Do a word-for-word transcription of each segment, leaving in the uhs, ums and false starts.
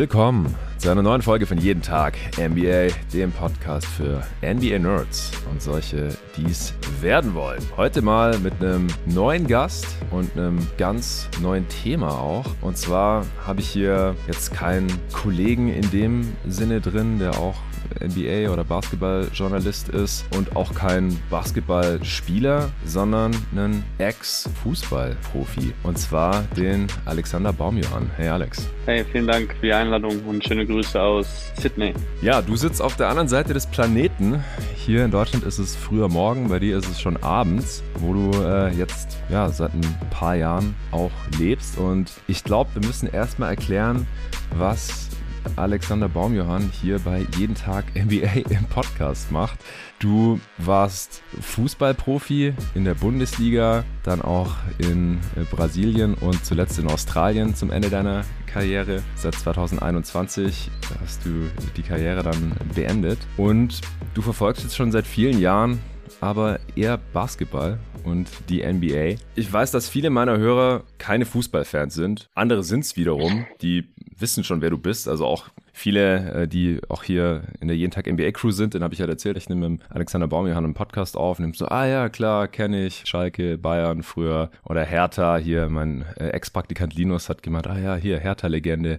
Willkommen zu einer neuen Folge von Jeden Tag N B A, dem Podcast für N B A-Nerds und solche, die es werden wollen. Heute mal mit einem neuen Gast und einem ganz neuen Thema auch. Und zwar habe ich hier jetzt keinen Kollegen in dem Sinne drin, der auch N B A- oder Basketballjournalist ist und auch kein Basketballspieler, sondern einen Ex-Fußballprofi. Und zwar den Alexander Baumjohann. Hey Alex. Hey, vielen Dank für die Einladung und schöne Grüße aus Sydney. Ja, du sitzt auf der anderen Seite des Planeten. Hier in Deutschland ist es früher Morgen, bei dir ist es schon abends, wo du äh, jetzt ja, seit ein paar Jahren auch lebst. Und ich glaube, wir müssen erstmal erklären, was Alexander Baumjohann hier bei Jeden Tag N B A im Podcast macht. Du warst Fußballprofi in der Bundesliga, dann auch in Brasilien und zuletzt in Australien zum Ende deiner Karriere. Seit zwanzig einundzwanzig hast du die Karriere dann beendet und du verfolgst jetzt schon seit vielen Jahren aber eher Basketball und die N B A. Ich weiß, dass viele meiner Hörer keine Fußballfans sind. Andere sind es wiederum, die wissen schon, wer du bist. Also auch viele, die auch hier in der Jeden Tag N B A-Crew sind, den habe ich ja erzählt, ich nehme mit Alexander Baumjohann einen Podcast auf, nimmst so, ah ja, klar, kenne ich, Schalke, Bayern früher oder Hertha, hier mein Ex-Praktikant Linus hat gemeint, ah ja, hier, Hertha-Legende.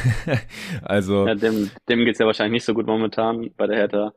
Also ja, dem, dem geht es ja wahrscheinlich nicht so gut momentan bei der Hertha.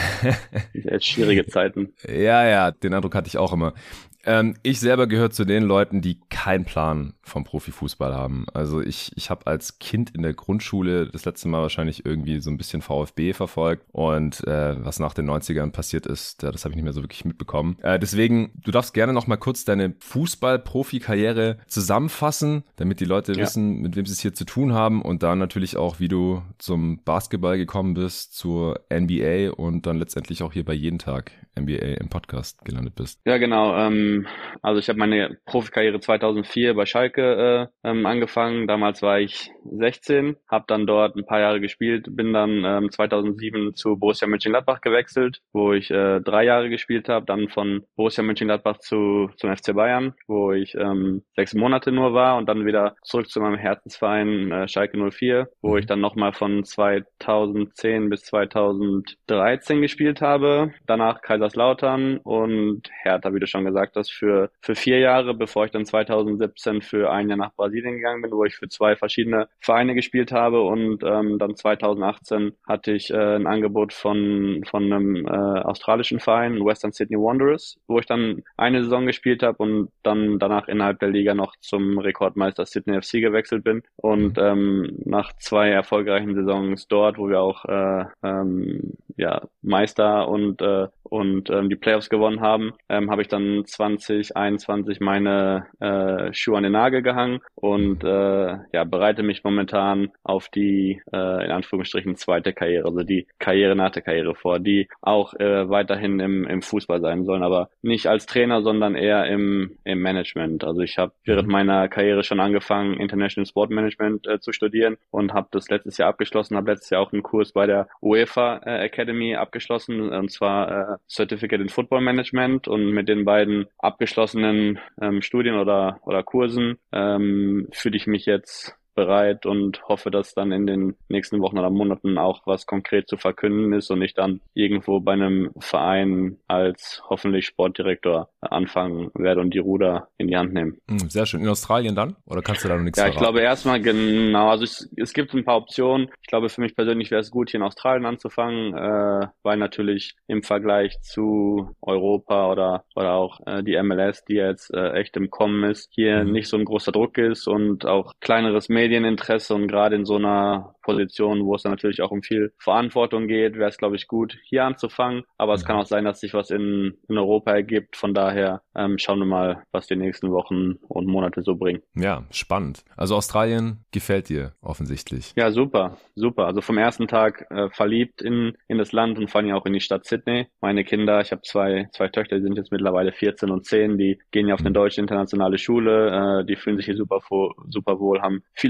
Jetzt schwierige Zeiten. Ja, ja, den Eindruck hatte ich auch immer. Ähm, ich selber gehöre zu den Leuten, die keinen Plan vom Profifußball haben. Also ich, ich habe als Kind in der Grundschule das letzte Mal wahrscheinlich irgendwie so ein bisschen VfB verfolgt und äh, was nach den neunzigern passiert ist, das habe ich nicht mehr so wirklich mitbekommen. Äh, deswegen, du darfst gerne noch mal kurz deine Fußball-Profi-Karriere zusammenfassen, damit die Leute ja. wissen, mit wem sie es hier zu tun haben und dann natürlich auch, wie du zum Basketball gekommen bist, zur N B A und dann letztendlich auch hier bei Jeden Tag N B A im Podcast gelandet bist. Ja, genau. Ähm, also ich habe meine Profikarriere zweitausendvier bei Schalke äh, ähm, angefangen. Damals war ich sechzehn, habe dann dort ein paar Jahre gespielt, bin dann ähm, zweitausendsieben zu Borussia Mönchengladbach gewechselt, wo ich äh, drei Jahre gespielt habe. Dann von Borussia Mönchengladbach zu zum F C Bayern, wo ich ähm, sechs Monate nur war und dann wieder zurück zu meinem Herzensverein äh, Schalke null vier, wo ich dann nochmal von zweitausendzehn bis zweitausenddreizehn gespielt habe. Danach Kaiserslautern und Hertha, wie du schon gesagt hast, für für vier Jahre, bevor ich dann zweitausendsiebzehn für ein Jahr nach Brasilien gegangen bin, wo ich für zwei verschiedene Vereine gespielt habe und ähm, dann zweitausendachtzehn hatte ich äh, ein Angebot von von einem äh, australischen Verein, Western Sydney Wanderers, wo ich dann eine Saison gespielt habe und dann danach innerhalb der Liga noch zum Rekordmeister Sydney F C gewechselt bin und ähm, nach zwei erfolgreichen Saisons dort, wo wir auch äh, ähm, ja Meister und äh, und ähm, die Playoffs gewonnen haben, ähm, habe ich dann zwanzig einundzwanzig meine äh, Schuhe an den Nagel gehangen und äh, ja bereite mich momentan auf die äh, in Anführungsstrichen zweite Karriere, also die Karriere nach der Karriere vor, die auch äh, weiterhin im im Fußball sein sollen, aber nicht als Trainer, sondern eher im im Management. Also ich habe während meiner Karriere schon angefangen, International Sport Management äh, zu studieren und habe das letztes Jahr abgeschlossen, habe letztes Jahr auch einen Kurs bei der UEFA äh, Academy abgeschlossen, und zwar äh, Certificate in Football Management, und mit den beiden abgeschlossenen ähm, Studien oder oder Kursen ähm, fühle ich mich jetzt bereit und hoffe, dass dann in den nächsten Wochen oder Monaten auch was konkret zu verkünden ist und ich dann irgendwo bei einem Verein als hoffentlich Sportdirektor anfangen werde und die Ruder in die Hand nehmen. Sehr schön. In Australien dann? Oder kannst du da noch nichts Ja, verraten? ich glaube erstmal genau, also es, es gibt ein paar Optionen. Ich glaube, für mich persönlich wäre es gut, hier in Australien anzufangen, äh, weil natürlich im Vergleich zu Europa oder oder auch äh, die M L S, die jetzt äh, echt im Kommen ist, hier mhm. nicht so ein großer Druck ist und auch kleineres Medieninteresse, und gerade in so einer Position, wo es dann natürlich auch um viel Verantwortung geht, wäre es, glaube ich, gut, hier anzufangen. Aber mhm. es kann auch sein, dass sich was in, in Europa ergibt. Von daher ähm, schauen wir mal, was die nächsten Wochen und Monate so bringen. Ja, spannend. Also Australien gefällt dir offensichtlich. Ja, super, super. Also vom ersten Tag äh, verliebt in in das Land und vor allem auch in die Stadt Sydney. Meine Kinder, ich habe zwei zwei Töchter, die sind jetzt mittlerweile vierzehn und zehn, die gehen ja auf eine deutsche internationale Schule, äh, die fühlen sich hier super, super wohl, haben viele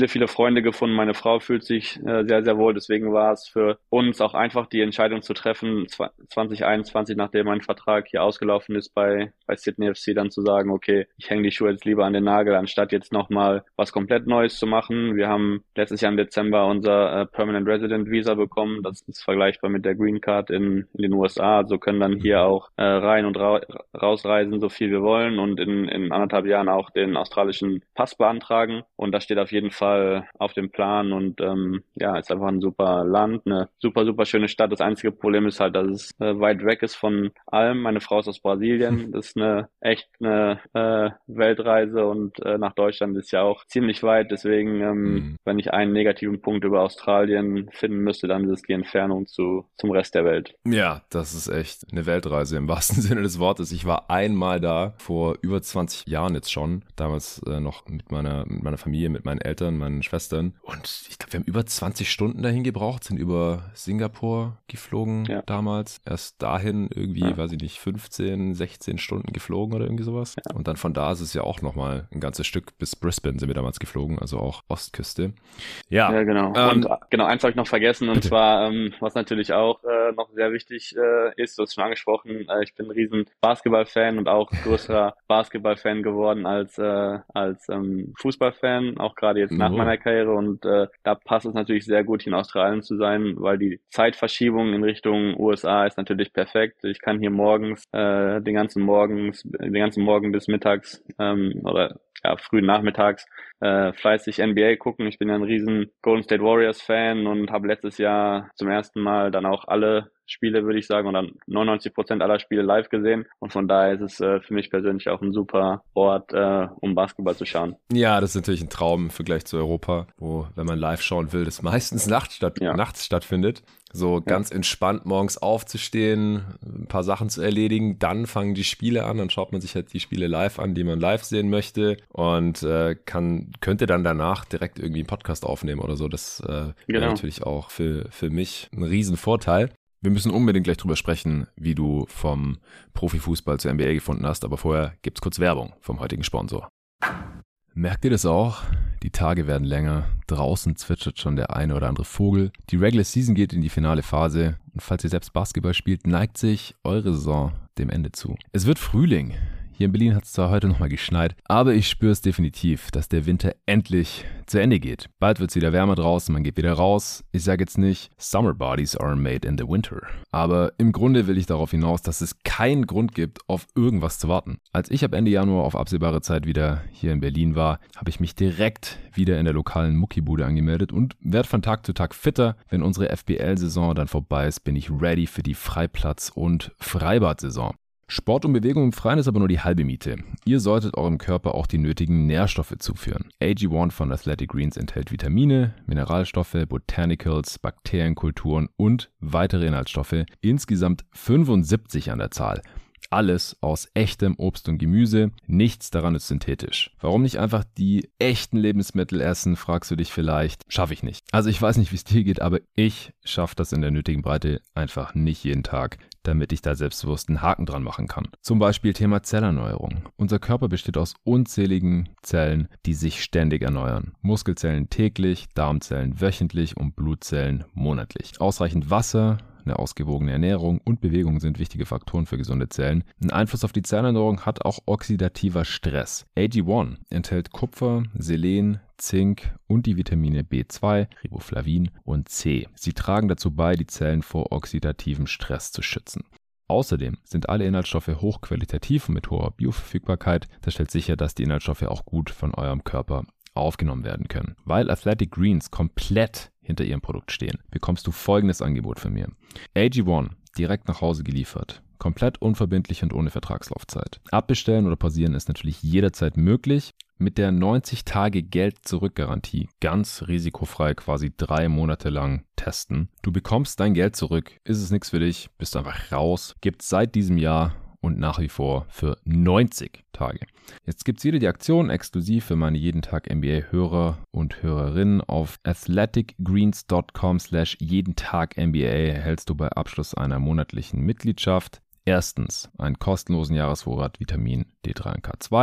viele, viele Freunde gefunden. Meine Frau fühlt sich äh, sehr, sehr wohl. Deswegen war es für uns auch einfach, die Entscheidung zu treffen, zwanzig einundzwanzig, nachdem mein Vertrag hier ausgelaufen ist bei, bei Sydney F C, dann zu sagen, okay, ich hänge die Schuhe jetzt lieber an den Nagel, anstatt jetzt nochmal was komplett Neues zu machen. Wir haben letztes Jahr im Dezember unser äh, Permanent Resident Visa bekommen. Das ist vergleichbar mit der Green Card in, in den U S A. Also können dann hier auch äh, rein und ra- rausreisen, so viel wir wollen, und in, in anderthalb Jahren auch den australischen Pass beantragen. Und das steht auf jeden Fall auf dem Plan. Und ähm, ja, ist einfach ein super Land, eine super, super schöne Stadt. Das einzige Problem ist halt, dass es äh, weit weg ist von allem. Meine Frau ist aus Brasilien. Das ist eine echt eine äh, Weltreise, und äh, nach Deutschland ist ja auch ziemlich weit. Deswegen, ähm, mhm. wenn ich einen negativen Punkt über Australien finden müsste, dann ist es die Entfernung zu zum Rest der Welt. Ja, das ist echt eine Weltreise im wahrsten Sinne des Wortes. Ich war einmal da, vor über zwanzig Jahren jetzt schon. Damals äh, noch mit meiner, mit meiner Familie, mit meinen Eltern, meinen Schwestern. Und ich glaube, wir haben über zwanzig Stunden dahin gebraucht, sind über Singapur geflogen ja. damals. Erst dahin irgendwie, ja. weiß ich nicht, fünfzehn, sechzehn Stunden geflogen oder irgendwie sowas. Ja. Und dann von da ist es ja auch nochmal ein ganzes Stück bis Brisbane sind wir damals geflogen, also auch Ostküste. Ja, ja genau. Ähm, und genau, eins habe ich noch vergessen, und bitte. zwar, ähm, was natürlich auch äh, noch sehr wichtig äh, ist, du hast schon angesprochen, äh, ich bin ein riesen Basketball-Fan und auch größerer Basketball-Fan geworden als äh, als ähm, Fußball-Fan, auch gerade jetzt nach oh. meiner Karriere, und äh, da passt es natürlich sehr gut, hier in Australien zu sein, weil die Zeitverschiebung in Richtung U S A ist natürlich perfekt. Ich kann hier morgens äh, den ganzen Morgens, den ganzen Morgen bis mittags ähm, oder ja, frühen Nachmittags äh, fleißig N B A gucken. Ich bin ja ein riesen Golden State Warriors Fan und habe letztes Jahr zum ersten Mal dann auch alle Spiele, würde ich sagen, oder neunundneunzig Prozent aller Spiele live gesehen. Und von daher ist es äh, für mich persönlich auch ein super Ort, äh, um Basketball zu schauen. Ja, das ist natürlich ein Traum im Vergleich zu Europa, wo, wenn man live schauen will, das meistens nachts, statt, ja. nachts stattfindet. So ganz ja. entspannt morgens aufzustehen, ein paar Sachen zu erledigen, dann fangen die Spiele an, dann schaut man sich halt die Spiele live an, die man live sehen möchte, und äh, kann könnte dann danach direkt irgendwie einen Podcast aufnehmen oder so. Das äh, genau. wäre natürlich auch für, für mich ein Riesenvorteil. Wir müssen unbedingt gleich drüber sprechen, wie du vom Profifußball zur N B A gefunden hast, aber vorher gibt's kurz Werbung vom heutigen Sponsor. Merkt ihr das auch? Die Tage werden länger, draußen zwitschert schon der eine oder andere Vogel, die Regular Season geht in die finale Phase, und falls ihr selbst Basketball spielt, neigt sich eure Saison dem Ende zu. Es wird Frühling. Hier in Berlin hat es zwar heute nochmal geschneit, aber ich spüre es definitiv, dass der Winter endlich zu Ende geht. Bald wird es wieder wärmer draußen, man geht wieder raus. Ich sage jetzt nicht, Summer Bodies are made in the winter. Aber im Grunde will ich darauf hinaus, dass es keinen Grund gibt, auf irgendwas zu warten. Als ich ab Ende Januar auf absehbare Zeit wieder hier in Berlin war, habe ich mich direkt wieder in der lokalen Muckibude angemeldet und werde von Tag zu Tag fitter. Wenn unsere F B L-Saison dann vorbei ist, bin ich ready für die Freiplatz- und Freibad-Saison. Sport und Bewegung im Freien ist aber nur die halbe Miete. Ihr solltet eurem Körper auch die nötigen Nährstoffe zuführen. A G eins von Athletic Greens enthält Vitamine, Mineralstoffe, Botanicals, Bakterienkulturen und weitere Inhaltsstoffe, insgesamt fünfundsiebzig an der Zahl. Alles aus echtem Obst und Gemüse, nichts daran ist synthetisch. Warum nicht einfach die echten Lebensmittel essen, fragst du dich vielleicht. Schaffe ich nicht. Also ich weiß nicht, wie es dir geht, aber ich schaffe das in der nötigen Breite einfach nicht jeden Tag, damit ich da selbstbewusst einen Haken dran machen kann. Zum Beispiel Thema Zellerneuerung. Unser Körper besteht aus unzähligen Zellen, die sich ständig erneuern. Muskelzellen täglich, Darmzellen wöchentlich und Blutzellen monatlich. Ausreichend Wasser, eine ausgewogene Ernährung und Bewegung sind wichtige Faktoren für gesunde Zellen. Einen Einfluss auf die Zellerneuerung hat auch oxidativer Stress. A G eins enthält Kupfer, Selen, Zink und die Vitamine B zwei, Riboflavin und C. Sie tragen dazu bei, die Zellen vor oxidativem Stress zu schützen. Außerdem sind alle Inhaltsstoffe hochqualitativ und mit hoher Bioverfügbarkeit. Das stellt sicher, dass die Inhaltsstoffe auch gut von eurem Körper aufgenommen werden können. Weil Athletic Greens komplett hinter ihrem Produkt stehen, bekommst du folgendes Angebot von mir. A G eins direkt nach Hause geliefert. Komplett unverbindlich und ohne Vertragslaufzeit. Abbestellen oder pausieren ist natürlich jederzeit möglich. Mit der neunzig Tage Geld-Zurück-Garantie ganz risikofrei quasi drei Monate lang testen. Du bekommst dein Geld zurück. Ist es nichts für dich, bist du einfach raus. Gibt es seit diesem Jahr und nach wie vor für neunzig Tage. Jetzt gibt es wieder die Aktion exklusiv für meine jeden Tag N B A-Hörer und Hörerinnen. Auf athleticgreens.com slash jeden Tag N B A erhältst du bei Abschluss einer monatlichen Mitgliedschaft erstens einen kostenlosen Jahresvorrat Vitamin D drei und K zwei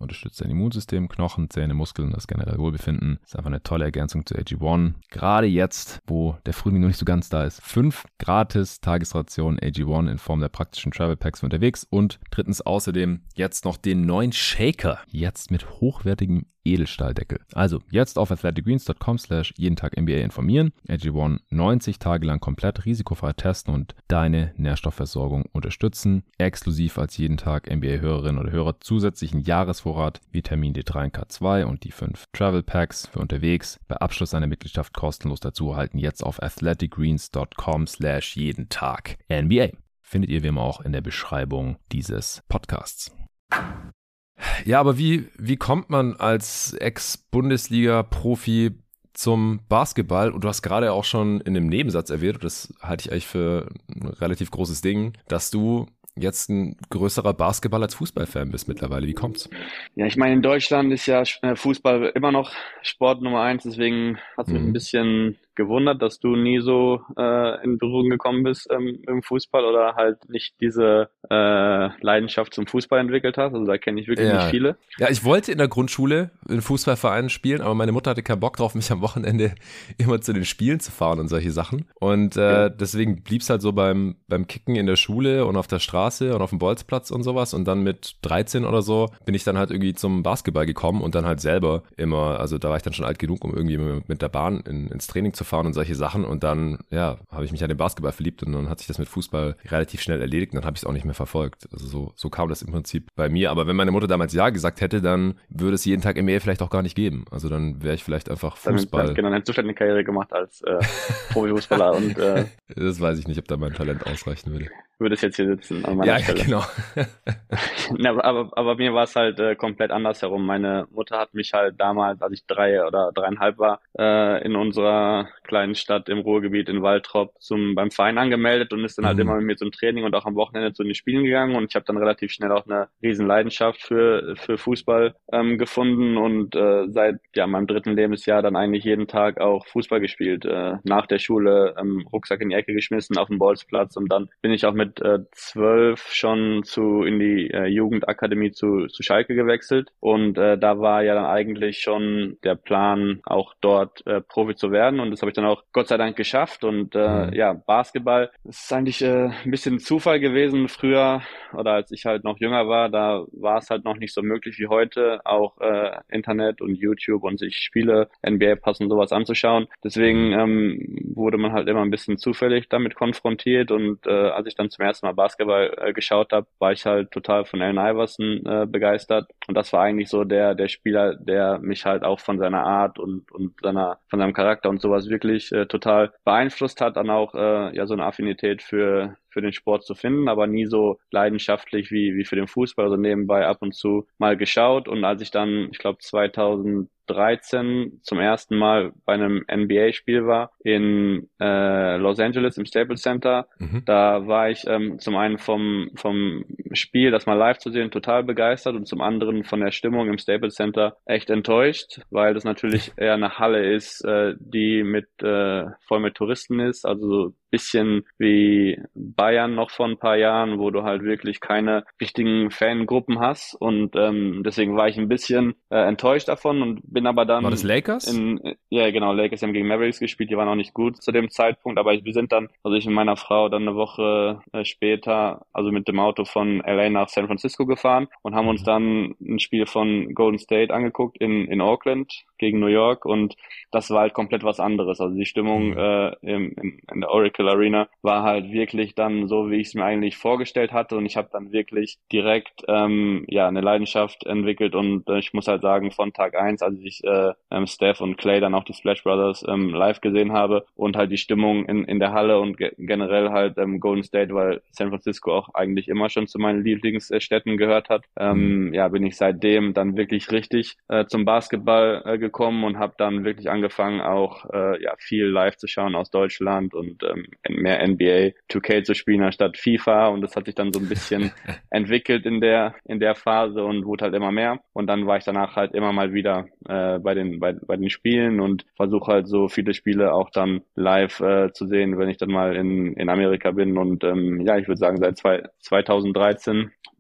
unterstützt dein Immunsystem, Knochen, Zähne, Muskeln, das generelle Wohlbefinden. Ist einfach eine tolle Ergänzung zu A G eins. Gerade jetzt, wo der Frühling noch nicht so ganz da ist. Fünf gratis Tagesrationen A G eins in Form der praktischen Travel Packs für unterwegs. Und drittens außerdem jetzt noch den neuen Shaker. Jetzt mit hochwertigem Edelstahldeckel. Also jetzt auf athleticgreens.com slash jeden Tag N B A informieren. A G eins neunzig Tage lang komplett risikofrei testen und deine Nährstoffversorgung unterstützen. Exklusiv als jeden Tag N B A-Hörerinnen oder Hörer zusätzlichen Jahresvorrat Vitamin D drei und K zwei und die fünf Travel Packs für unterwegs. Bei Abschluss einer Mitgliedschaft kostenlos dazu erhalten. Jetzt auf athleticgreens.com slash jeden Tag N B A. Findet ihr wie immer auch in der Beschreibung dieses Podcasts. Ja, aber wie, wie kommt man als Ex-Bundesliga-Profi zum Basketball? Und du hast gerade auch schon in einem Nebensatz erwähnt, und das halte ich eigentlich für ein relativ großes Ding, dass du jetzt ein größerer Basketball- als Fußballfan bist mittlerweile. Wie kommt's? Ja, ich meine, in Deutschland ist ja Fußball immer noch Sport Nummer eins, deswegen hat es mich Mhm. ein bisschen gewundert, dass du nie so äh, in Berührung gekommen bist ähm, im Fußball oder halt nicht diese äh, Leidenschaft zum Fußball entwickelt hast. Also da kenne ich wirklich Ja. nicht viele. Ja, ich wollte in der Grundschule in Fußballvereinen spielen, aber meine Mutter hatte keinen Bock drauf, mich am Wochenende immer zu den Spielen zu fahren und solche Sachen. Und äh, Ja. deswegen blieb's halt so beim beim Kicken in der Schule und auf der Straße und auf dem Bolzplatz und sowas. Und dann mit dreizehn oder so bin ich dann halt irgendwie zum Basketball gekommen und dann halt selber immer, also da war ich dann schon alt genug, um irgendwie mit der Bahn in, ins Training zu fahren und solche Sachen. Und dann, ja, habe ich mich an den Basketball verliebt und dann hat sich das mit Fußball relativ schnell erledigt und dann habe ich es auch nicht mehr verfolgt. Also so, so kam das im Prinzip bei mir. Aber wenn meine Mutter damals ja gesagt hätte, dann würde es jeden Tag N B A vielleicht auch gar nicht geben. Also dann wäre ich vielleicht einfach Dann, Fußball. dann, genau, dann hättest du vielleicht eine Karriere gemacht als äh, Profifußballer und äh, Das weiß ich nicht, ob da mein Talent ausreichen würde. würdest jetzt hier sitzen an meiner Ja, ja, Stelle. genau. Ja, aber, aber, aber mir war es halt äh, komplett andersherum. Meine Mutter hat mich halt damals, als ich drei oder dreieinhalb war, äh, in unserer kleinen Stadt im Ruhrgebiet in Waltrop zum beim Verein angemeldet und ist dann halt Mhm. immer mit mir zum Training und auch am Wochenende zu den Spielen gegangen. Und ich habe dann relativ schnell auch eine riesen Leidenschaft für für Fußball ähm, gefunden und äh, seit ja meinem dritten Lebensjahr dann eigentlich jeden Tag auch Fußball gespielt. Äh, nach der Schule ähm, Rucksack in die Ecke geschmissen auf den Bolzplatz und dann bin ich auch mit äh, zwölf schon zu in die äh, Jugendakademie zu zu Schalke gewechselt und äh, da war ja dann eigentlich schon der Plan, auch dort äh, Profi zu werden und das habe ich dann auch Gott sei Dank geschafft und äh, Mhm. ja, Basketball, das ist eigentlich äh, ein bisschen Zufall gewesen früher oder als ich halt noch jünger war, da war es halt noch nicht so möglich wie heute, auch äh, Internet und YouTube und sich Spiele, N B A-Pass und sowas anzuschauen. Deswegen ähm, wurde man halt immer ein bisschen zufällig damit konfrontiert und äh, als ich dann zum ersten Mal Basketball äh, geschaut habe, war ich halt total von Allen Iverson äh, begeistert und das war eigentlich so der der Spieler, der mich halt auch von seiner Art und und seiner von seinem Charakter und sowas wirklich äh, total beeinflusst hat, dann auch äh, ja so eine Affinität für für den Sport zu finden, aber nie so leidenschaftlich wie wie für den Fußball, also nebenbei ab und zu mal geschaut und als ich dann, ich glaube zweitausenddreizehn zum ersten Mal bei einem N B A-Spiel war in äh, Los Angeles im Staples Center, Mhm. da war ich ähm, zum einen vom vom Spiel, das mal live zu sehen, total begeistert und zum anderen von der Stimmung im Staples Center echt enttäuscht, weil das natürlich eher eine Halle ist, äh, die mit äh, voll mit Touristen ist, also so bisschen wie Bayern noch vor ein paar Jahren, wo du halt wirklich keine richtigen Fangruppen hast und ähm, deswegen war ich ein bisschen äh, enttäuscht davon und bin aber dann War das Lakers? in, ja genau, Lakers haben gegen Mavericks gespielt, die waren auch nicht gut zu dem Zeitpunkt, aber wir sind dann, also ich und meiner Frau dann eine Woche äh, später, also mit dem Auto von L A nach San Francisco gefahren und haben uns dann ein Spiel von Golden State angeguckt in in Auckland gegen New York und das war halt komplett was anderes, also die Stimmung Mhm. äh, im, in, in der Oracle Arena war halt wirklich dann so, wie ich es mir eigentlich vorgestellt hatte und ich habe dann wirklich direkt ähm, ja eine Leidenschaft entwickelt und äh, ich muss halt sagen, von Tag eins, als ich äh, ähm, Steph und Clay, dann auch die Splash Brothers ähm, live gesehen habe und halt die Stimmung in, in der Halle und ge generell halt ähm, Golden State, weil San Francisco auch eigentlich immer schon zu meinen Lieblingsstädten gehört hat, ähm, Mhm. ja, bin ich seitdem dann wirklich richtig äh, zum Basketball äh, gekommen und habe dann wirklich angefangen, auch äh, ja viel live zu schauen aus Deutschland und ähm, mehr N B A zwei K zu spielen anstatt FIFA und das hat sich dann so ein bisschen entwickelt in der in der Phase und wurde halt immer mehr und dann war ich danach halt immer mal wieder äh, bei den bei, bei den Spielen und versuche halt so viele Spiele auch dann live äh, zu sehen, wenn ich dann mal in in Amerika bin und ähm, ja, ich würde sagen seit zwei, zweitausenddreizehn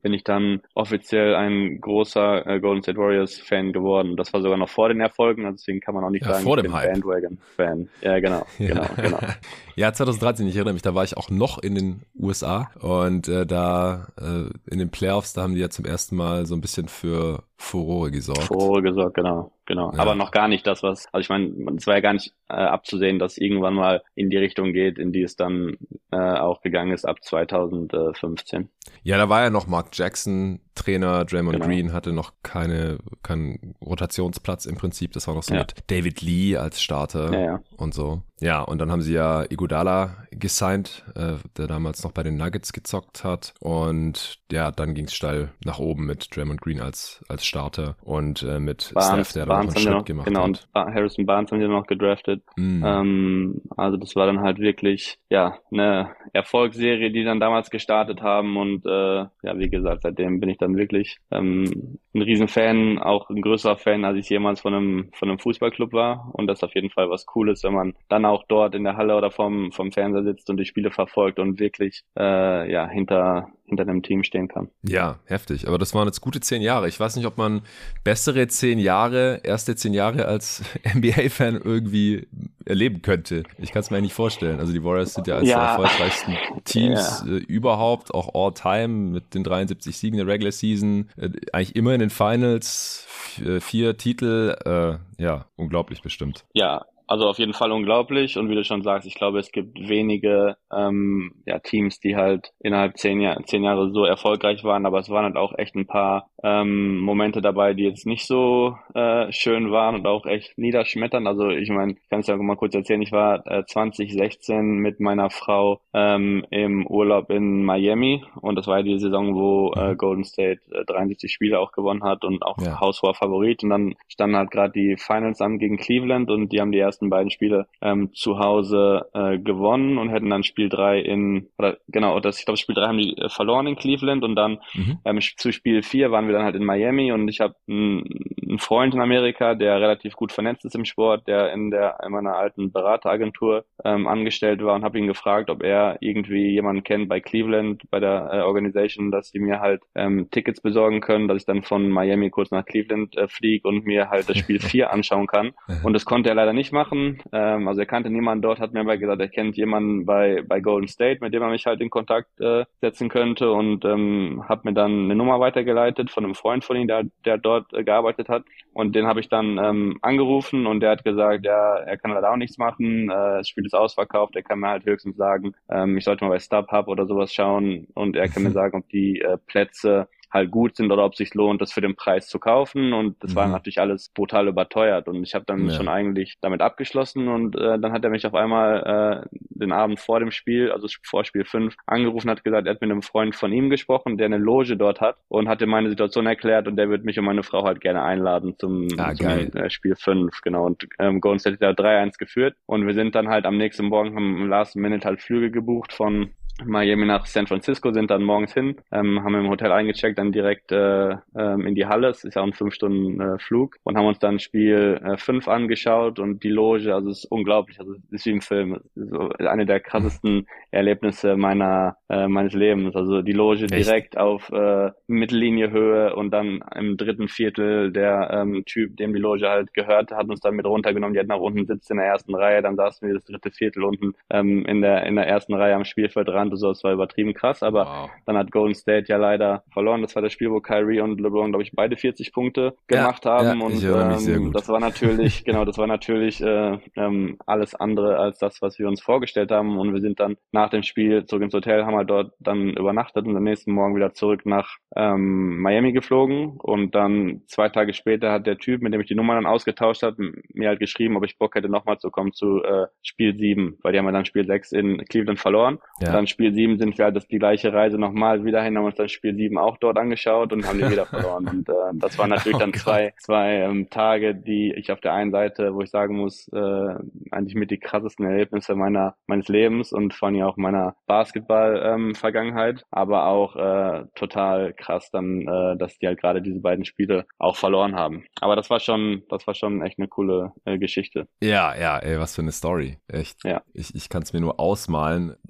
bin ich dann offiziell ein großer äh, Golden State Warriors Fan geworden. Das war sogar noch vor den Erfolgen, also deswegen kann man auch nicht Ja, sagen, vor ich dem bin Hype. Bandwagon-Fan. Ja, genau, genau, genau. Ja, zwanzig dreizehn, ich erinnere mich, da war ich auch noch in den U S A und äh, da äh, in den Playoffs, da haben die ja zum ersten Mal so ein bisschen für Furore gesorgt. Furore gesorgt, genau. Genau, Ja. aber noch gar nicht das, was, also ich meine, es war ja gar nicht äh, abzusehen, dass irgendwann mal in die Richtung geht, in die es dann äh, auch gegangen ist ab zwanzig fünfzehn. Ja, da war ja noch Mark Jackson Trainer, Draymond Genau. Green hatte noch keine keinen Rotationsplatz im Prinzip, das war noch so Ja. mit David Lee als Starter Ja, ja. und so. Ja, und dann haben sie ja Iguodala gesigned, äh, der damals noch bei den Nuggets gezockt hat und ja, dann ging es steil nach oben mit Draymond Green als als Starter und äh, mit Barnes, Steph, der da noch einen Barnes haben Schritt wir noch, gemacht genau, hat. und Ba- Harrison Barnes haben wir noch gedraftet. Mm. Ähm, also das war dann halt wirklich, ja, eine Erfolgsserie, die dann damals gestartet haben und äh, ja, wie gesagt, seitdem bin ich dann wirklich ähm, ein Riesenfan, auch ein größerer Fan, als ich jemals von einem von einem Fußballclub war und das ist auf jeden Fall was Cooles, wenn man dann auch dort in der Halle oder vom vom Fernseher sitzt und die Spiele verfolgt und wirklich äh, ja hinter hinter einem Team stehen kann. Ja, heftig. Aber das waren jetzt gute zehn Jahre. Ich weiß nicht, ob man bessere zehn Jahre, erste zehn Jahre als N B A-Fan irgendwie erleben könnte. Ich kann es mir eigentlich nicht vorstellen. Also die Warriors sind ja als Ja. die erfolgreichsten Teams Ja. äh, überhaupt, auch all-time mit den dreiundsiebzig Siegen der Regular Season. Äh, eigentlich immer in den Finals, v- vier Titel. Äh, ja, unglaublich bestimmt. Ja, also auf jeden Fall unglaublich und wie du schon sagst, ich glaube, es gibt wenige ähm, ja, Teams, die halt innerhalb zehn, Jahr, zehn Jahre so erfolgreich waren, aber es waren halt auch echt ein paar ähm, Momente dabei, die jetzt nicht so äh, schön waren und auch echt niederschmettern. Also ich meine, ich kann es ja mal kurz erzählen, ich war äh, zwanzig sechzehn mit meiner Frau ähm, im Urlaub in Miami und das war ja die Saison, wo äh, Golden State äh, dreiundsiebzig Spiele auch gewonnen hat und auch Ja. haushoher Favorit und dann standen halt gerade die Finals an gegen Cleveland und die haben die ersten beiden Spiele ähm, zu Hause äh, gewonnen und hätten dann Spiel drei in, oder genau, das, ich glaube Spiel drei haben die äh, verloren in Cleveland und dann Mhm. ähm, zu Spiel vier waren wir dann halt in Miami und ich habe einen, einen Freund in Amerika, der relativ gut vernetzt ist im Sport, der in der in meiner alten Berateragentur ähm, angestellt war und habe ihn gefragt, ob er irgendwie jemanden kennt bei Cleveland, bei der äh, Organisation, dass die mir halt ähm, Tickets besorgen können, dass ich dann von Miami kurz nach Cleveland äh, fliege und mir halt das Spiel vier anschauen kann. Und das konnte er leider nicht machen. Ähm, also er kannte niemanden dort, hat mir aber gesagt, er kennt jemanden bei bei Golden State, mit dem er mich halt in Kontakt äh, setzen könnte und ähm, hat mir dann eine Nummer weitergeleitet von einem Freund von ihm, der der dort äh, gearbeitet hat. Und den habe ich dann ähm, angerufen und der hat gesagt, ja, er kann leider auch nichts machen, äh, das Spiel ist ausverkauft, er kann mir halt höchstens sagen, ähm, ich sollte mal bei StubHub oder sowas schauen und er kann mir sagen, ob die äh, Plätze halt gut sind oder ob es sich lohnt, das für den Preis zu kaufen und das Mhm. war natürlich alles brutal überteuert und ich habe dann Ja. schon eigentlich damit abgeschlossen und äh, dann hat er mich auf einmal äh, den Abend vor dem Spiel, also vor Spiel fünf, angerufen, hat gesagt, er hat mit einem Freund von ihm gesprochen, der eine Loge dort hat und hatte meine Situation erklärt und der wird mich und meine Frau halt gerne einladen zum, Ah, zum geil. äh, Spiel fünf, genau, und ähm, Golden State hat ja drei eins geführt und wir sind dann halt am nächsten Morgen, haben im Last Minute halt Flüge gebucht von Miami nach San Francisco, sind dann morgens hin, ähm, haben im Hotel eingecheckt, dann direkt äh, ähm, in die Halle, es ist ja auch ein fünf Stunden äh, Flug und haben uns dann Spiel äh, fünf angeschaut und die Loge, also es ist unglaublich, also es ist wie im Film, es ist so eine der krassesten Erlebnisse meiner äh, meines Lebens, also die Loge Echt? direkt auf äh, Mittellinie-Höhe und dann im dritten Viertel der ähm, Typ, dem die Loge halt gehört, hat uns dann mit runtergenommen, die hat nach unten sitzt in der ersten Reihe, dann saßen wir das dritte Viertel unten ähm, in der in der ersten Reihe am Spielfeld dran. So, das war übertrieben krass, aber Wow. dann hat Golden State ja leider verloren. Das war das Spiel, wo Kyrie und LeBron, glaube ich, beide vierzig Punkte gemacht Ja, haben. ja, und ich erinnere mich sehr ähm, gut. das war natürlich, genau, das war natürlich äh, ähm, alles andere als das, was wir uns vorgestellt haben. Und wir sind dann nach dem Spiel zurück ins Hotel, haben halt dort dann übernachtet und am nächsten Morgen wieder zurück nach ähm, Miami geflogen. Und dann zwei Tage später hat der Typ, mit dem ich die Nummer dann ausgetauscht habe, mir halt geschrieben, ob ich Bock hätte, nochmal zu kommen zu äh, Spiel sieben, weil die haben ja dann Spiel sechs in Cleveland verloren. Ja. Und dann Spiel sieben sind wir halt das die gleiche Reise nochmal wieder hin, haben uns dann Spiel sieben auch dort angeschaut und haben die wieder verloren. Und äh, das waren natürlich Oh dann Gott. zwei zwei ähm, Tage, die ich auf der einen Seite, wo ich sagen muss, äh, eigentlich mit die krassesten Erlebnisse meiner meines Lebens und vor allem auch meiner Basketball-Vergangenheit, ähm, aber auch äh, total krass dann, äh, dass die halt gerade diese beiden Spiele auch verloren haben. Aber das war schon, das war schon echt eine coole äh, Geschichte. Ja, ja, ey, was für eine Story. Echt. Ja. Ich, ich kann es mir nur ausmalen.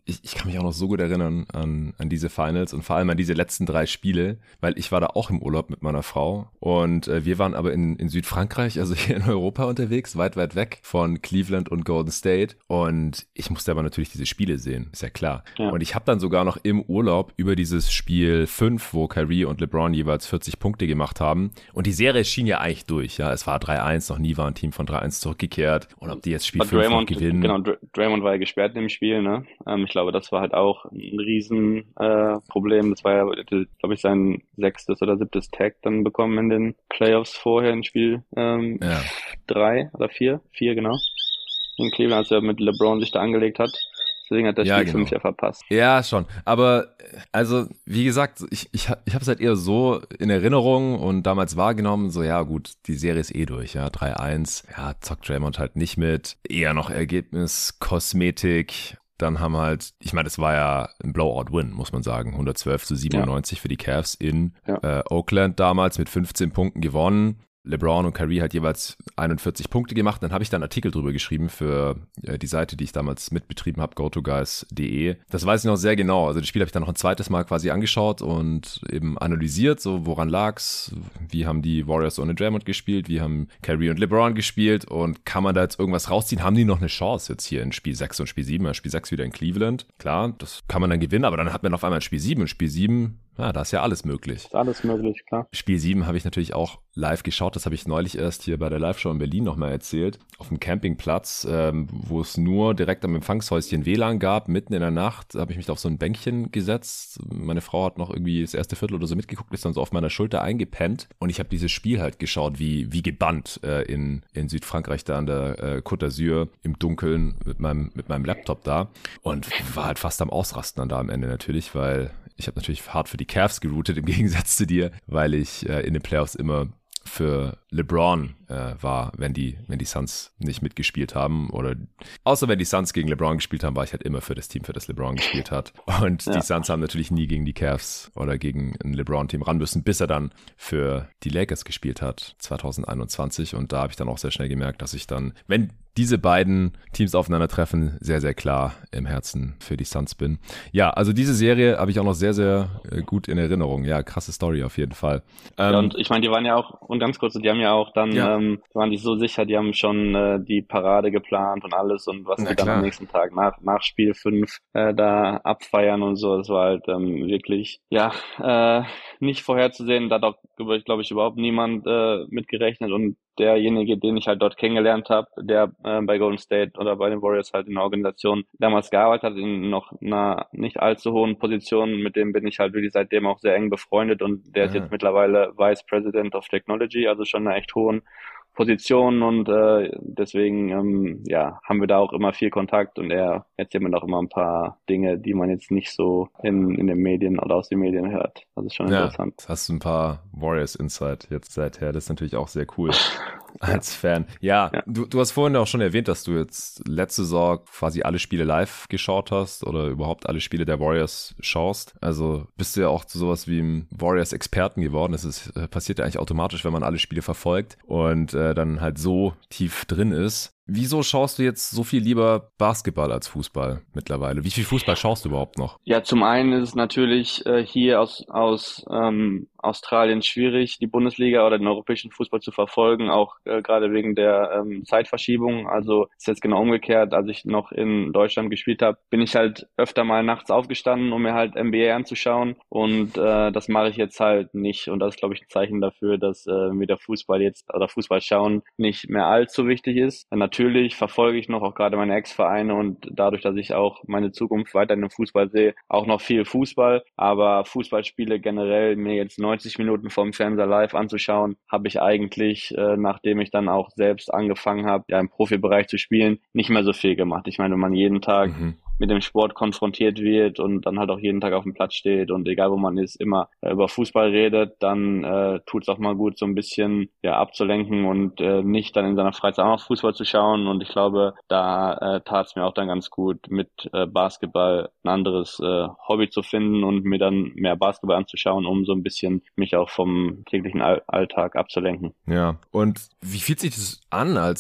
ich, ich kann mich auch noch so gut erinnern an, an diese Finals und vor allem an diese letzten drei Spiele, weil ich war da auch im Urlaub mit meiner Frau und äh, wir waren aber in, in Südfrankreich, also hier in Europa unterwegs, weit, weit weg von Cleveland und Golden State und ich musste aber natürlich diese Spiele sehen, ist ja klar. Ja. Und ich habe dann sogar noch im Urlaub über dieses Spiel fünf, wo Kyrie und LeBron jeweils vierzig Punkte gemacht haben und die Serie schien ja eigentlich durch, ja, es war drei eins, noch nie war ein Team von drei eins zurückgekehrt und ob die jetzt Spiel fünf noch gewinnen. Genau, Draymond war ja gesperrt im Spiel, ne? Ähm, ich glaube, das war halt auch ein Riesen äh, Problem. Das war ja, glaube ich, sein sechstes oder siebtes Tag dann bekommen in den Playoffs vorher in Spiel ähm, ja. drei oder vier, vier genau. In Cleveland, als er mit LeBron sich da angelegt hat. Deswegen hat der ja, Spiel genau. fünf ja verpasst. Ja, schon. Aber, also, wie gesagt, ich, ich, ich habe es halt eher so in Erinnerung und damals wahrgenommen, so, ja gut, die Serie ist eh durch, ja, drei eins. Ja, zockt Draymond halt nicht mit. Eher noch Ergebnis, Kosmetik. Dann haben halt, ich meine, das war ja ein Blowout-Win, muss man sagen. hundertzwölf zu siebenundneunzig ja. für die Cavs in ja. äh, Oakland damals mit fünfzehn Punkten gewonnen. LeBron und Kyrie hat jeweils einundvierzig Punkte gemacht. Dann habe ich da einen Artikel drüber geschrieben für äh, die Seite, die ich damals mitbetrieben habe, go to guys punkt de. Das weiß ich noch sehr genau. Also das Spiel habe ich dann noch ein zweites Mal quasi angeschaut und eben analysiert, so woran lag's, wie haben die Warriors ohne Draymond gespielt, wie haben Kyrie und LeBron gespielt und kann man da jetzt irgendwas rausziehen? Haben die noch eine Chance jetzt hier in Spiel sechs und Spiel sieben? Ja, Spiel sechs wieder in Cleveland. Klar, das kann man dann gewinnen, aber dann hat man auf einmal Spiel sieben und Spiel sieben. Ja, da ist ja alles möglich. Ist alles möglich, klar. Spiel sieben habe ich natürlich auch live geschaut. Das habe ich neulich erst hier bei der Live-Show in Berlin nochmal erzählt. Auf dem Campingplatz, ähm, wo es nur direkt am Empfangshäuschen W L A N gab, mitten in der Nacht, habe ich mich da auf so ein Bänkchen gesetzt. Meine Frau hat noch irgendwie das erste Viertel oder so mitgeguckt, ist dann so auf meiner Schulter eingepennt. Und ich habe dieses Spiel halt geschaut, wie wie gebannt äh, in, in Südfrankreich da an der äh, Côte d'Azur im Dunkeln mit meinem, mit meinem Laptop da. Und war halt fast am Ausrasten dann da am Ende natürlich, weil ich habe natürlich hart für die Cavs geroutet, im Gegensatz zu dir, weil ich äh, in den Playoffs immer für LeBron äh, war, wenn die, wenn die Suns nicht mitgespielt haben oder außer wenn die Suns gegen LeBron gespielt haben, war ich halt immer für das Team, für das LeBron gespielt hat. Und ja. die Suns haben natürlich nie gegen die Cavs oder gegen ein LeBron-Team ran müssen, bis er dann für die Lakers gespielt hat, zwanzig einundzwanzig. Und da habe ich dann auch sehr schnell gemerkt, dass ich dann, wenn diese beiden Teams aufeinandertreffen, sehr, sehr klar im Herzen für die Suns bin. Ja, also diese Serie habe ich auch noch sehr, sehr gut in Erinnerung. Ja, krasse Story auf jeden Fall. Ähm, ja, und ich meine, die waren ja auch, und ganz kurz, die haben ja auch dann, ja. ähm, die waren sich so sicher, die haben schon äh, die Parade geplant und alles und was sie dann am nächsten Tag nach, nach Spiel fünf äh, da abfeiern und so. Das war halt ähm, wirklich, ja, äh, nicht vorherzusehen. Da hat auch, glaube ich, überhaupt niemand äh, mitgerechnet und derjenige, den ich halt dort kennengelernt habe, der äh, bei Golden State oder bei den Warriors halt in der Organisation damals gearbeitet hat, in noch einer nicht allzu hohen Position, mit dem bin ich halt wirklich seitdem auch sehr eng befreundet und der ja. ist jetzt mittlerweile Vice President of Technology, also schon einer echt hohen Position und äh, deswegen ähm, ja haben wir da auch immer viel Kontakt und er erzählt mir auch immer ein paar Dinge, die man jetzt nicht so in in den Medien oder aus den Medien hört. Das ist schon ja, interessant. Hast du ein paar Warriors Insight jetzt seither, das ist natürlich auch sehr cool. Als Fan. Ja, ja. Du, du hast vorhin auch schon erwähnt, dass du jetzt letzte Saison quasi alle Spiele live geschaut hast oder überhaupt alle Spiele der Warriors schaust. Also bist du ja auch zu sowas wie einem Warriors-Experten geworden. Das ist, passiert ja eigentlich automatisch, wenn man alle Spiele verfolgt und äh, dann halt so tief drin ist. Wieso schaust du jetzt so viel lieber Basketball als Fußball mittlerweile? Wie viel Fußball schaust du überhaupt noch? Ja, zum einen ist es natürlich äh, hier aus aus ähm, Australien schwierig, die Bundesliga oder den europäischen Fußball zu verfolgen, auch äh, gerade wegen der ähm, Zeitverschiebung. Also ist jetzt genau umgekehrt. Als ich noch in Deutschland gespielt habe, bin ich halt öfter mal nachts aufgestanden, um mir halt N B A anzuschauen und äh, das mache ich jetzt halt nicht. Und das ist, glaube ich, ein Zeichen dafür, dass äh, mir der Fußball jetzt oder Fußball schauen nicht mehr allzu wichtig ist. Natürlich verfolge ich noch auch gerade meine Ex-Vereine und dadurch, dass ich auch meine Zukunft weiterhin im Fußball sehe, auch noch viel Fußball. Aber Fußballspiele generell mir jetzt neunzig Minuten vom Fernseher live anzuschauen, habe ich eigentlich, äh, nachdem ich dann auch selbst angefangen habe, ja im Profibereich zu spielen, nicht mehr so viel gemacht. Ich meine, wenn man jeden Tag mhm. mit dem Sport konfrontiert wird und dann halt auch jeden Tag auf dem Platz steht und egal wo man ist, immer äh, über Fußball redet, dann äh, tut es auch mal gut, so ein bisschen ja abzulenken und äh, nicht dann in seiner Freizeit auch noch Fußball zu schauen. Und ich glaube, da äh, tat es mir auch dann ganz gut, mit äh, Basketball ein anderes äh, Hobby zu finden und mir dann mehr Basketball anzuschauen, um so ein bisschen mich auch vom täglichen All- Alltag abzulenken. Ja, und wie fühlt sich das an als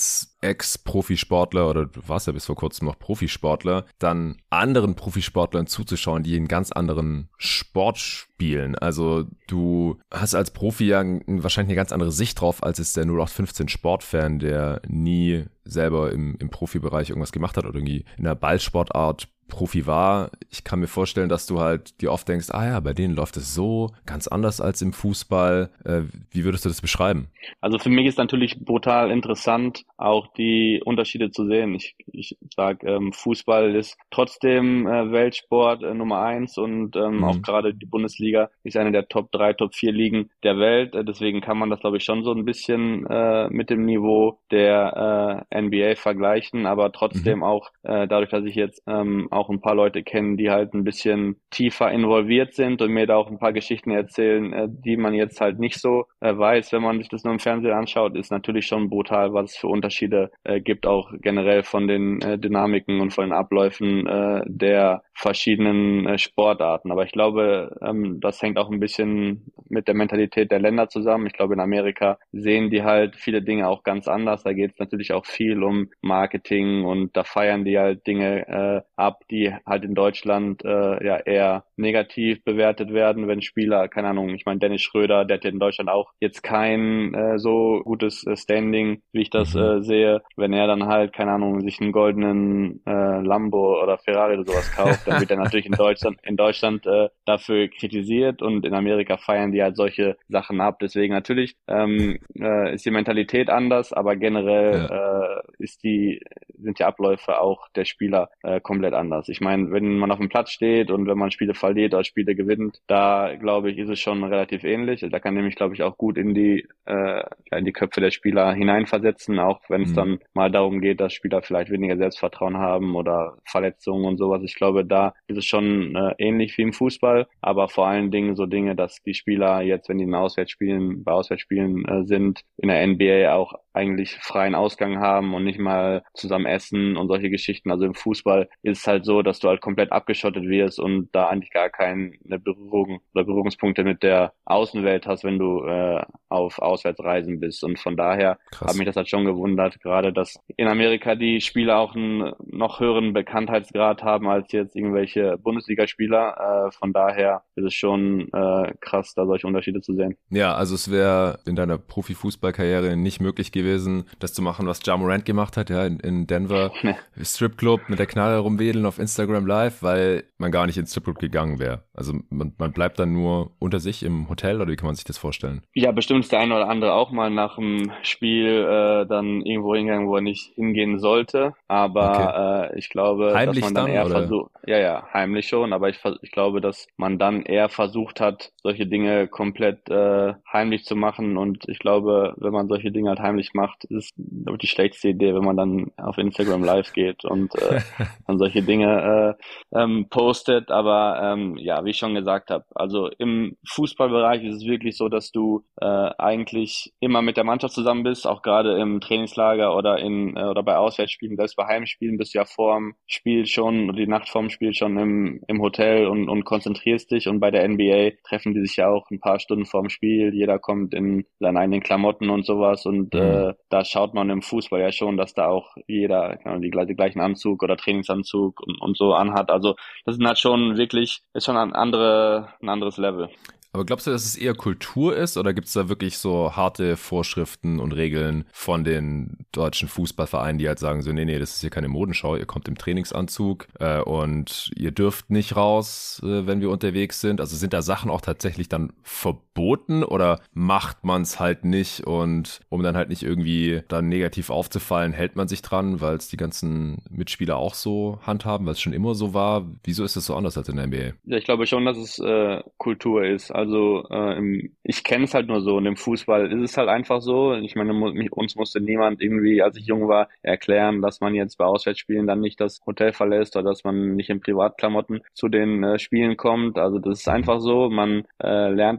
Ex-Profisportler oder du warst ja bis vor kurzem noch Profisportler, dann anderen Profisportlern zuzuschauen, die einen ganz anderen Sport spielen. Also du hast als Profi ja wahrscheinlich eine ganz andere Sicht drauf, als es der null acht fünfzehn Sportfan, der nie selber im, im Profibereich irgendwas gemacht hat oder irgendwie in der Ballsportart Profi war. Ich kann mir vorstellen, dass du halt dir oft denkst, ah ja, bei denen läuft es so ganz anders als im Fußball. Äh, wie würdest du das beschreiben? Also für mich ist natürlich brutal interessant, auch die Unterschiede zu sehen. Ich, ich sag, ähm, Fußball ist trotzdem äh, Weltsport äh, Nummer eins und ähm, mhm. auch gerade die Bundesliga ist eine der Top drei, Top vier Ligen der Welt. Äh, deswegen kann man das, glaube ich, schon so ein bisschen äh, mit dem Niveau der äh, N B A vergleichen, aber trotzdem mhm. auch äh, dadurch, dass ich jetzt ähm, auch ein paar Leute kennen, die halt ein bisschen tiefer involviert sind und mir da auch ein paar Geschichten erzählen, äh, die man jetzt halt nicht so äh, weiß, wenn man sich das nur im Fernsehen anschaut, ist natürlich schon brutal, was es für Unterschiede äh, gibt, auch generell von den äh, Dynamiken und von den Abläufen äh, der verschiedenen äh, Sportarten. Aber ich glaube, ähm, das hängt auch ein bisschen mit der Mentalität der Länder zusammen. Ich glaube, in Amerika sehen die halt viele Dinge auch ganz anders. Da geht es natürlich auch viel um Marketing und da feiern die halt Dinge äh, ab, die halt in Deutschland äh, ja eher negativ bewertet werden, wenn Spieler, keine Ahnung, ich meine Dennis Schröder, der hat ja in Deutschland auch jetzt kein äh, so gutes äh, Standing, wie ich das äh, sehe. Wenn er dann halt, keine Ahnung, sich einen goldenen äh, Lambo oder Ferrari oder sowas kauft, dann wird er natürlich in Deutschland in Deutschland äh, dafür kritisiert und in Amerika feiern die halt solche Sachen ab. Deswegen natürlich ähm, äh, ist die Mentalität anders, aber generell ja. äh, ist die sind die Abläufe auch der Spieler äh, komplett anders. Ich meine, wenn man auf dem Platz steht und wenn man Spiele verliert oder Spiele gewinnt, da glaube ich, ist es schon relativ ähnlich. Da kann nämlich, glaube ich, auch gut in die äh, in die Köpfe der Spieler hineinversetzen, auch wenn es mhm. dann mal darum geht, dass Spieler vielleicht weniger Selbstvertrauen haben oder Verletzungen und sowas. Ich glaube, da ist es schon äh, ähnlich wie im Fußball, aber vor allen Dingen so Dinge, dass die Spieler jetzt, wenn die in Auswärtsspielen, bei Auswärtsspielen äh, sind, in der N B A auch eigentlich freien Ausgang haben und nicht mal zusammen essen und solche Geschichten. Also im Fußball ist es halt so, dass du halt komplett abgeschottet wirst und da eigentlich gar keine Berührung oder Berührungspunkte mit der Außenwelt hast, wenn du äh, auf Auswärtsreisen bist. Und von daher hat mich das halt schon gewundert, gerade dass in Amerika die Spieler auch einen noch höheren Bekanntheitsgrad haben als jetzt irgendwelche Bundesligaspieler. Äh, von daher ist es schon äh, krass, da solche Unterschiede zu sehen. Ja, also es wäre in deiner Profifußballkarriere nicht möglich gewesen, das zu machen, was Ja Morant gemacht hat, ja, in, in Denver. Nee. Stripclub mit der Knarre rumwedeln auf Instagram Live, weil man gar nicht ins Stripclub gegangen wäre. Also man, man bleibt dann nur unter sich im Hotel, oder wie kann man sich das vorstellen? Ja, bestimmt ist der eine oder andere auch mal nach dem Spiel äh, dann irgendwo hingegangen, wo er nicht hingehen sollte. Aber okay. äh, ich glaube, heimlich dass man dann, dann eher oder? versucht, ja, ja, heimlich schon, aber ich, ich glaube, dass man dann eher versucht hat, solche Dinge komplett äh, heimlich zu machen. Und ich glaube, wenn man solche Dinge halt heimlich macht, ist das die schlechteste Idee, wenn man dann auf Instagram live geht und äh, dann solche Dinge äh, ähm, postet. Aber ähm, ja, wie ich schon gesagt habe, also im Fußballbereich ist es wirklich so, dass du äh, eigentlich immer mit der Mannschaft zusammen bist, auch gerade im Trainingslager oder in äh, oder bei Auswärtsspielen, selbst bei Heimspielen bist du ja vorm Spiel schon, die Nacht vorm Spiel schon im im Hotel und und konzentrierst dich. Und bei der N B A treffen die sich ja auch ein paar Stunden vorm Spiel. Jeder kommt in seinen eigenen Klamotten und sowas und mhm. äh, da schaut man im Fußball ja schon, dass da auch jeder genau, die, die gleichen Anzug oder Trainingsanzug und, und so anhat. Also das ist halt schon wirklich, ist schon ein andere, ein anderes Level. Aber glaubst du, dass es eher Kultur ist oder gibt es da wirklich so harte Vorschriften und Regeln von den deutschen Fußballvereinen, die halt sagen so, nee, nee, das ist hier keine Modenschau, ihr kommt im Trainingsanzug äh, und ihr dürft nicht raus, äh, wenn wir unterwegs sind? Also sind da Sachen auch tatsächlich dann verboten oder macht man es halt nicht und um dann halt nicht irgendwie dann negativ aufzufallen, hält man sich dran, weil es die ganzen Mitspieler auch so handhaben, weil es schon immer so war? Wieso ist es so anders als in der N B A? Ja, ich glaube schon, dass es äh, Kultur ist. Also äh, im, ich kenne es halt nur so und im Fußball ist es halt einfach so. Ich meine, mich, uns musste niemand irgendwie, als ich jung war, erklären, dass man jetzt bei Auswärtsspielen dann nicht das Hotel verlässt oder dass man nicht in Privatklamotten zu den äh, Spielen kommt. Also das ist einfach so. Man äh, lernt das ja dann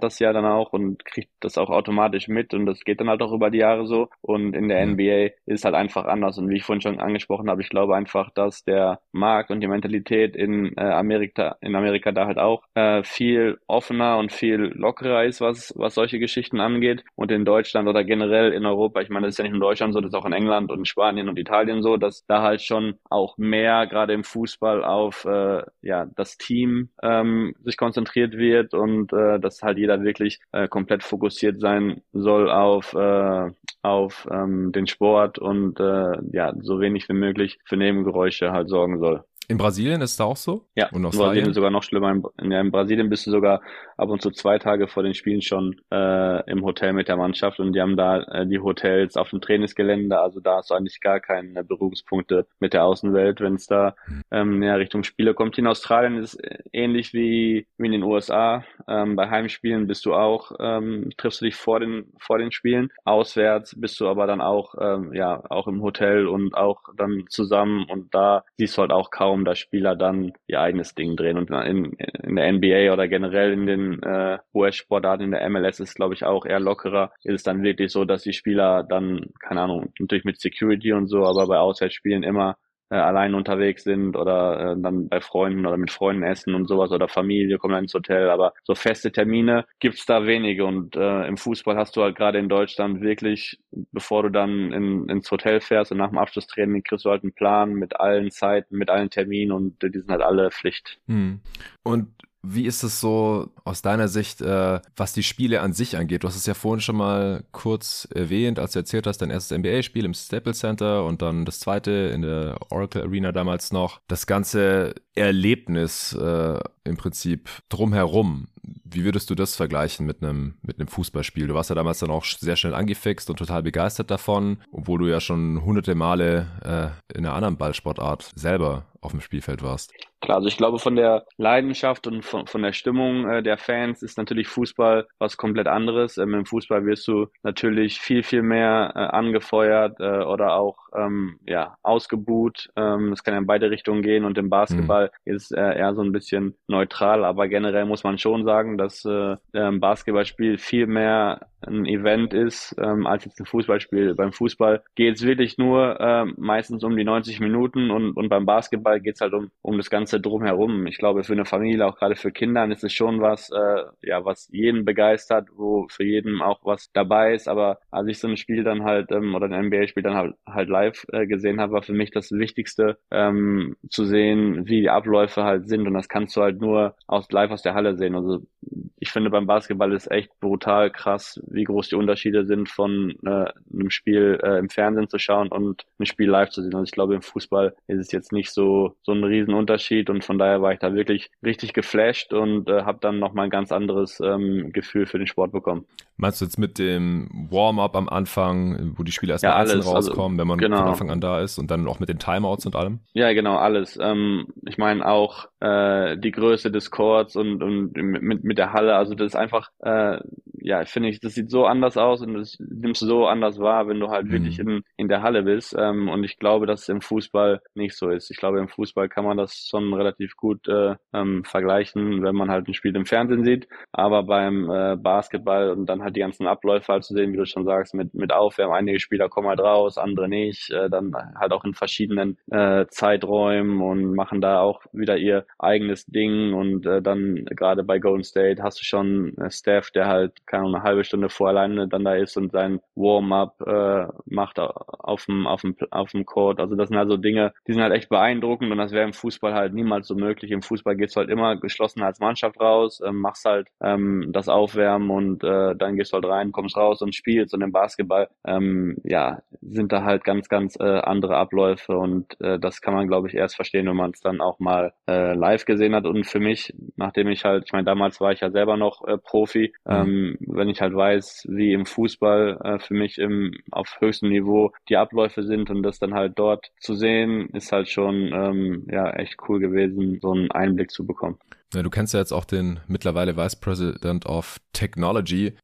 dann auch und kriegt das auch automatisch mit und das geht dann halt auch über die Jahre so. Und in der Ja. N B A ist es halt einfach anders. Und wie ich vorhin schon angesprochen habe, ich glaube einfach, dass der Markt und die Mentalität in äh, Amerika, in Amerika da halt auch äh, viel offener und viel lockerer ist, was, was solche Geschichten angeht. Und in Deutschland oder generell in Europa, ich meine, das ist ja nicht nur in Deutschland so, das ist auch in England und in Spanien und Italien so, dass da halt schon auch mehr, gerade im Fußball, auf äh, ja das Team ähm, sich konzentriert wird und äh, dass halt jeder wirklich äh, komplett fokussiert sein soll auf äh, auf ähm, den Sport und äh, ja so wenig wie möglich für Nebengeräusche halt sorgen soll. In Brasilien ist es auch so? Ja, Und in Brasilien Australien? sogar noch schlimmer. In, in, ja, in Brasilien bist du sogar ab und zu zwei Tage vor den Spielen schon äh, im Hotel mit der Mannschaft und die haben da äh, die Hotels auf dem Trainingsgelände, also da hast du eigentlich gar keine Berührungspunkte mit der Außenwelt, wenn es da ähm, näher Richtung Spiele kommt. In Australien ist es ähnlich wie, wie in den U S A. Ähm, bei Heimspielen bist du auch, ähm, triffst du dich vor den vor den Spielen. Auswärts bist du aber dann auch ähm, ja auch im Hotel und auch dann zusammen und da siehst du halt auch kaum, dass Spieler dann ihr eigenes Ding drehen. Und in, in der N B A oder generell in den äh, U S-Sportarten, in der M L S ist, glaube ich, auch eher lockerer. Ist es dann wirklich so, dass die Spieler dann, keine Ahnung, natürlich mit Security und so, aber bei Auswärtsspielen immer äh, allein unterwegs sind oder äh, dann bei Freunden oder mit Freunden essen und sowas oder Familie kommen dann ins Hotel, aber so feste Termine gibt's da wenige und äh, im Fußball hast du halt gerade in Deutschland wirklich, bevor du dann in, ins Hotel fährst und nach dem Abschlusstraining kriegst du halt einen Plan mit allen Zeiten, mit allen Terminen und die sind halt alle Pflicht. Hm. Und wie ist es so aus deiner Sicht, äh, was die Spiele an sich angeht? Du hast es ja vorhin schon mal kurz erwähnt, als du erzählt hast, dein erstes N B A-Spiel im Staples Center und dann das zweite in der Oracle Arena damals noch. Das ganze Erlebnis äh, im Prinzip drumherum. Wie würdest du das vergleichen mit einem mit einem Fußballspiel? Du warst ja damals dann auch sehr schnell angefixt und total begeistert davon, obwohl du ja schon hunderte Male äh, in einer anderen Ballsportart selber auf dem Spielfeld warst. Klar, also ich glaube, von der Leidenschaft und von, von der Stimmung äh, der Fans ist natürlich Fußball was komplett anderes. Ähm, Im Fußball wirst du natürlich viel, viel mehr äh, angefeuert äh, oder auch ähm, ja ausgebuht. Ähm, das kann ja in beide Richtungen gehen und im Basketball mhm. ist äh, eher so ein bisschen neutral, aber generell muss man schon sagen, dass äh, ein Basketballspiel viel mehr ein Event ist, ähm, als jetzt ein Fußballspiel. Beim Fußball geht es wirklich nur äh, meistens um die neunzig Minuten und, und beim Basketball geht es halt um, um das Ganze drumherum. Ich glaube, für eine Familie, auch gerade für Kinder, ist es schon was, äh, ja, was jeden begeistert, wo für jeden auch was dabei ist. Aber als ich so ein Spiel dann halt ähm, oder ein N B A-Spiel dann halt, halt live äh, gesehen habe, war für mich das Wichtigste, ähm, zu sehen, wie die Abläufe halt sind. Und das kannst du halt nur aus live aus der Halle sehen. Also ich finde, beim Basketball ist echt brutal krass, wie groß die Unterschiede sind von äh, einem Spiel äh, im Fernsehen zu schauen und ein Spiel live zu sehen. Also ich glaube, im Fußball ist es jetzt nicht so so ein Riesenunterschied und von daher war ich da wirklich richtig geflasht und äh, habe dann nochmal ein ganz anderes ähm, Gefühl für den Sport bekommen. Meinst du jetzt mit dem Warm-up am Anfang, wo die Spieler erstmal ja, einzeln alles, rauskommen, also, wenn man genau. von Anfang an da ist und dann auch mit den Timeouts und allem? Ja, genau, alles. Ähm, ich meine auch äh, die Größe des Courts und, und mit, mit der Halle, also das ist einfach, äh, ja, finde ich, das sieht so anders aus und das nimmst du so anders wahr, wenn du halt mhm. wirklich in, in der Halle bist. Ähm, und ich glaube, dass es im Fußball nicht so ist. Ich glaube, im Fußball kann man das schon relativ gut äh, ähm, vergleichen, wenn man halt ein Spiel im Fernsehen sieht. Aber beim äh, Basketball und dann halt die ganzen Abläufe halt zu sehen, wie du schon sagst, mit, mit Aufwärmen, einige Spieler kommen halt raus, andere nicht, äh, dann halt auch in verschiedenen äh, Zeiträumen und machen da auch wieder ihr eigenes Ding und äh, dann gerade bei Golden State hast du schon äh, Steph, der halt keine Ahnung, eine halbe Stunde vor alleine dann da ist und sein Warm-up äh, macht auf dem auf dem auf dem Court. Also das sind halt so Dinge, die sind halt echt beeindruckend und das wäre im Fußball halt niemals so möglich. Im Fußball gehst du halt immer geschlossen als Mannschaft raus, äh, machst halt ähm, das Aufwärmen und äh, dann gehst du halt rein, kommst raus und spielst. Und im Basketball ähm, ja sind da halt ganz ganz äh, andere Abläufe und äh, das kann man glaube ich erst verstehen, wenn man es dann auch mal äh, live gesehen hat. Und für mich, nachdem ich halt, ich meine damals war ich ja selber noch äh, Profi, mhm. ähm, wenn ich halt weiß, wie im Fußball äh, für mich im auf höchstem Niveau die Abläufe sind und das dann halt dort zu sehen, ist halt schon ähm, ja echt cool gewesen, so einen Einblick zu bekommen. Ja, du kennst ja jetzt auch den mittlerweile Vice President of Technology.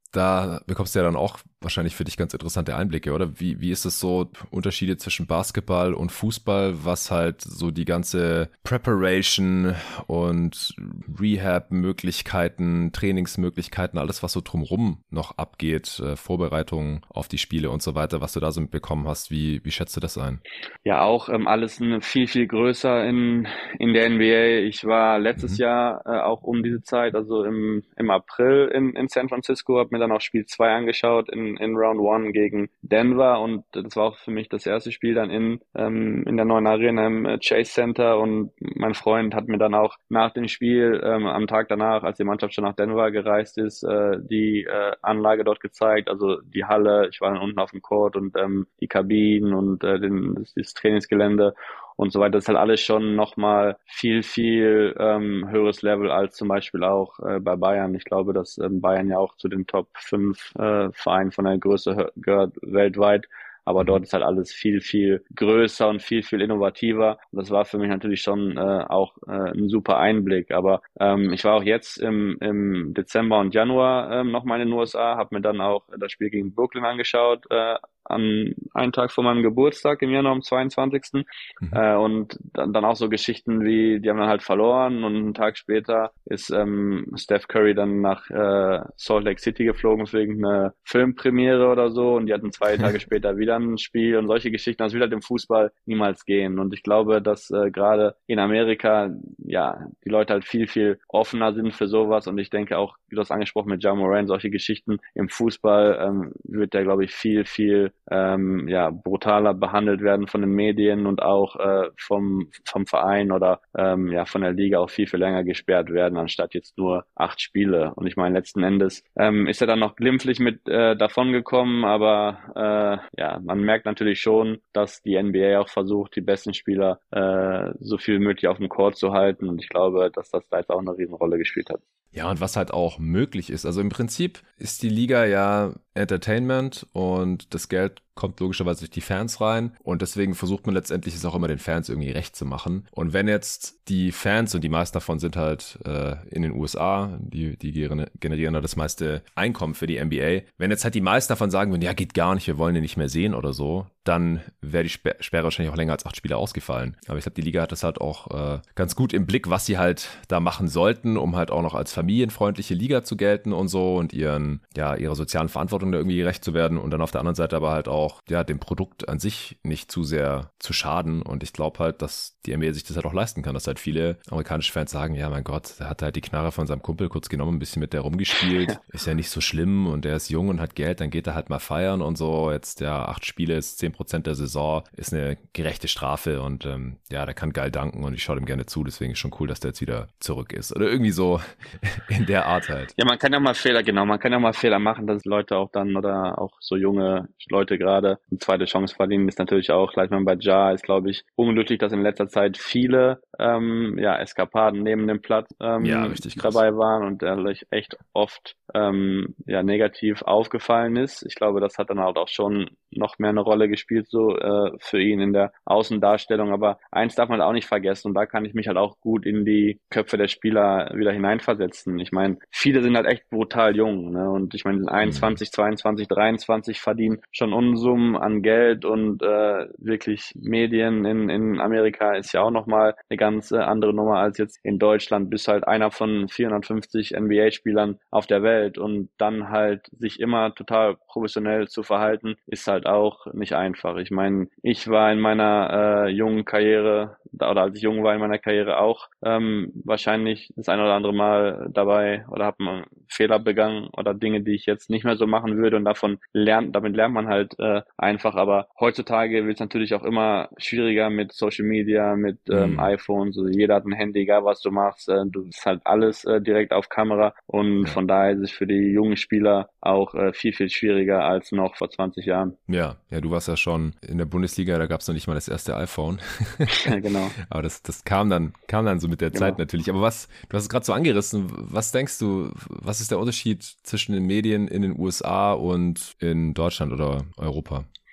da bekommst du ja dann auch wahrscheinlich für dich ganz interessante Einblicke, oder? Wie, wie ist es so, Unterschiede zwischen Basketball und Fußball, was halt so die ganze Preparation und Rehab-Möglichkeiten, Trainingsmöglichkeiten, alles, was so drumrum noch abgeht, äh, Vorbereitungen auf die Spiele und so weiter, was du da so mitbekommen hast, wie, wie schätzt du das ein? Ja, auch ähm, alles eine viel, viel größer in, in der N B A. Ich war letztes Mhm. Jahr äh, auch um diese Zeit, also im, im April in, in San Francisco, habe mir dann auch Spiel zwei angeschaut in, in Round One gegen Denver und das war auch für mich das erste Spiel dann in, ähm, in der neuen Arena im äh, Chase Center und mein Freund hat mir dann auch nach dem Spiel ähm, am Tag danach, als die Mannschaft schon nach Denver gereist ist, äh, die äh, Anlage dort gezeigt, also die Halle, ich war dann unten auf dem Court und ähm, die Kabinen und äh, den, das, das Trainingsgelände und so weiter. Das ist halt alles schon nochmal viel, viel ähm, höheres Level als zum Beispiel auch äh, bei Bayern. Ich glaube, dass ähm, Bayern ja auch zu den Top fünf äh, Vereinen von der Größe gehört weltweit. Aber Mhm. dort ist halt alles viel, viel größer und viel, viel innovativer. Und das war für mich natürlich schon äh, auch äh, ein super Einblick. Aber ähm, ich war auch jetzt im, im Dezember und Januar ähm, nochmal in den U S A, habe mir dann auch das Spiel gegen Brooklyn angeschaut, äh, an einen Tag vor meinem Geburtstag im Januar am zweiundzwanzigsten Mhm. Äh, und dann, dann auch so Geschichten wie, die haben dann halt verloren und einen Tag später ist ähm, Steph Curry dann nach äh, Salt Lake City geflogen für irgendeine Filmpremiere oder so und die hatten zwei Tage später wieder ein Spiel und solche Geschichten. Das will halt im Fußball niemals gehen. Und ich glaube, dass äh, gerade in Amerika ja die Leute halt viel, viel offener sind für sowas und ich denke auch, wie du das angesprochen mit Ja Morant, solche Geschichten im Fußball ähm, wird der, glaube ich, viel, viel ähm, ja brutaler behandelt werden von den Medien und auch äh, vom vom Verein oder ähm, ja von der Liga auch viel, viel länger gesperrt werden, anstatt jetzt nur acht Spiele. Und ich meine, letzten Endes ähm, ist er dann noch glimpflich mit äh, davon gekommen, aber äh, ja, man merkt natürlich schon, dass die N B A auch versucht, die besten Spieler äh, so viel möglich auf dem Court zu halten und ich glaube, dass das da jetzt auch eine Riesenrolle gespielt hat. Ja, und was halt auch möglich ist. Also im Prinzip ist die Liga ja Entertainment und das Geld kommt logischerweise durch die Fans rein und deswegen versucht man letztendlich es auch immer den Fans irgendwie recht zu machen. Und wenn jetzt die Fans, und die meisten davon sind halt äh, in den U S A, die, die generieren da das meiste Einkommen für die N B A, wenn jetzt halt die meisten davon sagen würden, ja geht gar nicht, wir wollen den nicht mehr sehen oder so, dann wäre die Sperre Sperre wahrscheinlich auch länger als acht Spiele ausgefallen. Aber ich glaube, die Liga hat das halt auch äh, ganz gut im Blick, was sie halt da machen sollten, um halt auch noch als familienfreundliche Liga zu gelten und so und ihren, ja, ihrer sozialen Verantwortung da irgendwie gerecht zu werden und dann auf der anderen Seite aber halt auch, ja, dem Produkt an sich nicht zu sehr zu schaden und ich glaube halt, dass die N B A sich das halt auch leisten kann, dass halt viele amerikanische Fans sagen, ja, mein Gott, der hat halt die Knarre von seinem Kumpel kurz genommen, ein bisschen mit der rumgespielt, ist ja nicht so schlimm und der ist jung und hat Geld, dann geht er halt mal feiern und so, jetzt ja, acht Spiele ist zehn Prozent der Saison, ist eine gerechte Strafe und ähm, ja, der kann geil danken und ich schaue dem gerne zu, deswegen ist schon cool, dass der jetzt wieder zurück ist oder irgendwie so in der Art halt. Ja, man kann ja mal Fehler, genau, man kann ja mal Fehler machen, dass Leute auch dann oder auch so junge Leute gerade eine zweite Chance verdienen, ist natürlich auch, gleich mal bei Ja, ist glaube ich unglücklich, dass in letzter Zeit viele ähm, ja Eskapaden neben dem Platz ähm, Ja, richtig krass. dabei waren und er echt oft ähm, ja negativ aufgefallen ist. Ich glaube, das hat dann halt auch schon noch mehr eine Rolle gespielt so äh, für ihn in der Außendarstellung, aber eins darf man halt auch nicht vergessen und da kann ich mich halt auch gut in die Köpfe der Spieler wieder hineinversetzen. Ich meine, viele sind halt echt brutal jung, ne? Und ich meine, einundzwanzig, zweiundzwanzig, dreiundzwanzig verdienen schon Unsummen an Geld und äh, wirklich Medien in, in Amerika ist ja auch nochmal eine ganz äh, andere Nummer als jetzt in Deutschland. Bist halt einer von vierhundertfünfzig N B A-Spielern auf der Welt und dann halt sich immer total professionell zu verhalten, ist halt auch nicht einfach. Ich meine, ich war in meiner äh, jungen Karriere oder als ich jung war in meiner Karriere auch ähm, wahrscheinlich das ein oder andere Mal dabei oder habe mal Fehler begangen oder Dinge, die ich jetzt nicht mehr so machen würde und davon lernt, damit lernt man halt äh, einfach, aber heutzutage wird es natürlich auch immer schwieriger mit Social Media, mit ähm, Mhm. iPhones, also jeder hat ein Handy, egal was du machst, äh, du bist halt alles äh, direkt auf Kamera und Ja. von daher ist es für die jungen Spieler auch äh, viel, viel schwieriger als noch vor zwanzig Jahren. Ja, ja, du warst ja schon in der Bundesliga, da gab es noch nicht mal das erste iPhone. Genau. Aber das, das kam dann, kam dann so mit der Zeit Genau. natürlich. Aber was, du hast es gerade so angerissen, was denkst du, was ist der Unterschied zwischen den Medien in den U S A und in Deutschland oder Europa?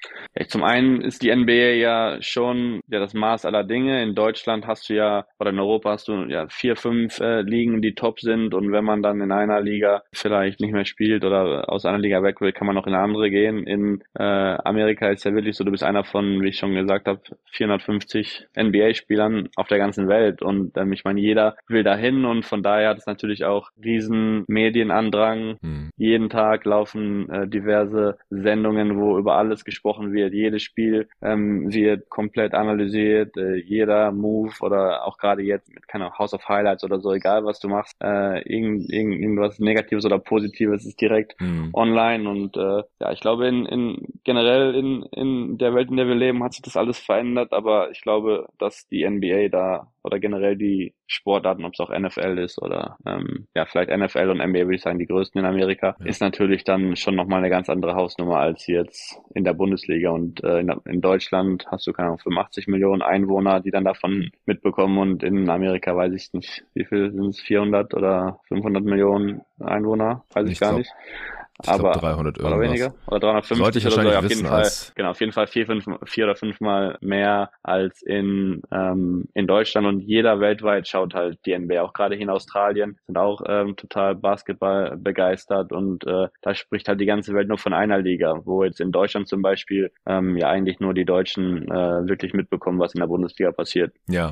Ja, zum einen ist die N B A ja schon ja das Maß aller Dinge. In Deutschland hast du ja, oder in Europa hast du ja vier, fünf äh, Ligen, die top sind, und wenn man dann in einer Liga vielleicht nicht mehr spielt oder aus einer Liga weg will, kann man noch in eine andere gehen. In äh, Amerika ist ja wirklich so, du bist einer von, wie ich schon gesagt habe, vierhundertfünfzig N B A-Spielern auf der ganzen Welt, und ähm, ich meine, jeder will dahin, und von daher hat es natürlich auch riesen Medienandrang. Hm. Jeden Tag laufen äh, diverse Sendungen, wo über alles gesprochen wird. Jedes Spiel ähm, wird komplett analysiert, äh, jeder Move oder auch gerade jetzt mit, keine Ahnung, House of Highlights oder so, egal was du machst, äh, irgend, irgend, irgendwas Negatives oder Positives ist direkt mhm. online, und äh, ja, ich glaube, in, in generell in, in der Welt, in der wir leben, hat sich das alles verändert, aber ich glaube, dass die N B A da oder generell die Sportarten, ob es auch N F L ist oder ähm, ja, vielleicht N F L und N B A, würde ich sagen, die größten in Amerika, ja. ist natürlich dann schon nochmal eine ganz andere Hausnummer als jetzt in der Bundesliga. Und äh, in, in Deutschland hast du, keine Ahnung, fünfundachtzig Millionen Einwohner, die dann davon mitbekommen, und in Amerika weiß ich nicht, wie viel sind es, vierhundert oder fünfhundert Millionen Einwohner, weiß ich, ich gar glaub. nicht. Ich aber glaub, dreihundert oder irgendwas. weniger oder dreihundertfünfzig Sollte ich oder so, ja, auf wissen, jeden Fall, als genau, auf jeden Fall vier, fünf, vier oder fünfmal mehr als in ähm, in Deutschland, und jeder weltweit schaut halt die N B A, auch gerade hier in Australien sind auch ähm, total Basketball begeistert, und äh, da spricht halt die ganze Welt nur von einer Liga, wo jetzt in Deutschland zum Beispiel ähm, ja eigentlich nur die Deutschen äh, wirklich mitbekommen, was in der Bundesliga passiert. Ja.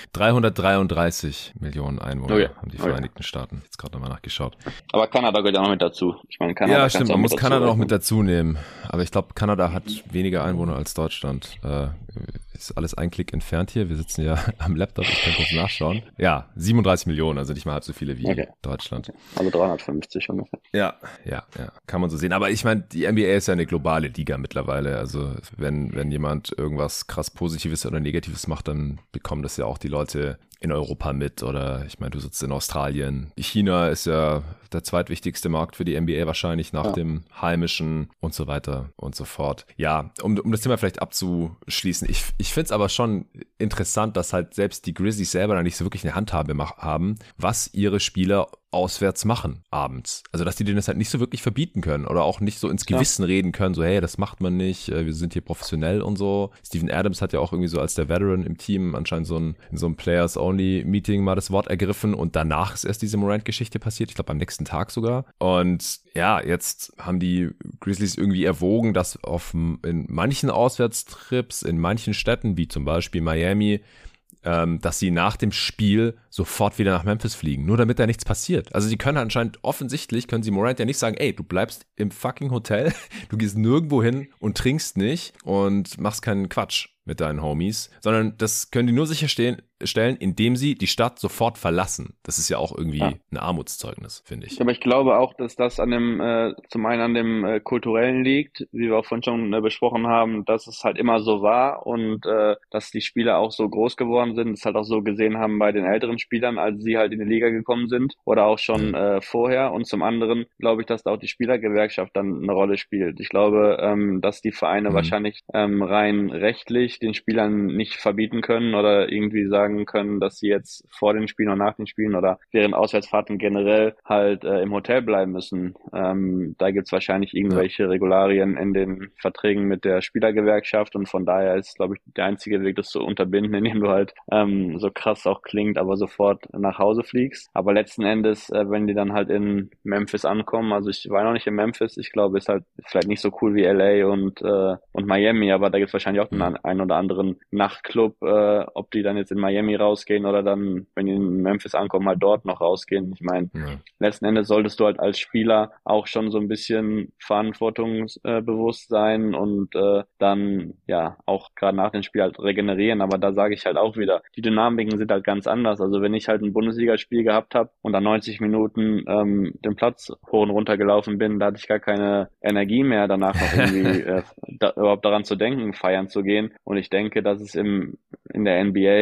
dreihundertdreiunddreißig Millionen Einwohner oh ja. haben die Vereinigten oh ja. Staaten. Jetzt gerade nochmal nachgeschaut. Aber Kanada gehört auch noch mit dazu. Ich meine, Kanada ja, stimmt, man muss Kanada noch mit dazu nehmen. Aber ich glaube, Kanada hat weniger Einwohner als Deutschland. Äh, ist alles ein Klick entfernt hier. Wir sitzen ja am Laptop, ich kann kurz nachschauen. Ja, siebenunddreißig Millionen, also nicht mal halb so viele wie okay. Deutschland. Okay. Also dreihundertfünfzig ungefähr. Ja, ja, ja, kann man so sehen. Aber ich meine, die N B A ist ja eine globale Liga mittlerweile. Also wenn, wenn jemand irgendwas krass Positives oder Negatives macht, dann bekommen das ja auch die Leute in Europa mit, oder ich meine, du sitzt in Australien. China ist ja der zweitwichtigste Markt für die N B A wahrscheinlich nach ja. dem heimischen und so weiter und so fort. Ja, um, um das Thema vielleicht abzuschließen, ich, ich finde es aber schon interessant, dass halt selbst die Grizzlies selber da nicht so wirklich eine Handhabe mach, haben, was ihre Spieler auswärts machen abends. Also, dass die denen das halt nicht so wirklich verbieten können oder auch nicht so ins Gewissen ja. reden können, so, hey, das macht man nicht, wir sind hier professionell und so. Steven Adams hat ja auch irgendwie so als der Veteran im Team anscheinend so ein, in so einem Players-Only-Meeting mal das Wort ergriffen, und danach ist erst diese Morant-Geschichte passiert, ich glaube am nächsten Tag sogar. Und ja, jetzt haben die Grizzlies irgendwie erwogen, dass auf in manchen Auswärtstrips, in manchen Städten, wie zum Beispiel Miami, ähm, dass sie nach dem Spiel sofort wieder nach Memphis fliegen, nur damit da nichts passiert. Also sie können anscheinend, offensichtlich können sie Morant ja nicht sagen, ey, du bleibst im fucking Hotel, du gehst nirgendwo hin und trinkst nicht und machst keinen Quatsch mit deinen Homies, sondern das können die nur sicherstellen, indem sie die Stadt sofort verlassen. Das ist ja auch irgendwie ja. ein Armutszeugnis, finde ich. Aber ich glaube auch, dass das an dem, äh, zum einen an dem äh, Kulturellen liegt, wie wir auch vorhin schon äh, besprochen haben, dass es halt immer so war, und äh, dass die Spieler auch so groß geworden sind, es halt auch so gesehen haben bei den älteren Spielern, als sie halt in die Liga gekommen sind oder auch schon ja. äh, vorher. Und zum anderen glaube ich, dass da auch die Spielergewerkschaft dann eine Rolle spielt. Ich glaube, ähm, dass die Vereine mhm. wahrscheinlich ähm, rein rechtlich den Spielern nicht verbieten können oder irgendwie sagen können, dass sie jetzt vor den Spielen und nach den Spielen oder während Auswärtsfahrten generell halt äh, im Hotel bleiben müssen. Ähm, da gibt's wahrscheinlich irgendwelche ja. Regularien in den Verträgen mit der Spielergewerkschaft, und von daher ist, glaube ich, der einzige Weg, das zu unterbinden, indem du halt ähm, so krass auch klingt, aber sofort nach Hause fliegst. Aber letzten Endes, äh, wenn die dann halt in Memphis ankommen, also ich war noch nicht in Memphis, ich glaube, ist halt vielleicht nicht so cool wie L A und äh, und Miami, aber da gibt's wahrscheinlich auch den einen oder anderen Nachtclub, äh, ob die dann jetzt in Miami rausgehen oder dann, wenn die in Memphis ankommen, halt dort noch rausgehen. Ich meine, ja. letzten Endes solltest du halt als Spieler auch schon so ein bisschen verantwortungsbewusst sein und äh, dann ja auch gerade nach dem Spiel halt regenerieren. Aber da sage ich halt auch wieder, die Dynamiken sind halt ganz anders. Also wenn ich halt ein Bundesligaspiel gehabt habe und dann neunzig Minuten ähm, den Platz hoch und runter gelaufen bin, da hatte ich gar keine Energie mehr, danach noch irgendwie äh, da, überhaupt daran zu denken, feiern zu gehen. Und ich denke, dass es im in der N B A, wenn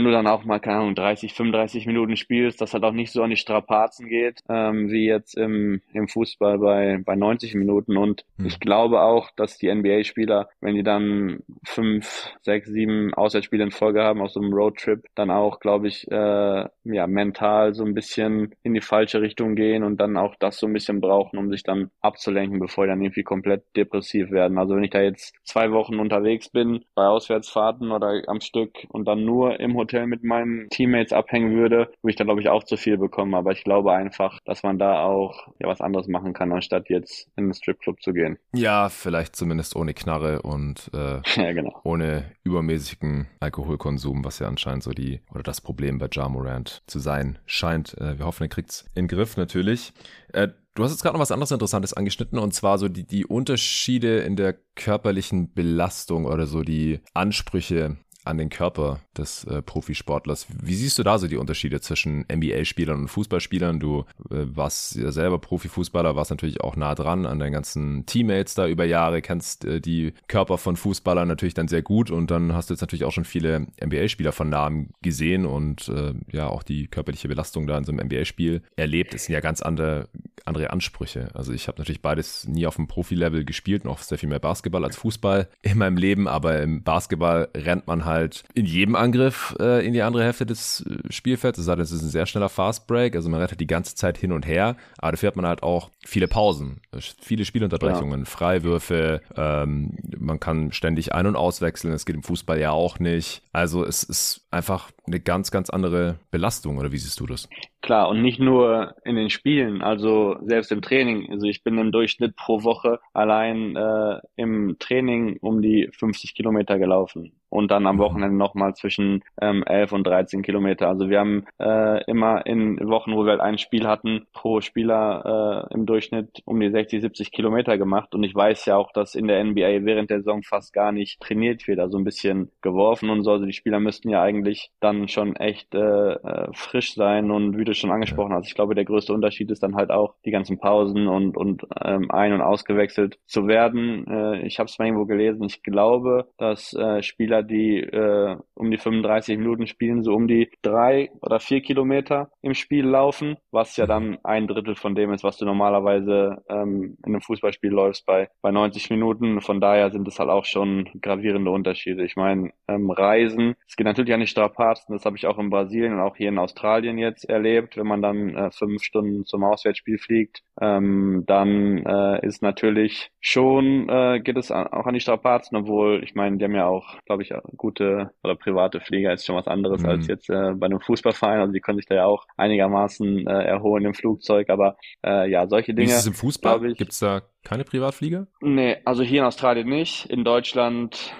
wenn du dann auch mal, keine Ahnung, dreißig, fünfunddreißig Minuten spielst, dass halt auch nicht so an die Strapazen geht, ähm, wie jetzt im, im Fußball bei, bei neunzig Minuten. Und Hm. ich glaube auch, dass die N B A-Spieler, wenn die dann fünf, sechs, sieben Auswärtsspiele in Folge haben aus so einem Roadtrip, dann auch, glaube ich, äh, ja, mental so ein bisschen in die falsche Richtung gehen und dann auch das so ein bisschen brauchen, um sich dann abzulenken, bevor die dann irgendwie komplett depressiv werden. Also wenn ich da jetzt zwei Wochen unterwegs bin, bei Auswärtsfahrten oder am Stück und dann nur im Hotel mit meinen Teammates abhängen würde, würde ich da, glaube ich, auch zu viel bekommen. Aber ich glaube einfach, dass man da auch ja was anderes machen kann, anstatt jetzt in den Stripclub zu gehen. Ja, vielleicht zumindest ohne Knarre und äh, Ja, genau. ohne übermäßigen Alkoholkonsum, was ja anscheinend so die oder das Problem bei Ja Morant zu sein scheint. Äh, wir hoffen, er kriegt's in den Griff natürlich. Äh, Du hast jetzt gerade noch was anderes Interessantes angeschnitten, und zwar so die, die Unterschiede in der körperlichen Belastung oder so die Ansprüche an den Körper des äh, Profisportlers. Wie siehst du da so die Unterschiede zwischen N B A-Spielern und Fußballspielern? Du äh, warst ja selber Profifußballer, warst natürlich auch nah dran an deinen ganzen Teammates da über Jahre, kennst äh, die Körper von Fußballern natürlich dann sehr gut, und dann hast du jetzt natürlich auch schon viele N B A-Spieler von nahem gesehen und äh, ja auch die körperliche Belastung da in so einem N B A-Spiel erlebt. Es sind ja ganz andere, andere Ansprüche. Also ich habe natürlich beides nie auf dem Profi-Level gespielt, noch sehr viel mehr Basketball als Fußball in meinem Leben, aber im Basketball rennt man halt halt in jedem Angriff äh, in die andere Hälfte des äh, Spielfelds. Es sei denn, es ist ein sehr schneller Fastbreak, also man rennt halt die ganze Zeit hin und her, aber dafür hat man halt auch viele Pausen, viele Spielunterbrechungen, ja. Freiwürfe, ähm, man kann ständig ein- und auswechseln, das geht im Fußball ja auch nicht. Also es ist einfach eine ganz, ganz andere Belastung, oder wie siehst du das? Klar, und nicht nur in den Spielen, also selbst im Training. Also ich bin im Durchschnitt pro Woche allein äh, im Training um die fünfzig Kilometer gelaufen. Und dann am Wochenende nochmal zwischen ähm, elf und dreizehn Kilometer. Also wir haben äh, immer in Wochen, wo wir halt ein Spiel hatten, pro Spieler äh, im Durchschnitt um die sechzig, siebzig Kilometer gemacht. Und ich weiß ja auch, dass in der N B A während der Saison fast gar nicht trainiert wird, also ein bisschen geworfen und so. Also die Spieler müssten ja eigentlich dann schon echt äh, frisch sein und wie du schon angesprochen hast. Ich glaube, der größte Unterschied ist dann halt auch die ganzen Pausen und und ähm, ein- und ausgewechselt zu werden. Äh, ich habe es mal irgendwo gelesen. Ich glaube, dass äh, Spieler, die äh, um die fünfunddreißig Minuten spielen, so um die drei oder vier Kilometer im Spiel laufen, was ja dann ein Drittel von dem ist, was du normalerweise ähm, in einem Fußballspiel läufst bei bei neunzig Minuten. Von daher sind es halt auch schon gravierende Unterschiede. Ich meine, ähm, Reisen, es geht natürlich an die Strapazen, das habe ich auch in Brasilien und auch hier in Australien jetzt erlebt, wenn man dann äh, fünf Stunden zum Auswärtsspiel fliegt, ähm, dann äh, ist natürlich schon, äh, geht es an, auch an die Strapazen, obwohl, ich meine, die haben ja auch, glaube ich, gute oder private Flieger, ist schon was anderes mhm. als jetzt äh, bei einem Fußballverein, also die können sich da ja auch einigermaßen äh, erholen im Flugzeug, aber äh, ja, solche Dinge. Wie ist es im Fußball? Gibt es da keine Privatflieger? Nee, also hier in Australien nicht, in Deutschland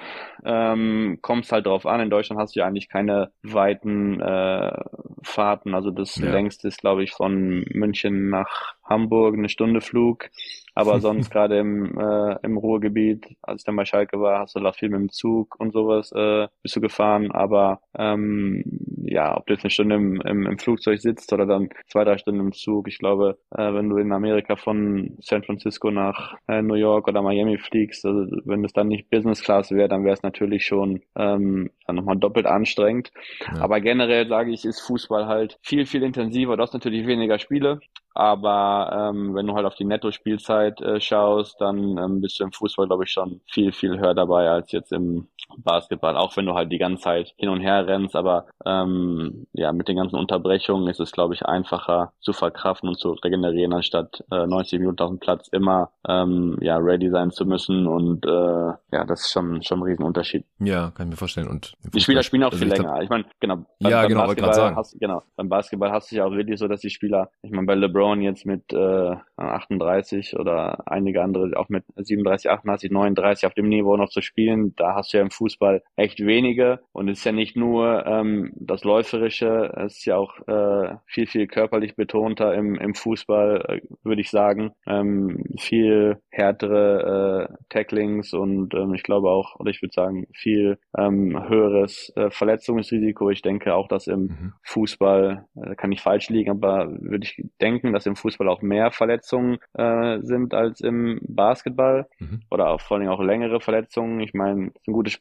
ähm, kommt es halt drauf an. In Deutschland hast du ja eigentlich keine weiten äh, Fahrten. Also das ja. längste ist, glaube ich, von München nach Hamburg, eine Stunde Flug. Aber sonst gerade im äh, im Ruhrgebiet, als ich dann bei Schalke war, hast du da viel mit dem Zug und sowas äh, bist du gefahren. Aber ähm, ja, ob du jetzt eine Stunde im, im, im Flugzeug sitzt oder dann zwei, drei Stunden im Zug. Ich glaube, äh, wenn du in Amerika von San Francisco nach äh, New York oder Miami fliegst, also wenn es dann nicht Business Class wäre, dann wäre es natürlich schon ähm, dann nochmal doppelt anstrengend. Ja. Aber generell sage ich, ist Fußball halt viel, viel intensiver. Du hast natürlich weniger Spiele. Aber ähm, wenn du halt auf die Netto-Spielzeit äh, schaust, dann ähm, bist du im Fußball, glaube ich, schon viel, viel höher dabei als jetzt im Basketball. Auch wenn du halt die ganze Zeit hin und her rennst. Aber ähm, ja, mit den ganzen Unterbrechungen ist es, glaube ich, einfacher zu verkraften und zu regenerieren, anstatt äh, neunzig Minuten auf dem Platz immer ähm, ja ready sein zu müssen. Und äh, ja, das ist schon schon ein Riesenunterschied. Ja, kann ich mir vorstellen. Und die Spieler spielen auch also viel ich länger. glaub, ich meine, genau. Beim, ja, beim genau, wollte gerade sagen. Hast, genau. Beim Basketball hast du ja auch wirklich so, dass die Spieler, ich meine, bei LeBron jetzt mit äh, achtunddreißig oder einige andere auch mit siebenunddreißig, achtundachtzig, neununddreißig auf dem Niveau noch zu spielen, da hast du ja im Fußball echt wenige. Und es ist ja nicht nur ähm, das Läuferische, es ist ja auch äh, viel, viel körperlich betonter im, im Fußball, äh, würde ich sagen. Ähm, viel härtere äh, Tacklings und ähm, ich glaube auch, oder ich würde sagen, viel ähm, höheres äh, Verletzungsrisiko. Ich denke auch, dass im mhm. Fußball, äh, kann nicht falsch liegen, aber würde ich denken, dass im Fußball auch mehr Verletzungen äh, sind als im Basketball mhm. oder auch vor allem auch längere Verletzungen. Ich meine, es ist ein gutes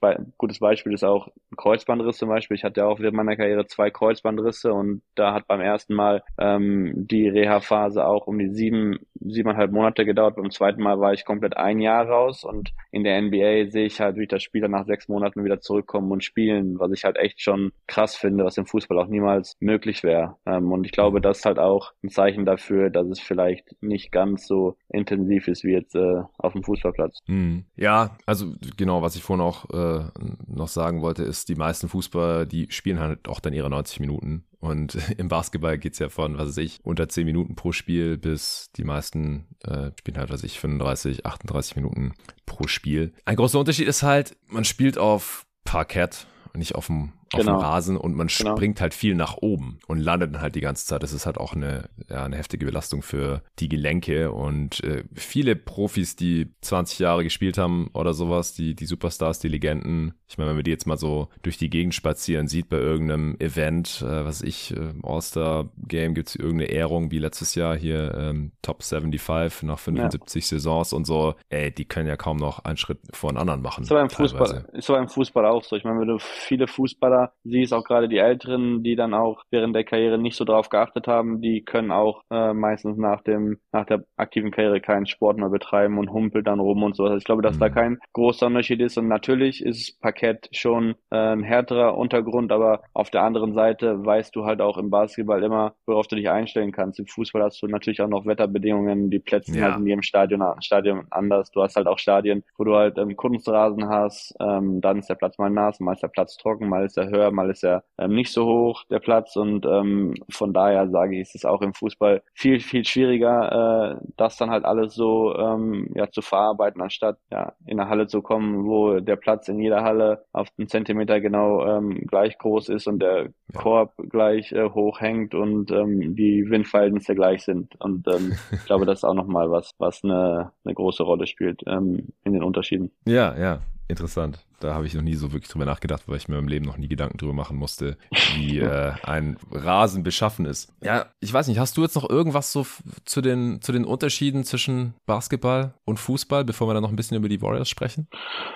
Be- gutes Beispiel ist auch ein Kreuzbandriss zum Beispiel. Ich hatte ja auch während meiner Karriere zwei Kreuzbandrisse und da hat beim ersten Mal ähm, die Reha-Phase auch um die sieben, siebeneinhalb Monate gedauert. Beim zweiten Mal war ich komplett ein Jahr raus und in der N B A sehe ich halt, wie der Spieler nach sechs Monaten wieder zurückkommen und spielen, was ich halt echt schon krass finde, was im Fußball auch niemals möglich wäre. Ähm, und ich glaube, das ist halt auch ein Zeichen dafür, dass es vielleicht nicht ganz so intensiv ist wie jetzt äh, auf dem Fußballplatz. Mhm. Ja, also genau, was ich vorhin auch äh, noch sagen wollte, ist, die meisten Fußballer, die spielen halt auch dann ihre neunzig Minuten. Und im Basketball geht's ja von, was weiß ich, unter zehn Minuten pro Spiel bis die meisten äh, spielen halt, was weiß ich, fünfunddreißig, achtunddreißig Minuten pro Spiel. Ein großer Unterschied ist halt, man spielt auf Parkett und nicht auf dem auf Genau. dem Rasen und man Genau. springt halt viel nach oben und landet dann halt die ganze Zeit. Das ist halt auch eine, ja, eine heftige Belastung für die Gelenke und äh, viele Profis, die zwanzig Jahre gespielt haben oder sowas, die, die Superstars, die Legenden, ich meine, wenn man die jetzt mal so durch die Gegend spazieren sieht bei irgendeinem Event, äh, was weiß ich, äh, All-Star-Game gibt's irgendeine Ehrung wie letztes Jahr hier, ähm, Top fünfundsiebzig nach fünfundsiebzig ja. Saisons und so, ey, die können ja kaum noch einen Schritt vor den anderen machen. Ist aber im Fußball, ist aber im Fußball auch so. Ich meine, wenn du viele Fußballer siehst, auch gerade die Älteren, die dann auch während der Karriere nicht so drauf geachtet haben, die können auch äh, meistens nach dem nach der aktiven Karriere keinen Sport mehr betreiben und humpeln dann rum und so. Also ich glaube, dass mhm. da kein großer Unterschied ist und natürlich ist Parkett schon äh, ein härterer Untergrund, aber auf der anderen Seite weißt du halt auch im Basketball immer, worauf du dich einstellen kannst. Im Fußball hast du natürlich auch noch Wetterbedingungen, die Plätze ja. halt in jedem Stadion, Stadion anders. Du hast halt auch Stadien, wo du halt ähm, Kunstrasen hast, ähm, dann ist der Platz mal nass, mal ist der Platz trocken, mal ist er höher, mal ist er ähm, nicht so hoch, der Platz und ähm, von daher sage ich, ist es auch im Fußball viel, viel schwieriger, äh, das dann halt alles so ähm, ja zu verarbeiten, anstatt ja in eine Halle zu kommen, wo der Platz in jeder Halle auf einen Zentimeter genau ähm, gleich groß ist und der Korb gleich äh, hoch hängt und ähm, die Windverhältnisse gleich sind und ähm, ich glaube, das ist auch nochmal was, was eine, eine große Rolle spielt ähm, in den Unterschieden. Ja, ja. Interessant. Da habe ich noch nie so wirklich drüber nachgedacht, weil ich mir im Leben noch nie Gedanken drüber machen musste, wie äh, ein Rasen beschaffen ist. Ja, ich weiß nicht, hast du jetzt noch irgendwas so f- zu den, zu den Unterschieden zwischen Basketball und Fußball, bevor wir dann noch ein bisschen über die Warriors sprechen?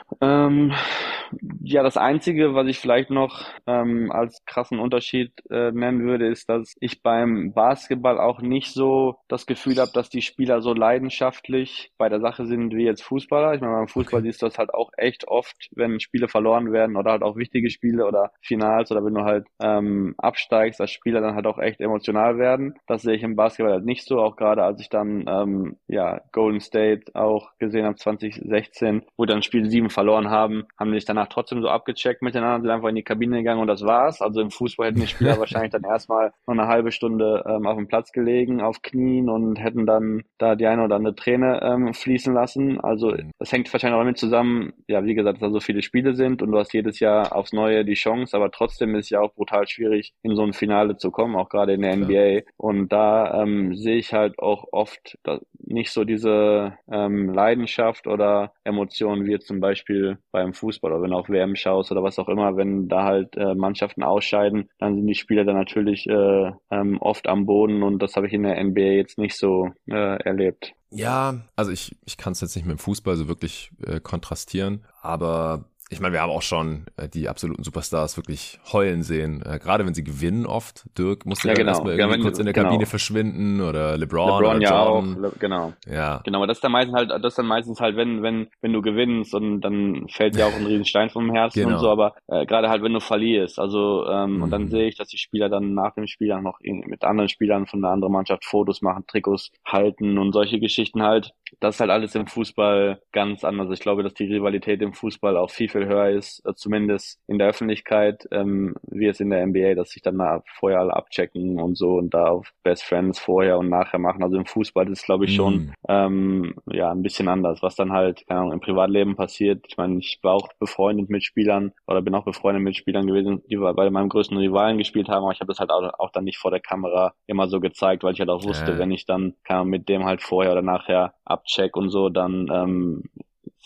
Ähm, ja, das Einzige, was ich vielleicht noch ähm, als krassen Unterschied äh, nennen würde, ist, dass ich beim Basketball auch nicht so das Gefühl habe, dass die Spieler so leidenschaftlich bei der Sache sind wie jetzt Fußballer. Ich meine, beim Fußball okay. siehst du das halt auch echt oft, wenn Spiele verloren werden oder halt auch wichtige Spiele oder Finals oder wenn du halt ähm, absteigst, dass Spieler dann halt auch echt emotional werden. Das sehe ich im Basketball halt nicht so, auch gerade als ich dann ähm, ja Golden State auch gesehen habe zwanzig sechzehn, wo dann Spiel sieben verloren haben, haben die sich danach trotzdem so abgecheckt miteinander, sind einfach in die Kabine gegangen und das war's. Also im Fußball hätten die Spieler wahrscheinlich dann erstmal noch eine halbe Stunde ähm, auf dem Platz gelegen, auf Knien und hätten dann da die eine oder andere Träne ähm, fließen lassen. Also das hängt wahrscheinlich auch damit zusammen, ja wie gesagt, dass da so viele Spiele sind und du hast jedes Jahr aufs Neue die Chance, aber trotzdem ist es ja auch brutal schwierig, in so ein Finale zu kommen, auch gerade in der ja. N B A. Und da ähm, sehe ich halt auch oft nicht so diese ähm, Leidenschaft oder Emotionen wie jetzt zum Beispiel beim Fußball oder wenn du auf W M schaust oder was auch immer, wenn da halt äh, Mannschaften ausscheiden, dann sind die Spieler dann natürlich äh, ähm, oft am Boden und das habe ich in der N B A jetzt nicht so äh, erlebt. Ja, also ich, ich kann es jetzt nicht mit dem Fußball so wirklich äh, kontrastieren, aber ich meine, wir haben auch schon äh, die absoluten Superstars wirklich heulen sehen, äh, gerade wenn sie gewinnen oft. Dirk musste ja, dann genau. erstmal irgendwie ja, wenn, kurz in der genau. Kabine verschwinden oder LeBron, LeBron oder ja Jordan. auch, Le- genau. Ja. Genau, aber das ist dann meistens halt, das ist dann meistens halt, wenn, wenn, wenn du gewinnst und dann fällt dir auch ein riesen Stein vom Herzen genau. und so, aber äh, gerade halt, wenn du verlierst, also ähm, mhm. und dann sehe ich, dass die Spieler dann nach dem Spiel auch noch mit anderen Spielern von einer anderen Mannschaft Fotos machen, Trikots halten und solche Geschichten halt. Das ist halt alles im Fußball ganz anders. Ich glaube, dass die Rivalität im Fußball auch viel, viel höher ist, äh, zumindest in der Öffentlichkeit, ähm, wie es in der N B A, dass sich dann da vorher alle abchecken und so und da auf Best Friends vorher und nachher machen. Also im Fußball ist es, glaube ich, schon mm. ähm, ja ein bisschen anders, was dann halt, keine Ahnung, im Privatleben passiert. Ich meine, ich war auch befreundet mit Spielern oder bin auch befreundet mit Spielern gewesen, die bei meinem größten Rivalen gespielt haben, aber ich habe das halt auch, auch dann nicht vor der Kamera immer so gezeigt, weil ich halt auch wusste, äh. wenn ich dann, keine Ahnung, mit dem halt vorher oder nachher abcheck und so, dann ähm,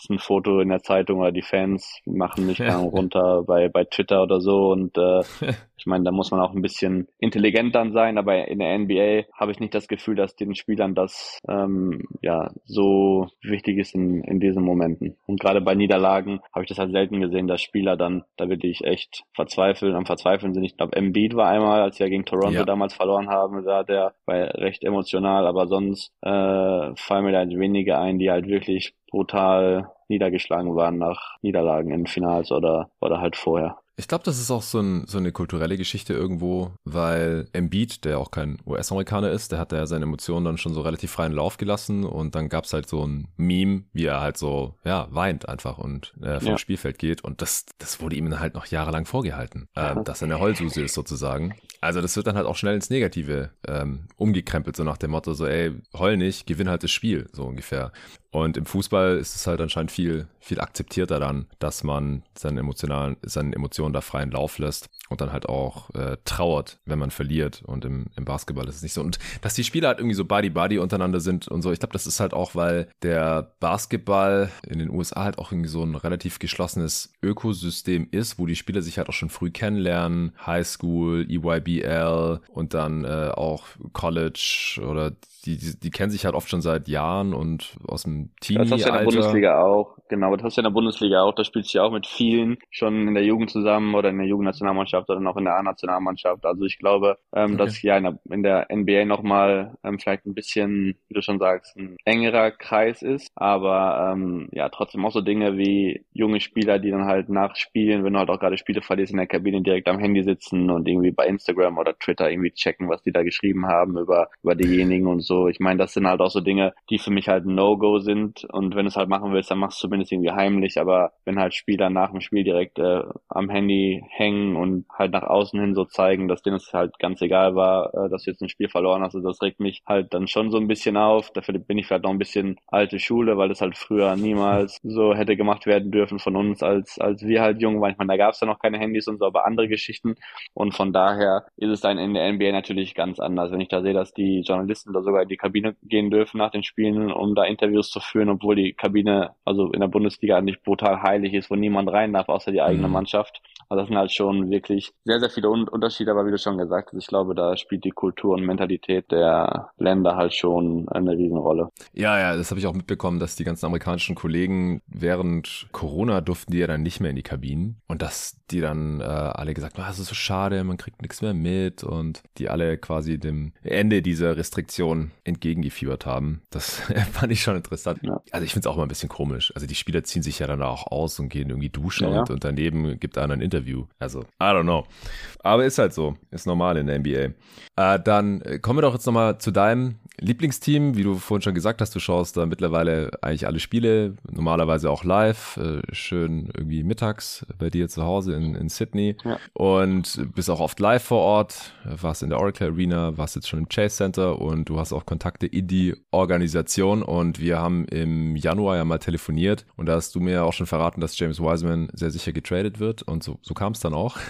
ist ein Foto in der Zeitung oder die Fans machen mich dann runter bei bei Twitter oder so und äh, ich meine, da muss man auch ein bisschen intelligent dann sein, aber in der N B A habe ich nicht das Gefühl, dass den Spielern das ähm, ja so wichtig ist in, in diesen Momenten. Und gerade bei Niederlagen habe ich das halt selten gesehen, dass Spieler dann da wirklich echt verzweifeln, am Verzweifeln sind. Ich glaube, Embiid war einmal, als wir gegen Toronto ja. damals verloren haben, da der war recht emotional, aber sonst äh, fallen mir da halt wenige ein, die halt wirklich brutal niedergeschlagen waren nach Niederlagen in Finals oder oder halt vorher. Ich glaube, das ist auch so, ein, so eine kulturelle Geschichte irgendwo, weil Embiid, der auch kein U S-Amerikaner ist, der hat ja seine Emotionen dann schon so relativ freien Lauf gelassen und dann gab's halt so ein Meme, wie er halt so, ja, weint einfach und äh, vom ja. Spielfeld geht und das das wurde ihm halt noch jahrelang vorgehalten, äh, dass er eine Heulsuse ist sozusagen. Also das wird dann halt auch schnell ins Negative ähm, umgekrempelt, so nach dem Motto so, ey, heul nicht, gewinn halt das Spiel, so ungefähr. Und im Fußball ist es halt anscheinend viel, viel akzeptierter dann, dass man seinen emotionalen, seinen Emotionen da freien Lauf lässt und dann halt auch äh, trauert, wenn man verliert. Und im, im Basketball ist es nicht so. Und dass die Spieler halt irgendwie so Buddy-Buddy untereinander sind und so, ich glaube, das ist halt auch, weil der Basketball in den U S A halt auch irgendwie so ein relativ geschlossenes Ökosystem ist, wo die Spieler sich halt auch schon früh kennenlernen, Highschool, E Y B L und dann äh, auch College oder die, die, die kennen sich halt oft schon seit Jahren und aus dem Teenie-Alter. Das hast du ja in der Bundesliga auch, genau, das hast du ja in der Bundesliga auch, da spielst du ja auch mit vielen schon in der Jugend zusammen oder in der Jugendnationalmannschaft oder noch in der A-Nationalmannschaft. Also ich glaube, ähm, okay. dass ja in der, in der N B A nochmal ähm, vielleicht ein bisschen, wie du schon sagst, ein engerer Kreis ist, aber ähm, ja, trotzdem auch so Dinge wie junge Spieler, die dann halt nach Spielen, wenn du halt auch gerade Spiele verlierst, in der Kabine direkt am Handy sitzen und irgendwie bei Instagram oder Twitter irgendwie checken, was die da geschrieben haben über, über diejenigen und so. So, ich meine, das sind halt auch so Dinge, die für mich halt ein No-Go sind und wenn du es halt machen willst, dann machst du zumindest irgendwie heimlich, aber wenn halt Spieler nach dem Spiel direkt äh, am Handy hängen und halt nach außen hin so zeigen, dass denen es halt ganz egal war, äh, dass du jetzt ein Spiel verloren hast, also das regt mich halt dann schon so ein bisschen auf. Dafür bin ich vielleicht noch ein bisschen alte Schule, weil das halt früher niemals so hätte gemacht werden dürfen von uns, als als wir halt jung waren. Ich meine, da gab es ja noch keine Handys und so, aber andere Geschichten und von daher ist es dann in der N B A natürlich ganz anders. Wenn ich da sehe, dass die Journalisten da sogar in die Kabine gehen dürfen nach den Spielen, um da Interviews zu führen, obwohl die Kabine, also in der Bundesliga, eigentlich brutal heilig ist, wo niemand rein darf, außer die eigene mhm. Mannschaft. Also das sind halt schon wirklich sehr, sehr viele Un- Unterschiede, aber wie du schon gesagt hast, ich glaube, da spielt die Kultur und Mentalität der Länder halt schon eine Riesenrolle. Ja, ja, das habe ich auch mitbekommen, dass die ganzen amerikanischen Kollegen während Corona durften die ja dann nicht mehr in die Kabinen und dass die dann äh, alle gesagt haben, ah, das ist so schade, man kriegt nichts mehr mit und die alle quasi dem Ende dieser Restriktion entgegengefiebert haben. Das fand ich schon interessant. Ja. Also ich finde es auch mal ein bisschen komisch. Also die Spieler ziehen sich ja dann auch aus und gehen irgendwie duschen ja, ja. Und, und daneben gibt einer ein Interview. Also, I don't know. Aber ist halt so. Ist normal in der N B A. Äh, dann kommen wir doch jetzt nochmal zu deinem Lieblingsteam, wie du vorhin schon gesagt hast, du schaust da mittlerweile eigentlich alle Spiele, normalerweise auch live, äh, schön irgendwie mittags bei dir zu Hause in, in Sydney ja. Und bist auch oft live vor Ort, warst in der Oracle Arena, warst jetzt schon im Chase Center und du hast auch Kontakte in die Organisation und wir haben im Januar ja mal telefoniert und da hast du mir ja auch schon verraten, dass James Wiseman sehr sicher getradet wird und so, so kam es dann auch.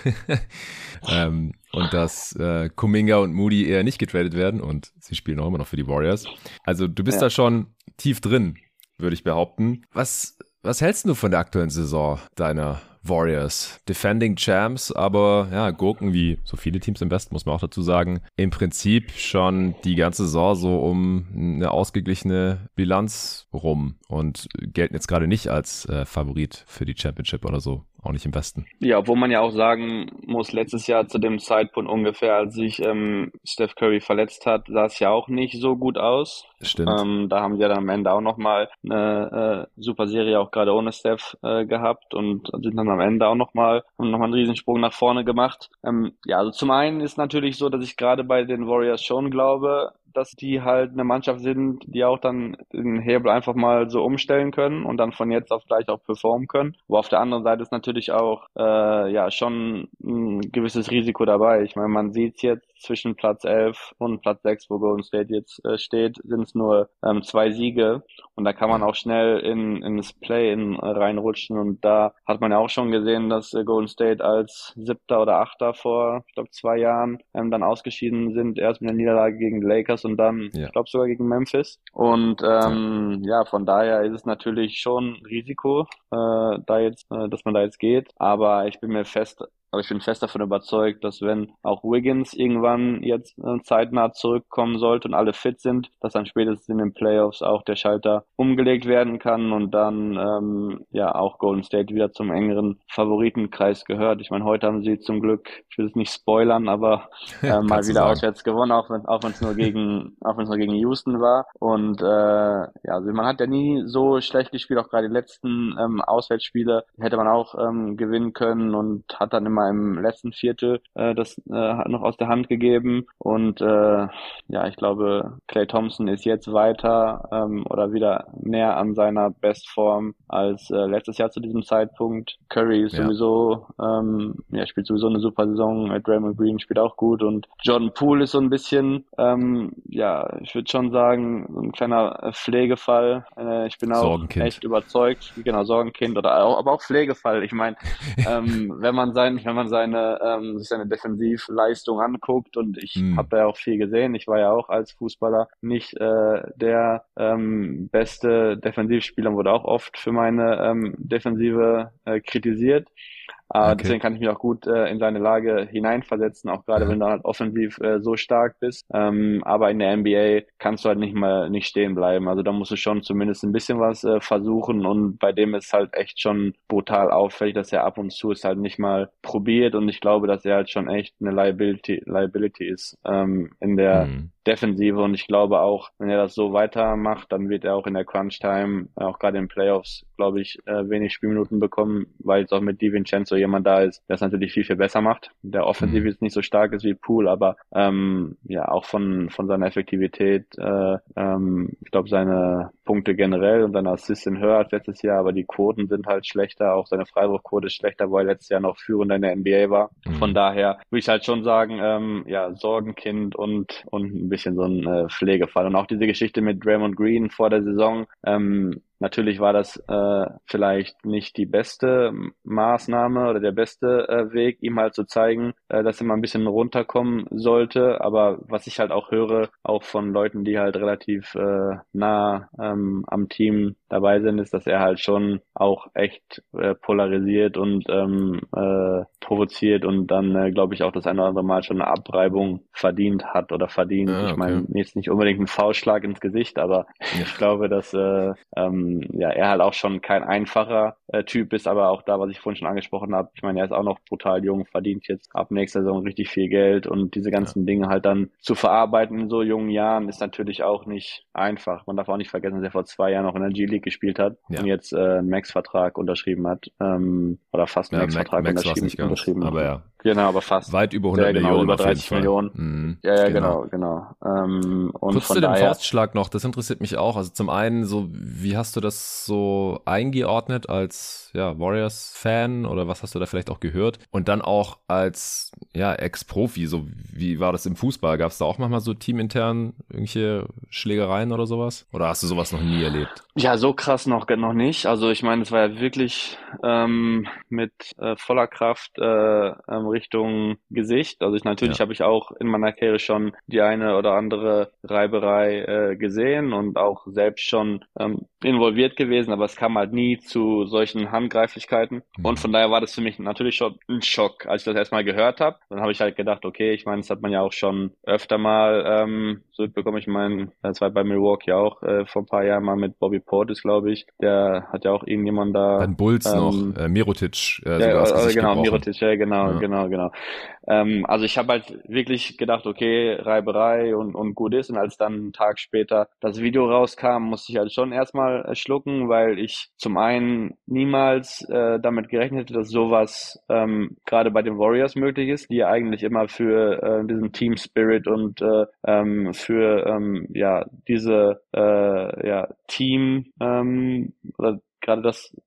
ähm, und dass äh, Kuminga und Moody eher nicht getradet werden und sie spielen auch immer noch für die Warriors. Also du bist ja. da schon tief drin, würde ich behaupten. Was, was hältst du von der aktuellen Saison deiner Warriors? Defending Champs, aber ja, Gurken wie so viele Teams im Westen, muss man auch dazu sagen, im Prinzip schon die ganze Saison so um eine ausgeglichene Bilanz rum und gelten jetzt gerade nicht als äh, Favorit für die Championship oder so. Auch nicht im Westen. Ja, obwohl man ja auch sagen muss, letztes Jahr zu dem Zeitpunkt ungefähr, als sich ähm, Steph Curry verletzt hat, sah es ja auch nicht so gut aus. Stimmt. Ähm, da haben sie ja dann am Ende auch nochmal eine äh, super Serie auch gerade ohne Steph äh, gehabt und sind dann am Ende auch nochmal haben noch mal einen Riesensprung nach vorne gemacht. Ähm, ja, also zum einen ist natürlich so, dass ich gerade bei den Warriors schon glaube, dass die halt eine Mannschaft sind, die auch dann den Hebel einfach mal so umstellen können und dann von jetzt auf gleich auch performen können. Aber auf der anderen Seite ist natürlich auch äh, ja schon ein gewisses Risiko dabei. Ich meine, man sieht es jetzt zwischen Platz elf und Platz sechs, wo Golden State jetzt äh, steht, sind es nur ähm, zwei Siege. Und da kann man auch schnell in, in das Play-in reinrutschen. Und da hat man ja auch schon gesehen, dass äh, Golden State als Siebter oder Achter vor, ich glaube, zwei Jahren ähm, dann ausgeschieden sind. Erst mit der Niederlage gegen die Lakers und dann, Ja. ich glaube, sogar gegen Memphis. Und ähm, ja. ja, von daher ist es natürlich schon ein Risiko, äh, da jetzt, äh, dass man da jetzt geht. Aber ich bin mir fest Aber ich bin fest davon überzeugt, dass wenn auch Wiggins irgendwann jetzt äh, zeitnah zurückkommen sollte und alle fit sind, dass dann spätestens in den Playoffs auch der Schalter umgelegt werden kann und dann ähm, ja auch Golden State wieder zum engeren Favoritenkreis gehört. Ich meine, heute haben sie zum Glück, ich will es nicht spoilern, aber äh, mal wieder auswärts gewonnen, auch wenn auch wenn es nur gegen auch wenn es nur gegen Houston war. Und äh, ja, also man hat ja nie so schlecht gespielt, auch gerade die letzten ähm, Auswärtsspiele hätte man auch ähm, gewinnen können und hat dann immer im letzten Viertel äh, das äh, noch aus der Hand gegeben. Und äh, ja, ich glaube, Klay Thompson ist jetzt weiter ähm, oder wieder näher an seiner Bestform als äh, letztes Jahr zu diesem Zeitpunkt. Curry ist ja. sowieso, ähm, ja, spielt sowieso eine super Saison. Draymond Green spielt auch gut und Jordan Poole ist so ein bisschen, ähm, ja, ich würde schon sagen, so ein kleiner Pflegefall. Äh, ich bin auch Sorgenkind. echt überzeugt, genau, Sorgenkind oder auch, aber auch Pflegefall. Ich meine, ähm, wenn man sein, wenn man seine, ähm, sich seine Defensivleistung anguckt und ich hm. habe da ja auch viel gesehen. Ich war ja auch als Fußballer nicht äh, der ähm, beste Defensivspieler, wurde auch oft für meine ähm, Defensive äh, kritisiert. Okay. Deswegen kann ich mich auch gut äh, in seine Lage hineinversetzen, auch gerade ja. wenn du halt offensiv äh, so stark bist. Ähm, aber in der N B A kannst du halt nicht mal nicht stehen bleiben. Also da musst du schon zumindest ein bisschen was äh, versuchen und bei dem ist halt echt schon brutal auffällig, dass er ab und zu es halt nicht mal probiert und ich glaube, dass er halt schon echt eine Liability, Liability ist ähm, in der mhm. Defensive und ich glaube auch, wenn er das so weitermacht, dann wird er auch in der Crunch-Time, auch gerade in den Playoffs, glaube ich, äh, wenig Spielminuten bekommen, weil jetzt auch mit DiVincenzo jemand da ist, der es natürlich viel, viel besser macht. Der Offensive mhm. jetzt nicht so stark ist wie Poole, aber ähm, ja, auch von von seiner Effektivität, äh, ähm, ich glaube, seine Punkte generell und seine Assists sind höher als letztes Jahr, aber die Quoten sind halt schlechter, auch seine Freiwurfquote ist schlechter, weil er letztes Jahr noch führender in der N B A war. Mhm. Von daher würde ich halt schon sagen, ähm, ja, Sorgenkind und und ein bisschen so ein äh, Pflegefall. Und auch diese Geschichte mit Draymond Green vor der Saison, ähm, natürlich war das äh, vielleicht nicht die beste Maßnahme oder der beste äh, Weg, ihm halt zu zeigen, äh, dass er mal ein bisschen runterkommen sollte. Aber was ich halt auch höre, auch von Leuten, die halt relativ äh, nah ähm, am Team dabei sind, ist, dass er halt schon auch echt äh, polarisiert und ähm, äh, provoziert und dann, äh, glaube ich, auch das eine oder andere Mal schon eine Abreibung verdient hat oder verdient. Ja, okay. Ich meine, jetzt nicht unbedingt einen Faustschlag ins Gesicht, aber ja. ich glaube, dass äh, ähm, ja, er halt auch schon kein einfacher äh, Typ ist, aber auch da, was ich vorhin schon angesprochen habe, ich meine, er ist auch noch brutal jung, verdient jetzt ab nächster Saison richtig viel Geld und diese ganzen ja. Dinge halt dann zu verarbeiten in so jungen Jahren ist natürlich auch nicht einfach. Man darf auch nicht vergessen, dass er vor zwei Jahren noch in der G-League gespielt hat ja. und jetzt äh, einen Max-Vertrag unterschrieben hat ähm, oder fast einen ja, Max-Vertrag Max unterschrieben, nicht ganz, unterschrieben aber ja. Genau, aber fast. Weit über hundert ja, genau, Millionen über auf jeden dreißig Fall. Millionen. Mhm. Ja, ja, genau, genau. genau. Ähm, und Kurz von zu dem daher, Faustschlag noch, das interessiert mich auch. Also zum einen, so wie hast du das so eingeordnet als ja, Warriors-Fan oder was hast du da vielleicht auch gehört? Und dann auch als ja, Ex-Profi, so wie war das im Fußball? Gab es da auch manchmal so teamintern irgendwelche Schlägereien oder sowas? Oder hast du sowas noch nie erlebt? Ja, so krass noch noch nicht. Also ich meine, es war ja wirklich ähm, mit äh, voller Kraft äh, ähm, Richtung Gesicht. Also ich natürlich ja. habe ich auch in meiner Karriere schon die eine oder andere Reiberei äh, gesehen und auch selbst schon ähm, involviert gewesen, aber es kam halt nie zu solchen Handgreiflichkeiten. Mhm. Und von daher war das für mich natürlich schon ein Schock, als ich das erstmal gehört habe. Dann habe ich halt gedacht, okay, ich meine, das hat man ja auch schon öfter mal ähm, so bekomme ich meinen, das war bei Milwaukee auch äh, vor ein paar Jahren mal mit Bobby Portis, glaube ich. Der hat ja auch irgendjemand da. Bei den Bulls ähm, noch, äh, Mirotic. Äh, ja, sogar äh, genau, gebrochen. Mirotic, ja, genau, ja. genau, genau. Ähm, also ich habe halt wirklich gedacht, okay, Reiberei und, und gut ist. Und als dann einen Tag später das Video rauskam, musste ich halt schon erstmal äh, schlucken, weil ich zum einen niemals äh, damit gerechnet hätte, dass sowas ähm, gerade bei den Warriors möglich ist, die ja eigentlich immer für äh, diesen Team Spirit und äh, ähm, für ähm, ja diese äh, ja Team ähm, oder gerade das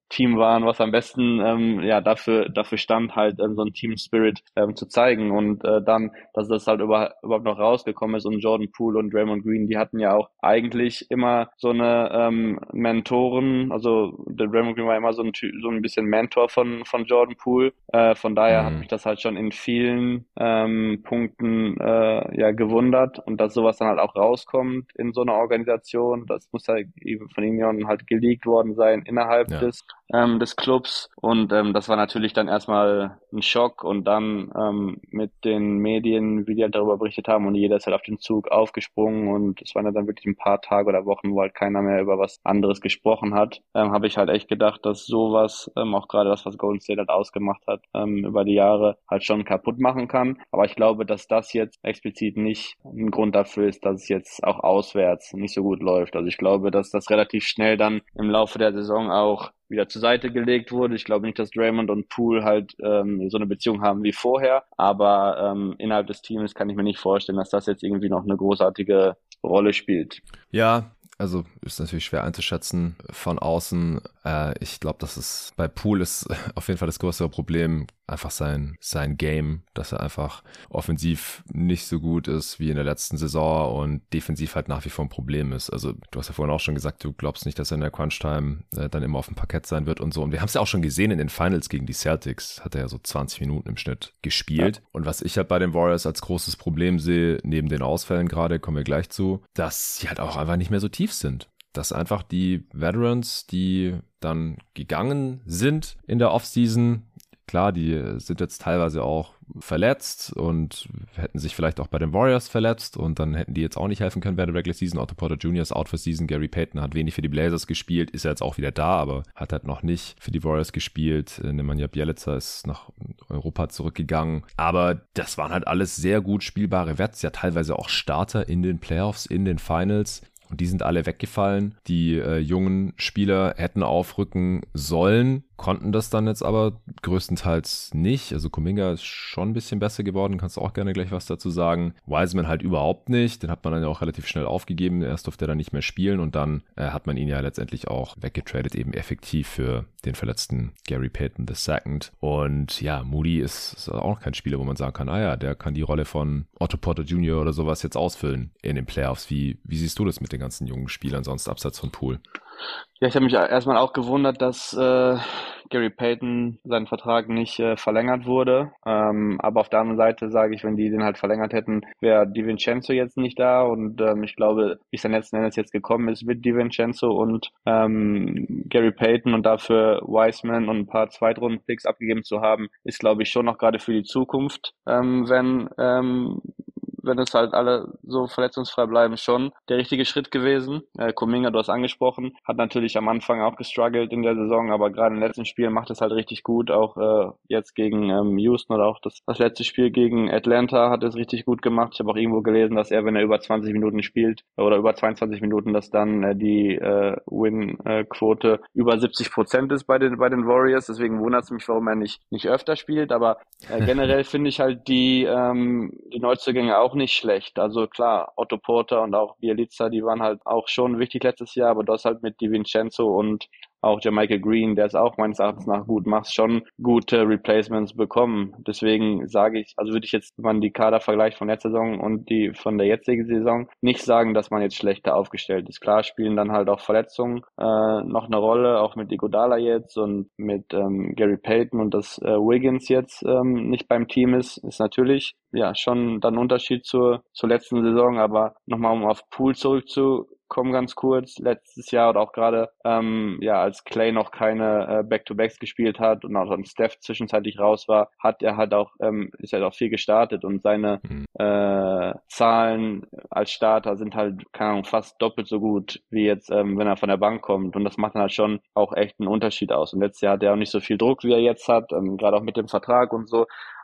Team waren, was am besten ähm, ja dafür dafür stand, halt ähm, so ein Team Spirit ähm, zu zeigen. Und äh, dann, dass das halt über, überhaupt noch rausgekommen ist, und Jordan Poole und Draymond Green, die hatten ja auch eigentlich immer so eine ähm, Mentoren, also der Draymond Green war immer so ein Ty- so ein bisschen Mentor von von Jordan Poole. Äh, von daher hat Mhm. mich das halt schon in vielen ähm, Punkten äh, ja gewundert, und dass sowas dann halt auch rauskommt in so einer Organisation, das muss halt eben von ihnen halt geleakt worden sein innerhalb Ja. des ähm, des Clubs. Und ähm, das war natürlich dann erstmal ein Schock, und dann ähm, mit den Medien, wie die halt darüber berichtet haben, und jeder ist halt auf den Zug aufgesprungen, und es waren ja dann wirklich ein paar Tage oder Wochen, wo halt keiner mehr über was anderes gesprochen hat, ähm, habe ich halt echt gedacht, dass sowas, ähm, auch gerade das, was Golden State halt ausgemacht hat, ähm, über die Jahre halt schon kaputt machen kann. Aber ich glaube, dass das jetzt explizit nicht ein Grund dafür ist, dass es jetzt auch auswärts nicht so gut läuft. Also ich glaube, dass das relativ schnell dann im Laufe der Saison auch wieder zur Seite gelegt wurde. Ich glaube nicht, dass Draymond und Poole halt ähm, so eine Beziehung haben wie vorher, aber ähm, innerhalb des Teams kann ich mir nicht vorstellen, dass das jetzt irgendwie noch eine großartige Rolle spielt. Ja, also ist natürlich schwer einzuschätzen von außen. Äh, ich glaube, dass es bei Poole ist auf jeden Fall das größere Problem einfach sein sein Game, dass er einfach offensiv nicht so gut ist wie in der letzten Saison und defensiv halt nach wie vor ein Problem ist. Also du hast ja vorhin auch schon gesagt, du glaubst nicht, dass er in der Crunch-Time äh, dann immer auf dem Parkett sein wird und so. Und wir haben es ja auch schon gesehen in den Finals gegen die Celtics, hat er ja so zwanzig Minuten im Schnitt gespielt. Ja. Und was ich halt bei den Warriors als großes Problem sehe, neben den Ausfällen gerade, kommen wir gleich zu, dass sie halt auch einfach nicht mehr so tief sind. Dass einfach die Veterans, die dann gegangen sind in der Offseason, klar, die sind jetzt teilweise auch verletzt und hätten sich vielleicht auch bei den Warriors verletzt und dann hätten die jetzt auch nicht helfen können während der Regular Season. Otto Porter Junior ist out for season, Gary Payton hat wenig für die Blazers gespielt, ist ja jetzt auch wieder da, aber hat halt noch nicht für die Warriors gespielt. Nemanja Bjelica ist nach Europa zurückgegangen, aber das waren halt alles sehr gut spielbare Vets, ja teilweise auch Starter in den Playoffs, in den Finals. Und die sind alle weggefallen. Die äh, jungen Spieler hätten aufrücken sollen, konnten das dann jetzt aber größtenteils nicht. Also Kuminga ist schon ein bisschen besser geworden, kannst du auch gerne gleich was dazu sagen. Wiseman halt überhaupt nicht, den hat man dann ja auch relativ schnell aufgegeben. Erst durfte er dann nicht mehr spielen und dann äh, hat man ihn ja letztendlich auch weggetradet, eben effektiv für den verletzten Gary Payton der Second. Und ja, Moody ist, ist auch noch kein Spieler, wo man sagen kann, ah ja, der kann die Rolle von Otto Porter Junior oder sowas jetzt ausfüllen in den Playoffs. Wie, wie siehst du das mit den ganzen jungen Spielern sonst abseits von Poole? Ja, ich habe mich erstmal auch gewundert, dass äh, Gary Payton seinen Vertrag nicht äh, verlängert wurde. Ähm, aber auf der anderen Seite sage ich, wenn die den halt verlängert hätten, wäre DiVincenzo jetzt nicht da. Und ähm, ich glaube, wie es dann letzten Endes jetzt gekommen ist mit DiVincenzo und ähm, Gary Payton und dafür Wiseman und ein paar Zweitrunden-Picks abgegeben zu haben, ist, glaube ich, schon noch gerade für die Zukunft, ähm, wenn ähm, wenn es halt alle so verletzungsfrei bleiben, schon der richtige Schritt gewesen. Äh, Kuminga, du hast angesprochen, hat natürlich am Anfang auch gestruggelt in der Saison, aber gerade im letzten Spiel macht es halt richtig gut. Auch äh, jetzt gegen ähm, Houston oder auch das, das letzte Spiel gegen Atlanta hat es richtig gut gemacht. Ich habe auch irgendwo gelesen, dass er, wenn er über zwanzig Minuten spielt oder über zweiundzwanzig Minuten, dass dann äh, die äh, Win-Quote über siebzig Prozent ist bei den bei den Warriors. Deswegen wundert es mich, warum er nicht nicht öfter spielt. Aber äh, generell finde ich halt die ähm, die Neuzugänge auch nicht schlecht. Also klar, Otto Porter und auch Bjelica, die waren halt auch schon wichtig letztes Jahr, aber das halt mit DiVincenzo und auch Jermichael Green, der es auch meines Erachtens nach gut macht, schon gute Replacements bekommen. Deswegen sage ich, also würde ich jetzt, wenn man die Kader vergleicht von letzter Saison und die von der jetzigen Saison, nicht sagen, dass man jetzt schlechter aufgestellt ist. Klar spielen dann halt auch Verletzungen äh, noch eine Rolle, auch mit Iguodala jetzt und mit ähm, Gary Payton, und dass äh, Wiggins jetzt ähm, nicht beim Team ist, ist natürlich ja schon dann ein Unterschied zur zur letzten Saison. Aber nochmal, um auf Poole zurückzukommen, ganz kurz, letztes Jahr oder auch gerade, ähm, ja, als Clay noch keine äh, Back-to-Backs gespielt hat und auch dann Steph zwischenzeitlich raus war, hat er halt auch, ähm, ist halt auch viel gestartet, und seine mhm. äh, Zahlen als Starter sind halt, keine Ahnung, fast doppelt so gut, wie jetzt, ähm, wenn er von der Bank kommt, und das macht dann halt schon auch echt einen Unterschied aus. Und letztes Jahr hat er auch nicht so viel Druck, wie er jetzt hat, ähm, gerade auch mit dem Vertrag und so.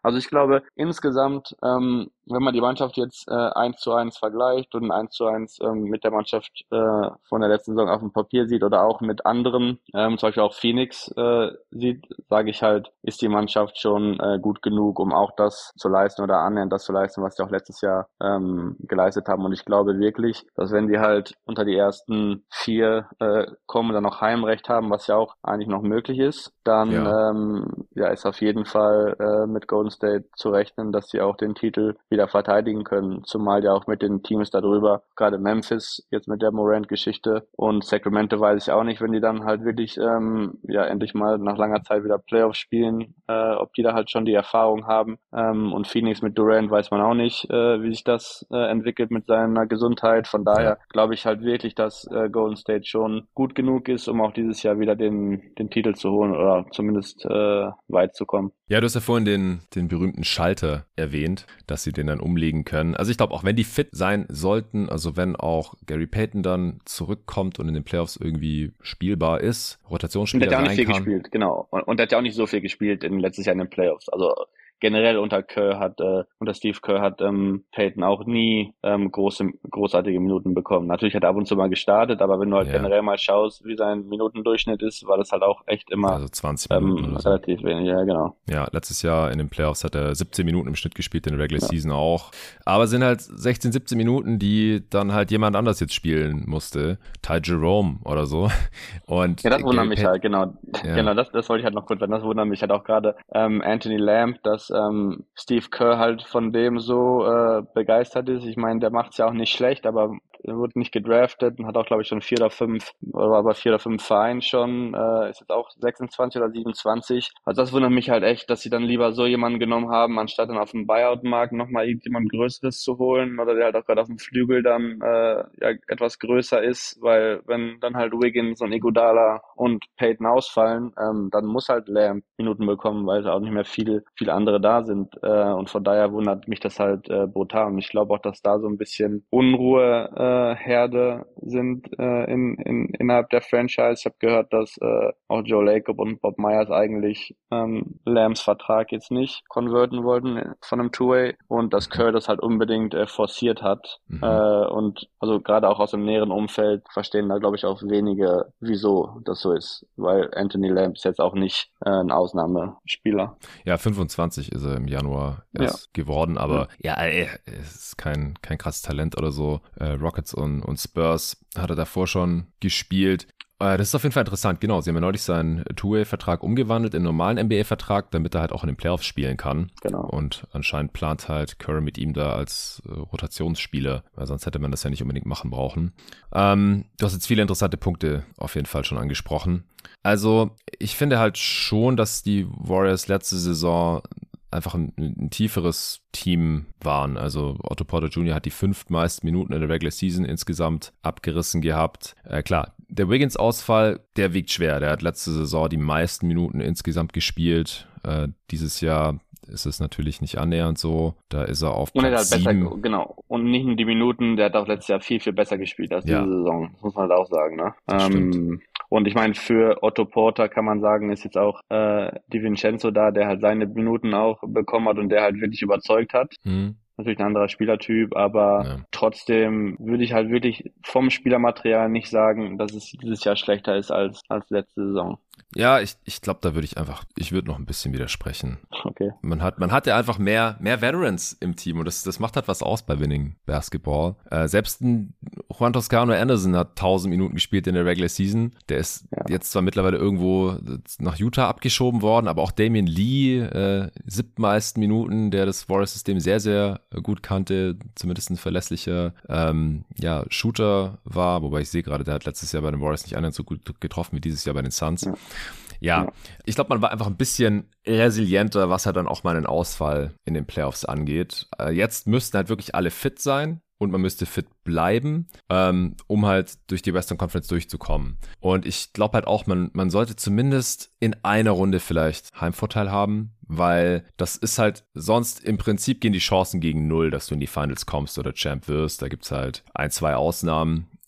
Also ich glaube insgesamt, ähm, wenn man die Mannschaft jetzt äh, eins zu eins vergleicht und eins zu eins ähm, mit der Mannschaft äh, von der letzten Saison auf dem Papier sieht oder auch mit anderen, ähm, zum Beispiel auch Phoenix äh, sieht, sage ich halt, ist die Mannschaft schon äh, gut genug, um auch das zu leisten oder annähernd das zu leisten, was die auch letztes Jahr ähm, geleistet haben. Und ich glaube wirklich, dass wenn die halt unter die ersten vier äh, kommen und dann noch Heimrecht haben, was ja auch eigentlich noch möglich ist, dann Ja. ähm, ja ist auf jeden Fall äh, mit Golden State zu rechnen, dass sie auch den Titel wieder verteidigen können, zumal ja auch mit den Teams darüber, gerade Memphis jetzt mit der Morant-Geschichte und Sacramento weiß ich auch nicht, wenn die dann halt wirklich ähm, ja endlich mal nach langer Zeit wieder Playoffs spielen, äh, ob die da halt schon die Erfahrung haben, ähm, und Phoenix mit Durant weiß man auch nicht, äh, wie sich das äh, entwickelt mit seiner Gesundheit, von daher Ja. glaube ich halt wirklich, dass äh, Golden State schon gut genug ist, um auch dieses Jahr wieder den den Titel zu holen oder zumindest äh, weit zu kommen. Ja, du hast ja vorhin den, den berühmten Schalter erwähnt, dass sie den dann umlegen können. Also ich glaube, auch wenn die fit sein sollten, also wenn auch Gary Payton dann zurückkommt und in den Playoffs irgendwie spielbar ist, Rotationsspieler Und der hat ja auch sein nicht viel kann. gespielt, genau. Und, und der hat ja auch nicht so viel gespielt in letztes Jahr in den Playoffs. Also generell unter Kerr hat, äh, unter Steve Kerr hat ähm, Payton auch nie ähm, große, großartige Minuten bekommen. Natürlich hat er ab und zu mal gestartet, aber wenn du halt Ja. generell mal schaust, wie sein Minutendurchschnitt ist, war das halt auch echt immer Also zwanzig Minuten ähm, oder so. relativ wenig, ja genau. Ja, letztes Jahr in den Playoffs hat er siebzehn Minuten im Schnitt gespielt, in der Regular Season auch. Aber es sind halt sechzehn, siebzehn Minuten, die dann halt jemand anders jetzt spielen musste. Ty Jerome oder so. Und Ja, das wundert Gary mich Payton- halt, genau. Ja. Genau, das, das wollte ich halt noch kurz sagen. Das wundert mich halt auch gerade ähm, Anthony Lamb, dass ähm, Steve Kerr halt von dem so äh, begeistert ist. Ich meine, der macht's ja auch nicht schlecht, aber er wurde nicht gedraftet und hat auch, glaube ich, schon vier oder fünf, oder war bei vier oder fünf Vereinen schon, äh, ist jetzt auch sechsundzwanzig oder siebenundzwanzig. Also das wundert mich halt echt, dass sie dann lieber so jemanden genommen haben, anstatt dann auf dem Buyout-Markt nochmal irgendjemand Größeres zu holen oder der halt auch gerade auf dem Flügel dann äh, ja etwas größer ist, weil wenn dann halt Wiggins und Iguodala und Payton ausfallen, ähm, dann muss halt Lamb Minuten bekommen, weil auch nicht mehr viele viele andere da sind, äh, und von daher wundert mich das halt äh, brutal und ich glaube auch, dass da so ein bisschen Unruhe äh, Herde sind äh, in, in innerhalb der Franchise. Ich habe gehört, dass äh, auch Joe Lacob und Bob Myers eigentlich ähm, Lambs Vertrag jetzt nicht konverten wollten äh, von einem Two-Way und dass Kerr das halt unbedingt äh, forciert hat. Mhm. Äh, und also gerade auch aus dem näheren Umfeld verstehen da, glaube ich, auch wenige, wieso das so ist. Weil Anthony Lamb ist jetzt auch nicht äh, ein Ausnahmespieler. Ja, fünfundzwanzig ist er im Januar erst geworden, aber ja, ey, er ist kein, kein krasses Talent oder so. Äh, Rockets und, und Spurs hat er davor schon gespielt. Äh, das ist auf jeden Fall interessant, genau. Sie haben ja neulich seinen Two-Way-Vertrag umgewandelt in einen normalen N B A-Vertrag, damit er halt auch in den Playoffs spielen kann. Genau. Und anscheinend plant halt Curry mit ihm da als äh, Rotationsspieler, weil sonst hätte man das ja nicht unbedingt machen brauchen. Ähm, du hast jetzt viele interessante Punkte auf jeden Fall schon angesprochen. Also ich finde halt schon, dass die Warriors letzte Saison einfach ein, ein tieferes Team waren. Also Otto Porter Junior hat die fünftmeisten Minuten in der Regular Season insgesamt abgerissen gehabt. Äh, klar, der Wiggins-Ausfall, der wiegt schwer. Der hat letzte Saison die meisten Minuten insgesamt gespielt. Äh, dieses Jahr ist es natürlich nicht annähernd so. Da ist er auf Und er hat Platz halt besser, sieben. genau. Und nicht nur die Minuten, der hat auch letztes Jahr viel, viel besser gespielt als Ja. diese Saison. Das muss man halt auch sagen, ne? Das Ähm, und ich meine, für Otto Porter kann man sagen, ist jetzt auch äh, DiVincenzo da, der halt seine Minuten auch bekommen hat und der halt wirklich überzeugt hat. Hm. Natürlich ein anderer Spielertyp, aber Ja. trotzdem würde ich halt wirklich vom Spielermaterial nicht sagen, dass es dieses Jahr schlechter ist als als letzte Saison. Ja, ich, ich glaube, da würde ich einfach, ich würde noch ein bisschen widersprechen. Okay. Man hat, man hat ja einfach mehr, mehr Veterans im Team und das, das macht halt was aus bei Winning Basketball. Äh, selbst ein Juan Toscano Anderson hat tausend Minuten gespielt in der Regular Season. Der ist Ja. jetzt zwar mittlerweile irgendwo nach Utah abgeschoben worden, aber auch Damian Lee, äh, siebtmeisten Minuten, der das Warriors-System sehr, sehr gut kannte, zumindest ein verlässlicher ähm, ja, Shooter war, wobei ich sehe gerade, der hat letztes Jahr bei den Warriors nicht annähernd so gut getroffen wie dieses Jahr bei den Suns. Ja. Ja, Ja. ich glaube, man war einfach ein bisschen resilienter, was halt dann auch mal einen Ausfall in den Playoffs angeht. Äh, jetzt müssten halt wirklich alle fit sein und man müsste fit bleiben, ähm, um halt durch die Western Conference durchzukommen. Und ich glaube halt auch, man, man sollte zumindest in einer Runde vielleicht Heimvorteil haben, weil das ist halt, sonst im Prinzip gehen die Chancen gegen null, dass du in die Finals kommst oder Champ wirst. Da gibt's halt ein, zwei Ausnahmen.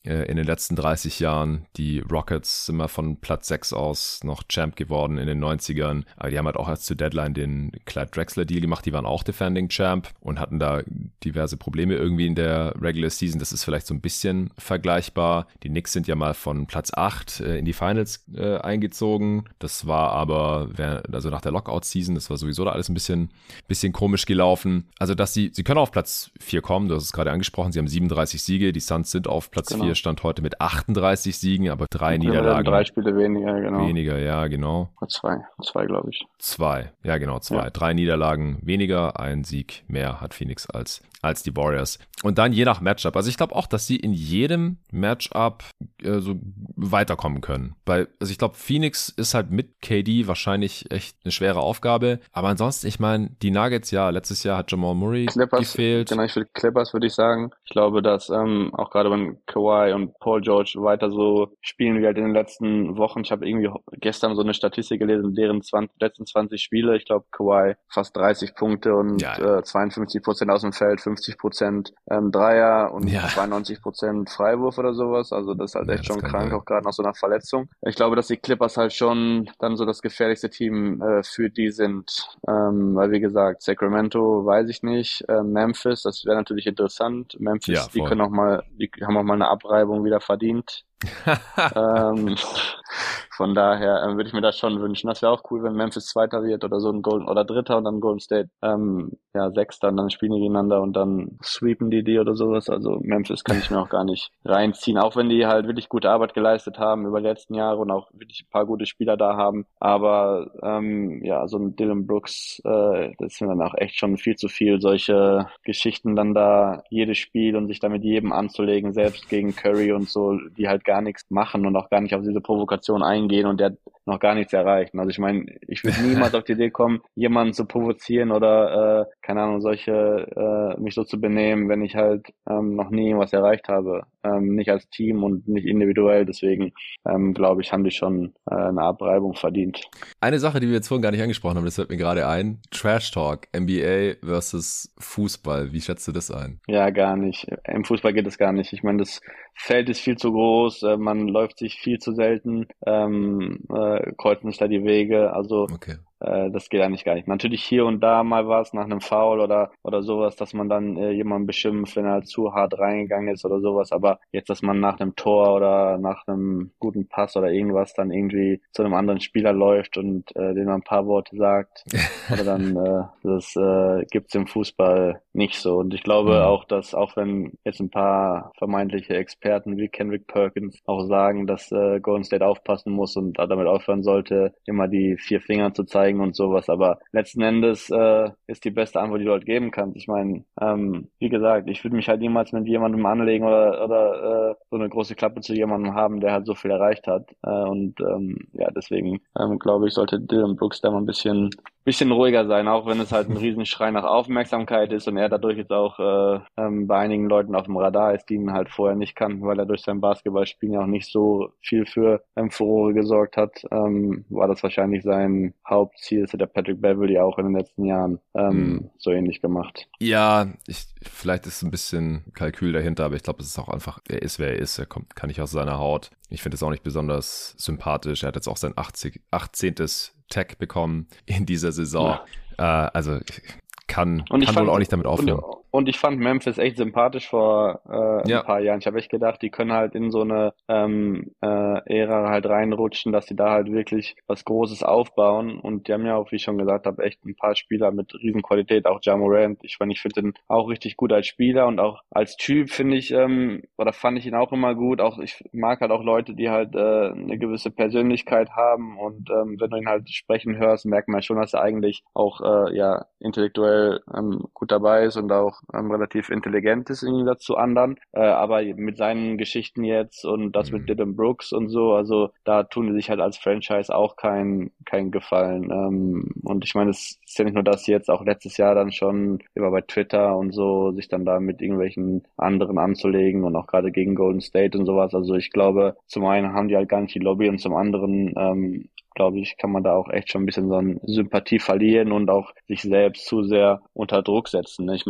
äh, in den letzten dreißig Jahren. Die Rockets sind mal von Platz sechs aus noch Champ geworden in den neunzigern. Aber die haben halt auch erst zur Deadline den Clyde Drexler Deal gemacht. Die waren auch Defending Champ und hatten da diverse Probleme irgendwie in der Regular Season. Das ist vielleicht so ein bisschen vergleichbar. Die Knicks sind ja mal von Platz acht äh, in die Finals äh, eingezogen. Das war aber, also nach der Lockout-Season, das war sowieso da alles ein bisschen, bisschen komisch gelaufen. Also, dass sie, sie können auf Platz vier kommen, du hast es gerade angesprochen, sie haben siebenunddreißig Siege, die Suns sind auf Platz genau. vier, Stand heute mit achtunddreißig Siegen, aber drei ja, Niederlagen. Drei Spiele weniger, genau. Weniger, ja, genau. Zwei, zwei glaube ich. Zwei, ja genau, zwei. Ja. Drei Niederlagen weniger, ein Sieg mehr hat Phoenix als, als die Warriors. Und dann je nach Matchup, also ich glaube auch, dass sie in jedem Matchup äh, so weiterkommen können. Weil, also ich glaube, Phoenix ist halt mit K D wahrscheinlich echt eine schwere Aufgabe, aber ansonsten, ich meine, die Nuggets, ja, letztes Jahr hat Jamal Murray Clippers, gefehlt. Genau, ich will Clippers würde ich sagen. Ich glaube, dass ähm, auch gerade wenn Kawhi und Paul George weiter so spielen wie halt in den letzten Wochen, ich habe irgendwie gestern so eine Statistik gelesen, deren zwanzig, letzten zwanzig Spiele, ich glaube Kawhi fast dreißig Punkte und ja, ja. Äh, zweiundfünfzig Prozent aus dem Feld, fünfzig Prozent ähm, Dreier und ja. zweiundneunzig Prozent Freiwurf oder sowas, also das ist halt ja, echt schon krank, sein. Auch gerade nach so einer Verletzung. Ich glaube, dass die Clippers halt schon dann so das gefährlichste Team äh, für die sind, ähm, weil wie gesagt, Sacramento weiß ich nicht, äh, Memphis, das wäre natürlich interessant, Memphis, ja, die können auch mal, die haben auch mal eine Abreibung wieder verdient. ähm, von daher ähm, würde ich mir das schon wünschen. Das wäre auch cool, wenn Memphis Zweiter wird oder so ein Golden oder Dritter und dann Golden State ähm, ja Sechster und dann spielen die gegeneinander und dann sweepen die die oder sowas. Also Memphis kann ich mir auch gar nicht reinziehen, auch wenn die halt wirklich gute Arbeit geleistet haben über die letzten Jahre und auch wirklich ein paar gute Spieler da haben. Aber ähm, ja, so ein Dylan Brooks, äh, das sind dann auch echt schon viel zu viel, solche Geschichten dann da jedes Spiel und sich da mit jedem anzulegen, selbst gegen Curry und so, die halt gar nichts machen und auch gar nicht auf diese Provokation eingehen und der hat noch gar nichts erreicht. Also ich meine, ich würde niemals auf die Idee kommen, jemanden zu provozieren oder, äh, keine Ahnung, solche, äh, mich so zu benehmen, wenn ich halt ähm, noch nie was erreicht habe. Ähm, nicht als Team und nicht individuell. Deswegen, ähm, glaube ich, haben die schon äh, eine Abreibung verdient. Eine Sache, die wir jetzt vorhin gar nicht angesprochen haben, das fällt mir gerade ein. Trash Talk, N B A versus Fußball. Wie schätzt du das ein? Ja, gar nicht. Im Fußball geht es gar nicht. Ich meine, das Feld ist viel zu groß, äh, man läuft sich viel zu selten, ähm, äh, kreuzen sich da die Wege, also okay. äh, das geht eigentlich gar nicht. Natürlich hier und da mal was nach einem Foul oder oder sowas, dass man dann äh, jemanden beschimpft, wenn er halt zu hart reingegangen ist oder sowas, aber jetzt, dass man nach einem Tor oder nach einem guten Pass oder irgendwas dann irgendwie zu einem anderen Spieler läuft und äh, dem ein paar Worte sagt, oder dann, äh, das äh, gibt's im Fußball nicht so. Und ich glaube mhm. auch, dass auch wenn jetzt ein paar vermeintliche Experten wie Kendrick Perkins auch sagen, dass äh, Golden State aufpassen muss und damit aufhören sollte, immer die vier Finger zu zeigen und sowas. Aber letzten Endes äh, ist die beste Antwort, die du halt geben kannst. Ich meine, ähm, wie gesagt, ich würde mich halt niemals mit jemandem anlegen oder oder äh, so eine große Klappe zu jemandem haben, der halt so viel erreicht hat. Äh, und ähm, ja, deswegen ähm, glaube ich, sollte Dylan Brooks da mal ein bisschen bisschen ruhiger sein, auch wenn es halt ein Riesenschrei nach Aufmerksamkeit ist und er dadurch jetzt auch äh, ähm, bei einigen Leuten auf dem Radar ist, die ihn halt vorher nicht kannten, weil er durch sein Basketballspielen ja auch nicht so viel für ähm, Furore gesorgt hat, ähm, war das wahrscheinlich sein Hauptziel. Das hat der Patrick Beverley auch in den letzten Jahren ähm, mhm. so ähnlich gemacht. Ja, ich, vielleicht ist ein bisschen Kalkül dahinter, aber ich glaube, es ist auch einfach, er ist, wer er ist, er kommt, kann nicht aus seiner Haut. Ich finde es auch nicht besonders sympathisch. Er hat jetzt auch sein achtzig, achtzehntes Tag bekommen in dieser Saison. Ja. Äh, also kann, kann fand, wohl auch nicht damit aufnehmen. Und, und ich fand Memphis echt sympathisch vor äh, ja. ein paar Jahren. Ich habe echt gedacht, die können halt in so eine ähm, äh, Ära halt reinrutschen, dass die da halt wirklich was Großes aufbauen. Und die haben ja auch, wie ich schon gesagt habe, echt ein paar Spieler mit Riesenqualität. Auch Ja Morant. Ich meine, ich finde den auch richtig gut als Spieler und auch als Typ finde ich, ähm, oder fand ich ihn auch immer gut. Auch ich mag halt auch Leute, die halt äh, eine gewisse Persönlichkeit haben. Und ähm, wenn du ihn halt sprechen hörst, merkt man schon, dass er eigentlich auch äh, ja intellektuell ähm, gut dabei ist und auch ähm, relativ intelligent ist im Gegensatz zu anderen, äh, aber mit seinen Geschichten jetzt und das mhm. mit Dylan Brooks und so, also da tun die sich halt als Franchise auch kein kein Gefallen, ähm, und ich meine, es ist ja nicht nur das jetzt, auch letztes Jahr dann schon immer bei Twitter und so, sich dann da mit irgendwelchen anderen anzulegen und auch gerade gegen Golden State und sowas, also ich glaube, zum einen haben die halt gar nicht die Lobby und zum anderen ähm, glaube ich, kann man da auch echt schon ein bisschen so eine Sympathie verlieren und auch sich selbst zu sehr unter Druck setzen. Ich meine, wenn die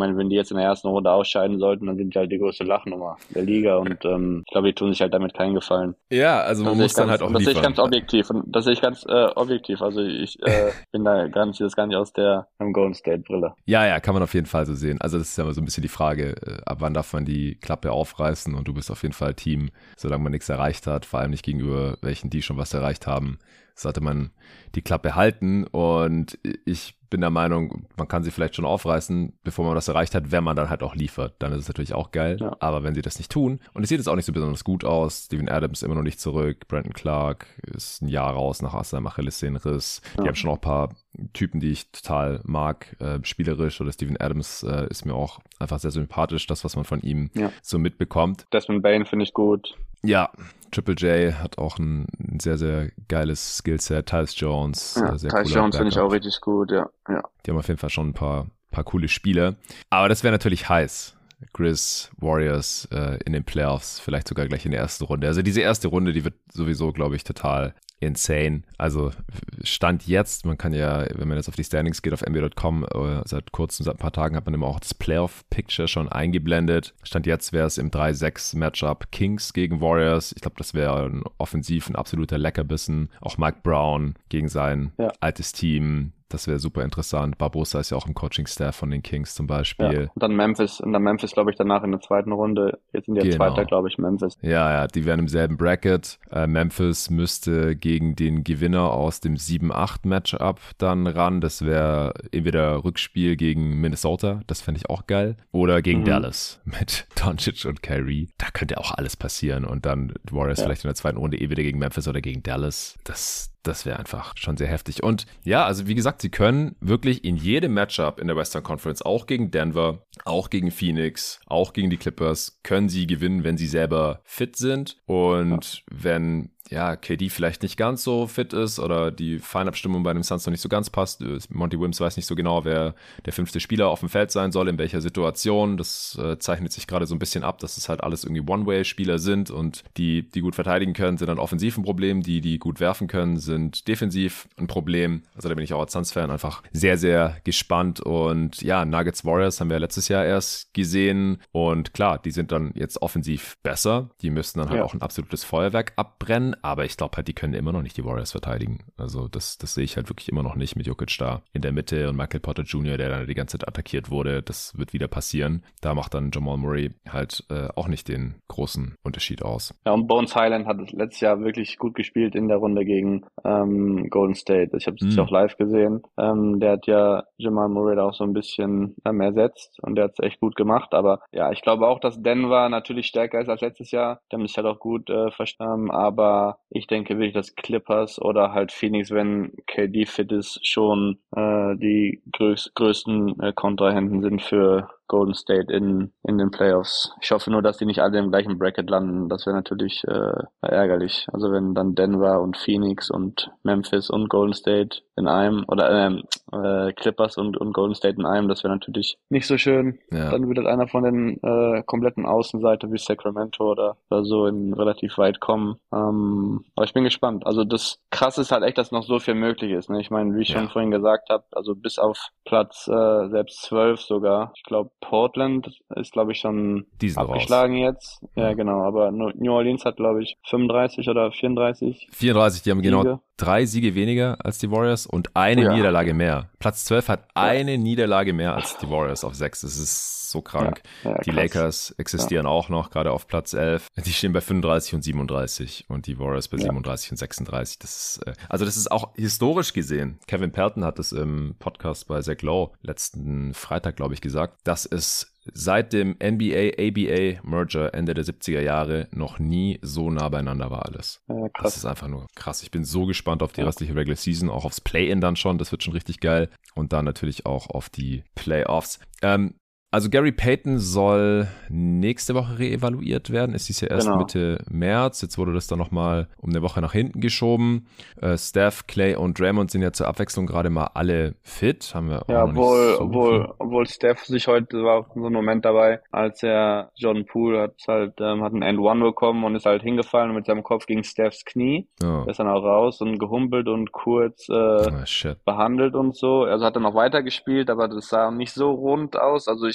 jetzt in der ersten Runde ausscheiden sollten, dann sind die halt die größte Lachnummer der Liga und ähm, ich glaube, die tun sich halt damit keinen Gefallen. Ja, also man das muss dann ganz, halt auch das liefern. sehe ich ganz objektiv und das sehe ich ganz äh, objektiv. Also ich äh, bin da gar nicht, das gar nicht aus der um, Golden State Brille. Ja, ja, kann man auf jeden Fall so sehen. Also das ist ja immer so ein bisschen die Frage, äh, ab wann darf man die Klappe aufreißen und du bist auf jeden Fall Team, solange man nichts erreicht hat, vor allem nicht gegenüber welchen, die schon was erreicht haben, sollte man die Klappe halten und ich bin der Meinung, man kann sie vielleicht schon aufreißen, bevor man das erreicht hat, wenn man dann halt auch liefert. Dann ist es natürlich auch geil, ja. Aber wenn sie das nicht tun, und es sieht jetzt auch nicht so besonders gut aus, Steven Adams immer noch nicht zurück, Brandon Clark ist ein Jahr raus nach seinem Achillessehnenriss, ja. Die haben schon noch ein paar Typen, die ich total mag, äh, spielerisch, oder Steven Adams äh, ist mir auch einfach sehr sympathisch, das, was man von ihm ja. so mitbekommt. Desmond Bane finde ich gut. Ja, Triple J hat auch ein, ein sehr, sehr geiles Skillset. Tyus Jones, ja, äh, sehr Tyus Jones finde ich auch richtig gut, ja. ja. Die haben auf jeden Fall schon ein paar, paar coole Spiele. Aber das wäre natürlich heiß. Grizz, Warriors äh, in den Playoffs, vielleicht sogar gleich in der ersten Runde. Also diese erste Runde, die wird sowieso, glaube ich, total insane. Also Stand jetzt, man kann ja, wenn man jetzt auf die Standings geht, auf N B A Punkt com, äh, seit kurzem, seit ein paar Tagen hat man immer auch das Playoff-Picture schon eingeblendet. Stand jetzt wäre es im drei sechs Matchup Kings gegen Warriors. Ich glaube, das wäre ein offensiv ein absoluter Leckerbissen. Auch Mike Brown gegen sein ja. altes Team. Das wäre super interessant. Barbosa ist ja auch im Coaching-Staff von den Kings zum Beispiel. Ja, und dann Memphis, und dann Memphis, glaube ich, danach in der zweiten Runde. Jetzt sind die genau. Zweiter, glaube ich, Memphis. Ja, ja, die wären im selben Bracket. Äh, Memphis müsste gegen den Gewinner aus dem sieben acht Matchup dann ran. Das wäre entweder Rückspiel gegen Minnesota, das fände ich auch geil, oder gegen mhm. Dallas mit Doncic und Kyrie. Da könnte auch alles passieren und dann Warriors ja. vielleicht in der zweiten Runde eh wieder gegen Memphis oder gegen Dallas. Das Das wäre einfach schon sehr heftig. Und ja, also wie gesagt, sie können wirklich in jedem Matchup in der Western Conference, auch gegen Denver, auch gegen Phoenix, auch gegen die Clippers, können sie gewinnen, wenn sie selber fit sind. Und ja. wenn ja, K D vielleicht nicht ganz so fit ist oder die Feinabstimmung bei den Suns noch nicht so ganz passt. Monty Williams weiß nicht so genau, wer der fünfte Spieler auf dem Feld sein soll, in welcher Situation. Das äh, zeichnet sich gerade so ein bisschen ab, dass es halt alles irgendwie One-Way-Spieler sind und die, die gut verteidigen können, sind dann offensiv ein Problem. Die, die gut werfen können, sind defensiv ein Problem. Also da bin ich auch als Suns-Fan einfach sehr, sehr gespannt. Und ja, Nuggets Warriors haben wir letztes Jahr erst gesehen. Und klar, die sind dann jetzt offensiv besser. Die müssten dann halt ja. auch ein absolutes Feuerwerk abbrennen. Aber ich glaube halt, die können immer noch nicht die Warriors verteidigen. Also das, das sehe ich halt wirklich immer noch nicht mit Jokic da in der Mitte und Michael Porter Junior, der dann die ganze Zeit attackiert wurde. Das wird wieder passieren. Da macht dann Jamal Murray halt äh, auch nicht den großen Unterschied aus. Ja, und Bones Highland hat letztes Jahr wirklich gut gespielt in der Runde gegen ähm, Golden State. Ich habe es mm. auch live gesehen. Ähm, der hat ja Jamal Murray da auch so ein bisschen ähm, ersetzt und der hat es echt gut gemacht. Aber ja, ich glaube auch, dass Denver natürlich stärker ist als letztes Jahr. Die haben sich halt auch gut äh, verstanden. Aber ich denke wirklich, dass Clippers oder halt Phoenix, wenn K D fit ist, schon äh, die größ- größten äh, Kontrahenten sind für Golden State in in den Playoffs. Ich hoffe nur, dass die nicht alle im gleichen Bracket landen. Das wäre natürlich äh, ärgerlich. Also wenn dann Denver und Phoenix und Memphis und Golden State in einem oder ähm, äh, Clippers und und Golden State in einem, das wäre natürlich nicht so schön. Ja. Dann würde einer von den äh, kompletten Außenseite wie Sacramento oder, oder so in relativ weit kommen. Ähm, aber ich bin gespannt. Also das Krasse ist halt echt, dass noch so viel möglich ist. Ne? Ich meine, wie ich ja. schon vorhin gesagt habe, also bis auf Platz äh, selbst zwölf sogar. Ich glaube, Portland ist, glaube ich, schon Diesen abgeschlagen raus. Jetzt. Ja, ja, genau. Aber New Orleans hat, glaube ich, fünfunddreißig oder vierunddreißig. vierunddreißig, die haben Siege. Genau drei Siege weniger als die Warriors und eine ja. Niederlage mehr. Platz zwölf hat ja. eine Niederlage mehr als die Warriors auf sechs. Das ist so krank. Ja. Ja, die Lakers existieren ja. auch noch, gerade auf Platz elf. Die stehen bei fünfunddreißig und siebenunddreißig und die Warriors bei ja. siebenunddreißig und sechsunddreißig. Das ist, äh, also das ist auch historisch gesehen. Kevin Pelton hat es im Podcast bei Zach Lowe letzten Freitag, glaube ich, gesagt, dass es seit dem N B A-A B A-Merger Ende der siebziger Jahre noch nie so nah beieinander war alles. Ja, krass. Das ist einfach nur krass. Ich bin so gespannt auf die ja. restliche Regular Season, auch aufs Play-In dann schon. Das wird schon richtig geil. Und dann natürlich auch auf die Playoffs. Ähm, Also Gary Payton soll nächste Woche reevaluiert werden. Es ist ja erst genau. Mitte März. Jetzt wurde das dann nochmal um eine Woche nach hinten geschoben. Äh, Steph, Clay und Draymond sind ja zur Abwechslung gerade mal alle fit. Haben wir auch ja, noch obwohl, nicht so obwohl, obwohl Steph sich heute, war auch so ein Moment dabei, als er Jordan Poole hat halt, ähm, hat einen End-One bekommen und ist halt hingefallen und mit seinem Kopf gegen Stephs Knie. Oh. Ist dann auch raus und gehumpelt und kurz äh, oh, behandelt und so. Also hat er noch weitergespielt, aber das sah nicht so rund aus. Also ich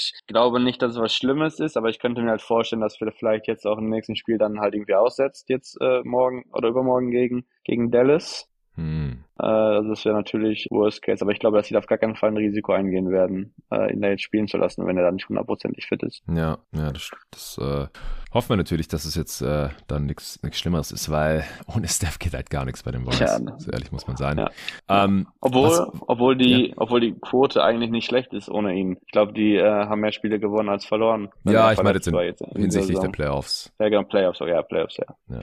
ich glaube nicht, dass es was Schlimmes ist, aber ich könnte mir halt vorstellen, dass wir vielleicht jetzt auch im nächsten Spiel dann halt irgendwie aussetzt, jetzt äh, morgen oder übermorgen gegen, gegen Dallas. Hm. Äh, also das wäre natürlich Worst Case, aber ich glaube, dass sie da auf gar keinen Fall ein Risiko eingehen werden, äh, ihn da jetzt spielen zu lassen, wenn er da nicht hundertprozentig fit ist. Ja, ja, das, das äh, hoffen wir natürlich, dass es jetzt äh, dann nichts nichts Schlimmeres ist, weil ohne Steph geht halt gar nichts bei den Warriors. Ja, ne? So ehrlich muss man sein. Ja. Ähm, obwohl, was, obwohl die, ja. obwohl die Quote eigentlich nicht schlecht ist ohne ihn. Ich glaube, die äh, haben mehr Spiele gewonnen als verloren. Ja, ich meine jetzt, in, jetzt in hinsichtlich der Playoffs. Ja, genau, Playoffs, oh, ja, Playoffs, ja. Ja.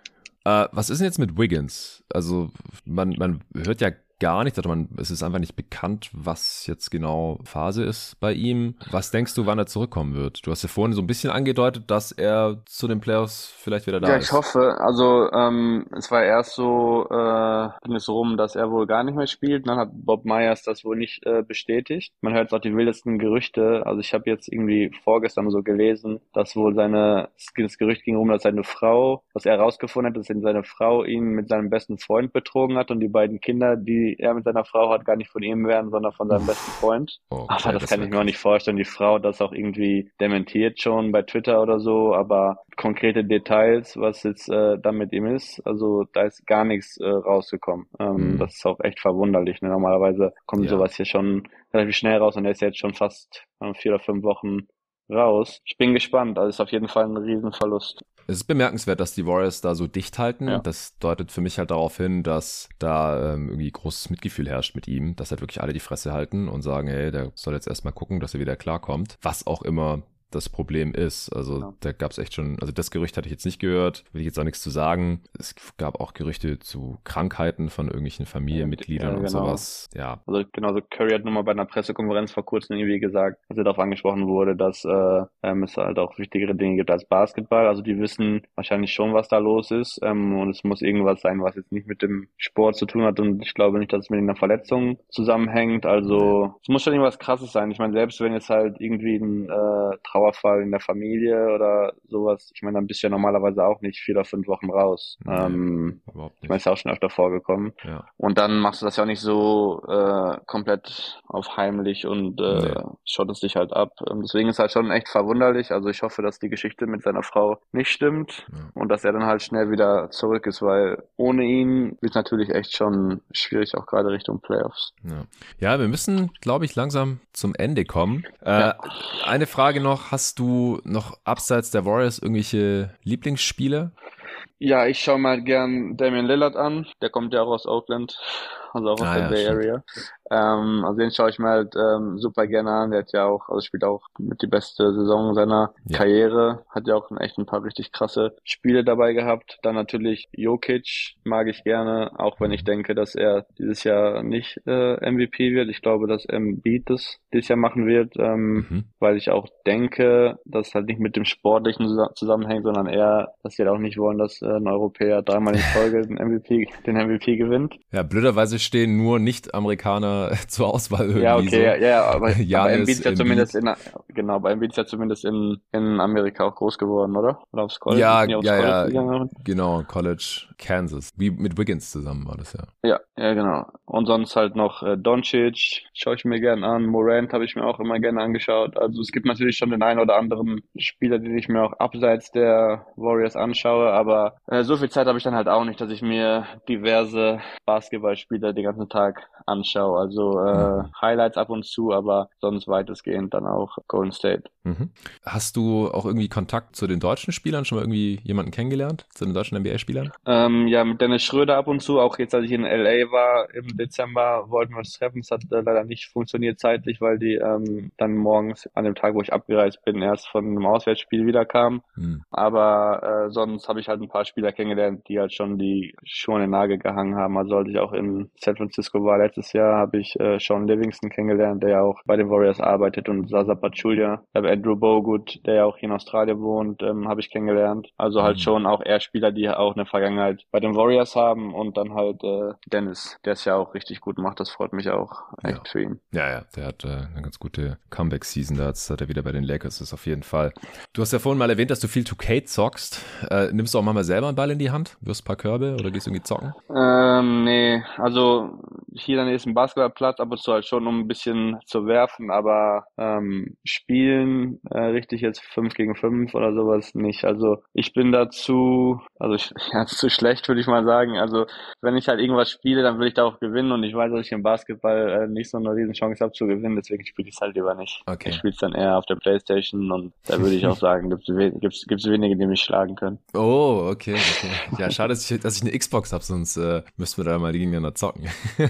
Uh, was ist denn jetzt mit Wiggins? Also man, man hört ja gar nicht, also man, es ist einfach nicht bekannt, was jetzt genau Phase ist bei ihm. Was denkst du, wann er zurückkommen wird? Du hast ja vorhin so ein bisschen angedeutet, dass er zu den Playoffs vielleicht wieder da ja, ist. Ja, ich hoffe. Also ähm, es war erst so, äh, ging es rum, dass er wohl gar nicht mehr spielt. Dann hat Bob Myers das wohl nicht äh, bestätigt. Man hört auch die wildesten Gerüchte. Also ich habe jetzt irgendwie vorgestern so gelesen, dass wohl seine, das Gerücht ging rum, dass seine Frau, dass er herausgefunden hat, dass seine Frau ihn mit seinem besten Freund betrogen hat und die beiden Kinder, die er mit seiner Frau hat, gar nicht von ihm werden, sondern von seinem besten Freund. Okay, aber das, das kann ich mir auch nicht vorstellen. Die Frau hat das auch irgendwie dementiert schon bei Twitter oder so, aber konkrete Details, was jetzt äh, da mit ihm ist, also da ist gar nichts äh, rausgekommen. Ähm, mhm. Das ist auch echt verwunderlich. Ne? Normalerweise kommt ja. sowas hier schon relativ schnell raus und er ist jetzt schon fast äh, vier oder fünf Wochen raus. Ich bin gespannt. Also ist auf jeden Fall ein Riesenverlust. Es ist bemerkenswert, dass die Warriors da so dicht halten. Ja. Das deutet für mich halt darauf hin, dass da ähm, irgendwie großes Mitgefühl herrscht mit ihm, dass halt wirklich alle die Fresse halten und sagen, hey, der soll jetzt erstmal gucken, dass er wieder klarkommt. Was auch immer das Problem ist. Also ja. da gab es echt schon, also das Gerücht hatte ich jetzt nicht gehört, will ich jetzt auch nichts zu sagen. Es gab auch Gerüchte zu Krankheiten von irgendwelchen Familienmitgliedern ja, genau. und sowas. Ja. Also genauso Curry hat nochmal bei einer Pressekonferenz vor kurzem irgendwie gesagt, als er darauf angesprochen wurde, dass äh, ähm, es halt auch wichtigere Dinge gibt als Basketball. Also die wissen wahrscheinlich schon, was da los ist ähm, und es muss irgendwas sein, was jetzt nicht mit dem Sport zu tun hat und ich glaube nicht, dass es mit einer Verletzung zusammenhängt. Also es muss schon irgendwas Krasses sein. Ich meine, selbst wenn jetzt halt irgendwie ein äh, Trauerfall in der Familie oder sowas. Ich meine, dann bist du ja normalerweise auch nicht vier oder fünf Wochen raus. Nee, ähm, überhaupt nicht. Ich meine, ist ja auch schon öfter vorgekommen. Ja. Und dann machst du das ja auch nicht so äh, komplett auf heimlich und äh, nee. schottest dich halt ab. Deswegen ist halt schon echt verwunderlich. Also ich hoffe, dass die Geschichte mit seiner Frau nicht stimmt ja. und dass er dann halt schnell wieder zurück ist, weil ohne ihn ist natürlich echt schon schwierig, auch gerade Richtung Playoffs. Ja, ja wir müssen, glaube ich, langsam zum Ende kommen. Äh, ja. Eine Frage noch. Hast du noch abseits der Warriors irgendwelche Lieblingsspiele? Ja, ich schaue mal gern Damian Lillard an. Der kommt ja auch aus Oakland, also auch aus ah, der ja, Bay stimmt. Area. Ähm, also den schaue ich mir halt ähm, super gerne an. Der hat ja auch, also spielt auch mit die beste Saison seiner ja. Karriere. Hat ja auch echt ein paar richtig krasse Spiele dabei gehabt. Dann natürlich Jokic mag ich gerne, auch wenn ich denke, dass er dieses Jahr nicht äh, M V P wird. Ich glaube, dass Embiid das dieses Jahr machen wird, ähm, mhm. weil ich auch denke, dass es halt nicht mit dem Sportlichen zusammenhängt, sondern eher, dass wir auch nicht wollen, dass äh, ein Europäer dreimal in Folge den M V P, den M V P gewinnt. Ja, blöderweise stehen nur Nicht-Amerikaner zur Auswahl irgendwie. Ja, okay, so. ja, ja, aber, aber Embiid ist ja Embiid. zumindest in, genau, bei Embiid ist ja zumindest in, in Amerika auch groß geworden, oder? Oder aufs College? Ja, ja, College ja, genau, College, Kansas. Wie mit Wiggins zusammen war das ja. Ja, ja, genau. Und sonst halt noch äh, Doncic, schaue ich mir gerne an. Morant habe ich mir auch immer gerne angeschaut. Also es gibt natürlich schon den einen oder anderen Spieler, den ich mir auch abseits der Warriors anschaue, aber äh, so viel Zeit habe ich dann halt auch nicht, dass ich mir diverse Basketballspieler den ganzen Tag anschaue. Also äh, Highlights ab und zu, aber sonst weitestgehend dann auch Golden State. Mhm. Hast du auch irgendwie Kontakt zu den deutschen Spielern? Schon mal irgendwie jemanden kennengelernt? Zu den deutschen N B A-Spielern? Ähm, ja, mit Dennis Schröder ab und zu. Auch jetzt, als ich in L A war im Dezember, wollten wir uns treffen. Es hat äh, leider nicht funktioniert zeitlich, weil die ähm, dann morgens an dem Tag, wo ich abgereist bin, erst von einem Auswärtsspiel wiederkamen. Mhm. Aber äh, sonst habe ich halt ein paar Spieler kennengelernt, die halt schon die Schuhe an den Nagel gehangen haben. Also als ich auch in San Francisco war letztes Jahr, habe ich äh, Sean Livingston kennengelernt, der ja auch bei den Warriors arbeitet, und Zaza Pachulia. Ich habe Andrew Bogut, der ja auch hier in Australien wohnt, ähm, habe ich kennengelernt. Also halt mhm. schon auch eher Spieler, die auch eine Vergangenheit bei den Warriors haben, und dann halt äh, Dennis, der es ja auch richtig gut macht. Das freut mich auch echt ja. für ihn. Ja, ja, der hat äh, eine ganz gute Comeback-Season, da hat er wieder bei den Lakers, ist auf jeden Fall. Du hast ja vorhin mal erwähnt, dass du viel zwei K zockst. Äh, nimmst du auch mal selber einen Ball in die Hand? Wirst ein paar Körbe oder gehst du irgendwie zocken? Ähm, nee, also hier dann ist ein Basketballplatz, ab und zu halt schon, um ein bisschen zu werfen, aber ähm, spielen äh, richtig jetzt fünf gegen fünf oder sowas nicht. Also ich bin dazu, also ich, ja, zu schlecht, würde ich mal sagen. Also wenn ich halt irgendwas spiele, dann will ich da auch gewinnen und ich weiß, dass ich im Basketball äh, nicht so eine riesen Chance habe zu gewinnen, deswegen spiele ich es halt lieber nicht. Okay. Ich spiele es dann eher auf der Playstation und da würde ich auch sagen, gibt es we gibt's, gibt's wenige, die mich schlagen können. Oh, okay, okay. Ja, schade, dass ich, dass ich eine Xbox habe, sonst äh, müssten wir da mal gegeneinander zocken.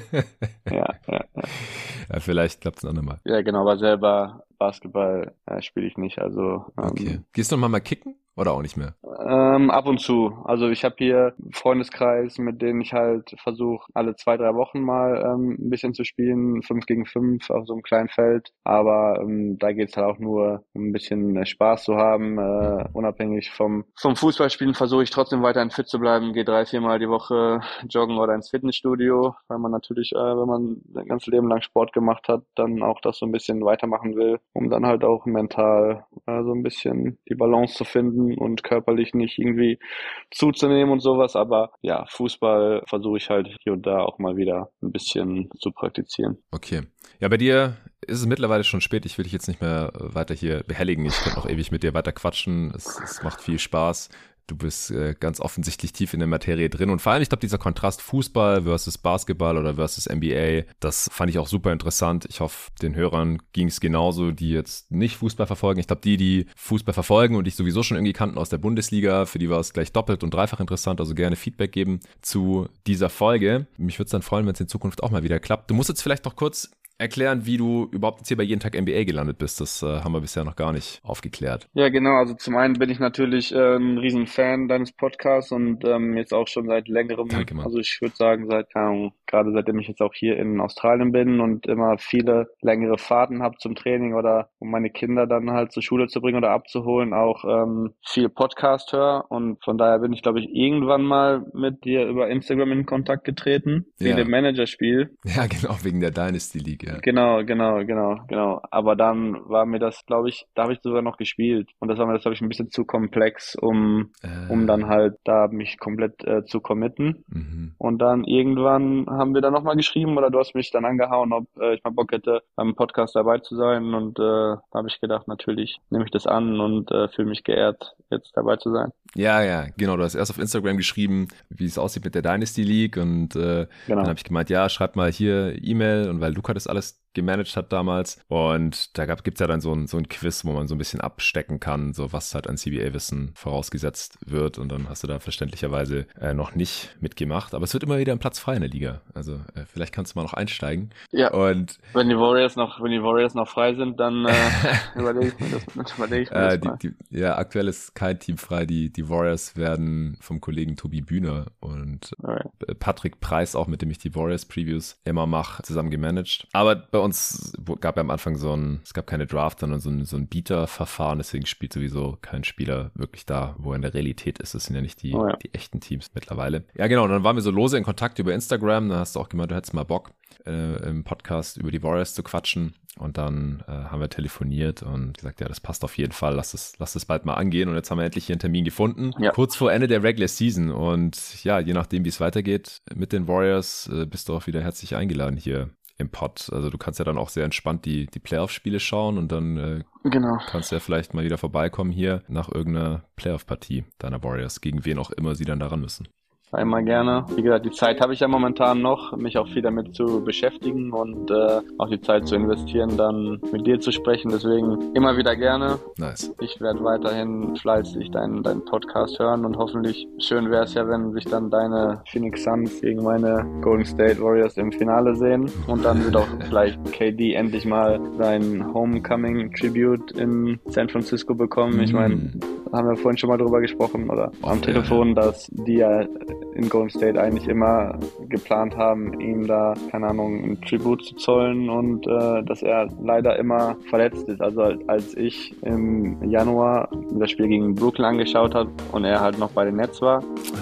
Ja, ja, ja. Ja, vielleicht klappt es ein andermal. Ja, genau, aber selber Basketball äh, spiele ich nicht, also ähm, Okay. Gehst du noch mal kicken oder auch nicht mehr? Ähm, ab und zu. Also ich habe hier einen Freundeskreis, mit denen ich halt versuche, alle zwei, drei Wochen mal ähm, ein bisschen zu spielen, fünf gegen fünf auf so einem kleinen Feld. Aber ähm, da geht's halt auch nur, um ein bisschen äh, Spaß zu haben. Äh, unabhängig vom vom Fußballspielen versuche ich trotzdem weiterhin fit zu bleiben. Gehe drei, viermal die Woche joggen oder ins Fitnessstudio, weil man natürlich, äh, wenn man sein ganzes Leben lang Sport gemacht hat, dann auch das so ein bisschen weitermachen will, um dann halt auch mental äh, so ein bisschen die Balance zu finden und körperlich nicht irgendwie zuzunehmen und sowas, aber ja, Fußball versuche ich halt hier und da auch mal wieder ein bisschen zu praktizieren. Okay. Ja, bei dir ist es mittlerweile schon spät. Ich will dich jetzt nicht mehr weiter hier behelligen. Ich könnte noch ewig mit dir weiter quatschen. Es, es macht viel Spaß. Du bist äh, ganz offensichtlich tief in der Materie drin und vor allem, ich glaube, dieser Kontrast Fußball versus Basketball oder versus N B A, das fand ich auch super interessant. Ich hoffe, den Hörern ging es genauso, die jetzt nicht Fußball verfolgen. Ich glaube, die, die Fußball verfolgen und dich sowieso schon irgendwie kannten aus der Bundesliga, für die war es gleich doppelt und dreifach interessant, also gerne Feedback geben zu dieser Folge. Mich würde es dann freuen, wenn es in Zukunft auch mal wieder klappt. Du musst jetzt vielleicht noch kurz erklären, wie du überhaupt jetzt hier bei Jeden Tag N B A gelandet bist. Das äh, haben wir bisher noch gar nicht aufgeklärt. Ja, genau. Also zum einen bin ich natürlich äh, ein riesen Fan deines Podcasts und ähm, jetzt auch schon seit längerem. Danke, Mann. Also ich würde sagen, seit, keine Ahnung, gerade seitdem ich jetzt auch hier in Australien bin und immer viele längere Fahrten habe zum Training oder um meine Kinder dann halt zur Schule zu bringen oder abzuholen, auch ähm, viel Podcast höre. Und von daher bin ich, glaube ich, irgendwann mal mit dir über Instagram in Kontakt getreten, Ja. wegen dem Managerspiel. Ja, genau, wegen der Dynasty League, ja. Genau, genau, genau, genau. Aber dann war mir das, glaube ich, da habe ich sogar noch gespielt. Und das war mir das, glaube ich, ein bisschen zu komplex, um, Äh, um dann halt da mich komplett äh, zu committen. Mhm. Und dann irgendwann haben wir dann nochmal geschrieben oder du hast mich dann angehauen, ob äh, ich mal Bock hätte, beim Podcast dabei zu sein. Und äh, da habe ich gedacht, natürlich nehme ich das an und äh, fühle mich geehrt, jetzt dabei zu sein. Ja, ja, genau. Du hast erst auf Instagram geschrieben, wie es aussieht mit der Dynasty League und äh, Genau. dann habe ich gemeint, ja, schreib mal hier E-Mail und weil Luca das alles gemanagt hat damals und da gab, gibt's ja dann so ein, so ein Quiz, wo man so ein bisschen abstecken kann, so was halt an C B A-Wissen vorausgesetzt wird und dann hast du da verständlicherweise äh, noch nicht mitgemacht, aber es wird immer wieder ein Platz frei in der Liga, also äh, vielleicht kannst du mal noch einsteigen. Ja. Und Wenn die Warriors noch, wenn die Warriors noch frei sind, dann äh, überlege ich mir das, überlege ich mir äh, das die, mal. die, ja, aktuell ist kein Team frei, die, die Warriors werden vom Kollegen Tobi Bühner und Okay. Patrick Preis auch, mit dem ich die Warriors-Previews immer mache, zusammen gemanagt. Aber bei uns gab ja am Anfang so ein, es gab keine Draft, sondern so ein, so ein Bieter-Verfahren, deswegen spielt sowieso kein Spieler wirklich da, wo er in der Realität ist. Das sind ja nicht die, Oh ja. die echten Teams mittlerweile. Ja, genau, und dann waren wir so lose in Kontakt über Instagram, da hast du auch gemeint, du hättest mal Bock, äh, im Podcast über die Warriors zu quatschen. Und dann äh, haben wir telefoniert und gesagt, ja, das passt auf jeden Fall, lass es, lass es bald mal angehen. Und jetzt haben wir endlich hier einen Termin gefunden, Ja. kurz vor Ende der Regular Season. Und ja, je nachdem, wie es weitergeht mit den Warriors, äh, bist du auch wieder herzlich eingeladen hier im Pod. Also du kannst ja dann auch sehr entspannt die, die Playoff-Spiele schauen und dann äh, Genau. kannst du ja vielleicht mal wieder vorbeikommen hier nach irgendeiner Playoff-Partie deiner Warriors, gegen wen auch immer sie dann daran müssen. Einmal gerne. Wie gesagt, die Zeit habe ich ja momentan noch, mich auch viel damit zu beschäftigen und äh, auch die Zeit zu investieren, dann mit dir zu sprechen. Deswegen immer wieder gerne. Nice. Ich werde weiterhin fleißig deinen, deinen Podcast hören und hoffentlich schön wäre es ja, wenn sich dann deine Phoenix Suns gegen meine Golden State Warriors im Finale sehen und dann wird auch vielleicht K D endlich mal sein Homecoming Tribute in San Francisco bekommen. Ich meine, haben wir vorhin schon mal drüber gesprochen oder am Telefon, dass die ja in Golden State eigentlich immer geplant haben, ihm da, keine Ahnung, ein Tribut zu zollen und äh, dass er leider immer verletzt ist. Also als ich im Januar das Spiel gegen Brooklyn angeschaut habe und er halt noch bei den Nets war,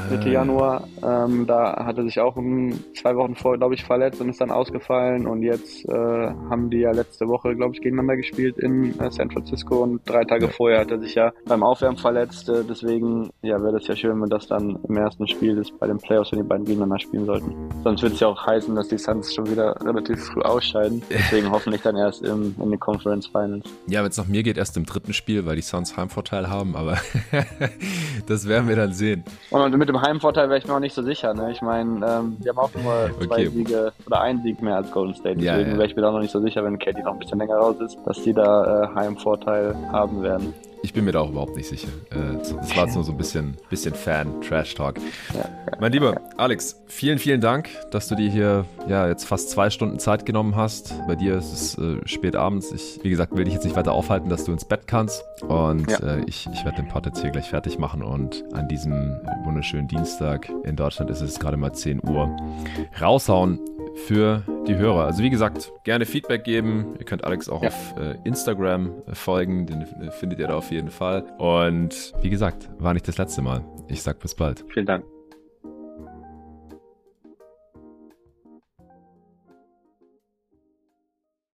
Mitte Januar. Ähm, da hat er sich auch um zwei Wochen vor, glaube ich, verletzt und ist dann ausgefallen. Und jetzt äh, haben die ja letzte Woche, glaube ich, gegeneinander gespielt in äh, San Francisco. Und drei Tage ja. vorher hat er sich ja beim Aufwärmen verletzt. Äh, deswegen ja, wäre das ja schön, wenn das dann im ersten Spiel ist bei den Playoffs, wenn die beiden gegeneinander spielen sollten. Sonst würde es ja auch heißen, dass die Suns schon wieder relativ früh ausscheiden. Deswegen hoffentlich dann erst im, in den Conference Finals. Ja, wenn es nach mir geht, erst im dritten Spiel, weil die Suns Heimvorteil haben. Aber das werden wir dann sehen. Und mit dem Heimvorteil wäre ich mir auch nicht so sicher. Ne? Ich meine, ähm, wir haben auch nur zwei okay. Siege oder einen Sieg mehr als Golden State. Deswegen ja, ja. wäre ich mir da noch nicht so sicher, wenn K D noch ein bisschen länger raus ist, dass die da äh, Heimvorteil haben werden. Ich bin mir da auch überhaupt nicht sicher. Das war jetzt nur so ein bisschen, bisschen Fan-Trash-Talk. Ja, ja, mein lieber ja. Alex, vielen, vielen Dank, dass du dir hier ja jetzt fast zwei Stunden Zeit genommen hast. Bei dir ist es äh, spät abends. Ich, wie gesagt, will dich jetzt nicht weiter aufhalten, dass du ins Bett kannst. Und ja. äh, ich, ich werde den Pod jetzt hier gleich fertig machen und an diesem wunderschönen Dienstag in Deutschland ist es gerade mal zehn Uhr raushauen für die Hörer. Also wie gesagt, gerne Feedback geben. Ihr könnt Alex auch ja. auf äh, Instagram folgen, den äh, findet ihr da auf jeden Fall. Und wie gesagt, war nicht das letzte Mal. Ich sag bis bald. Vielen Dank.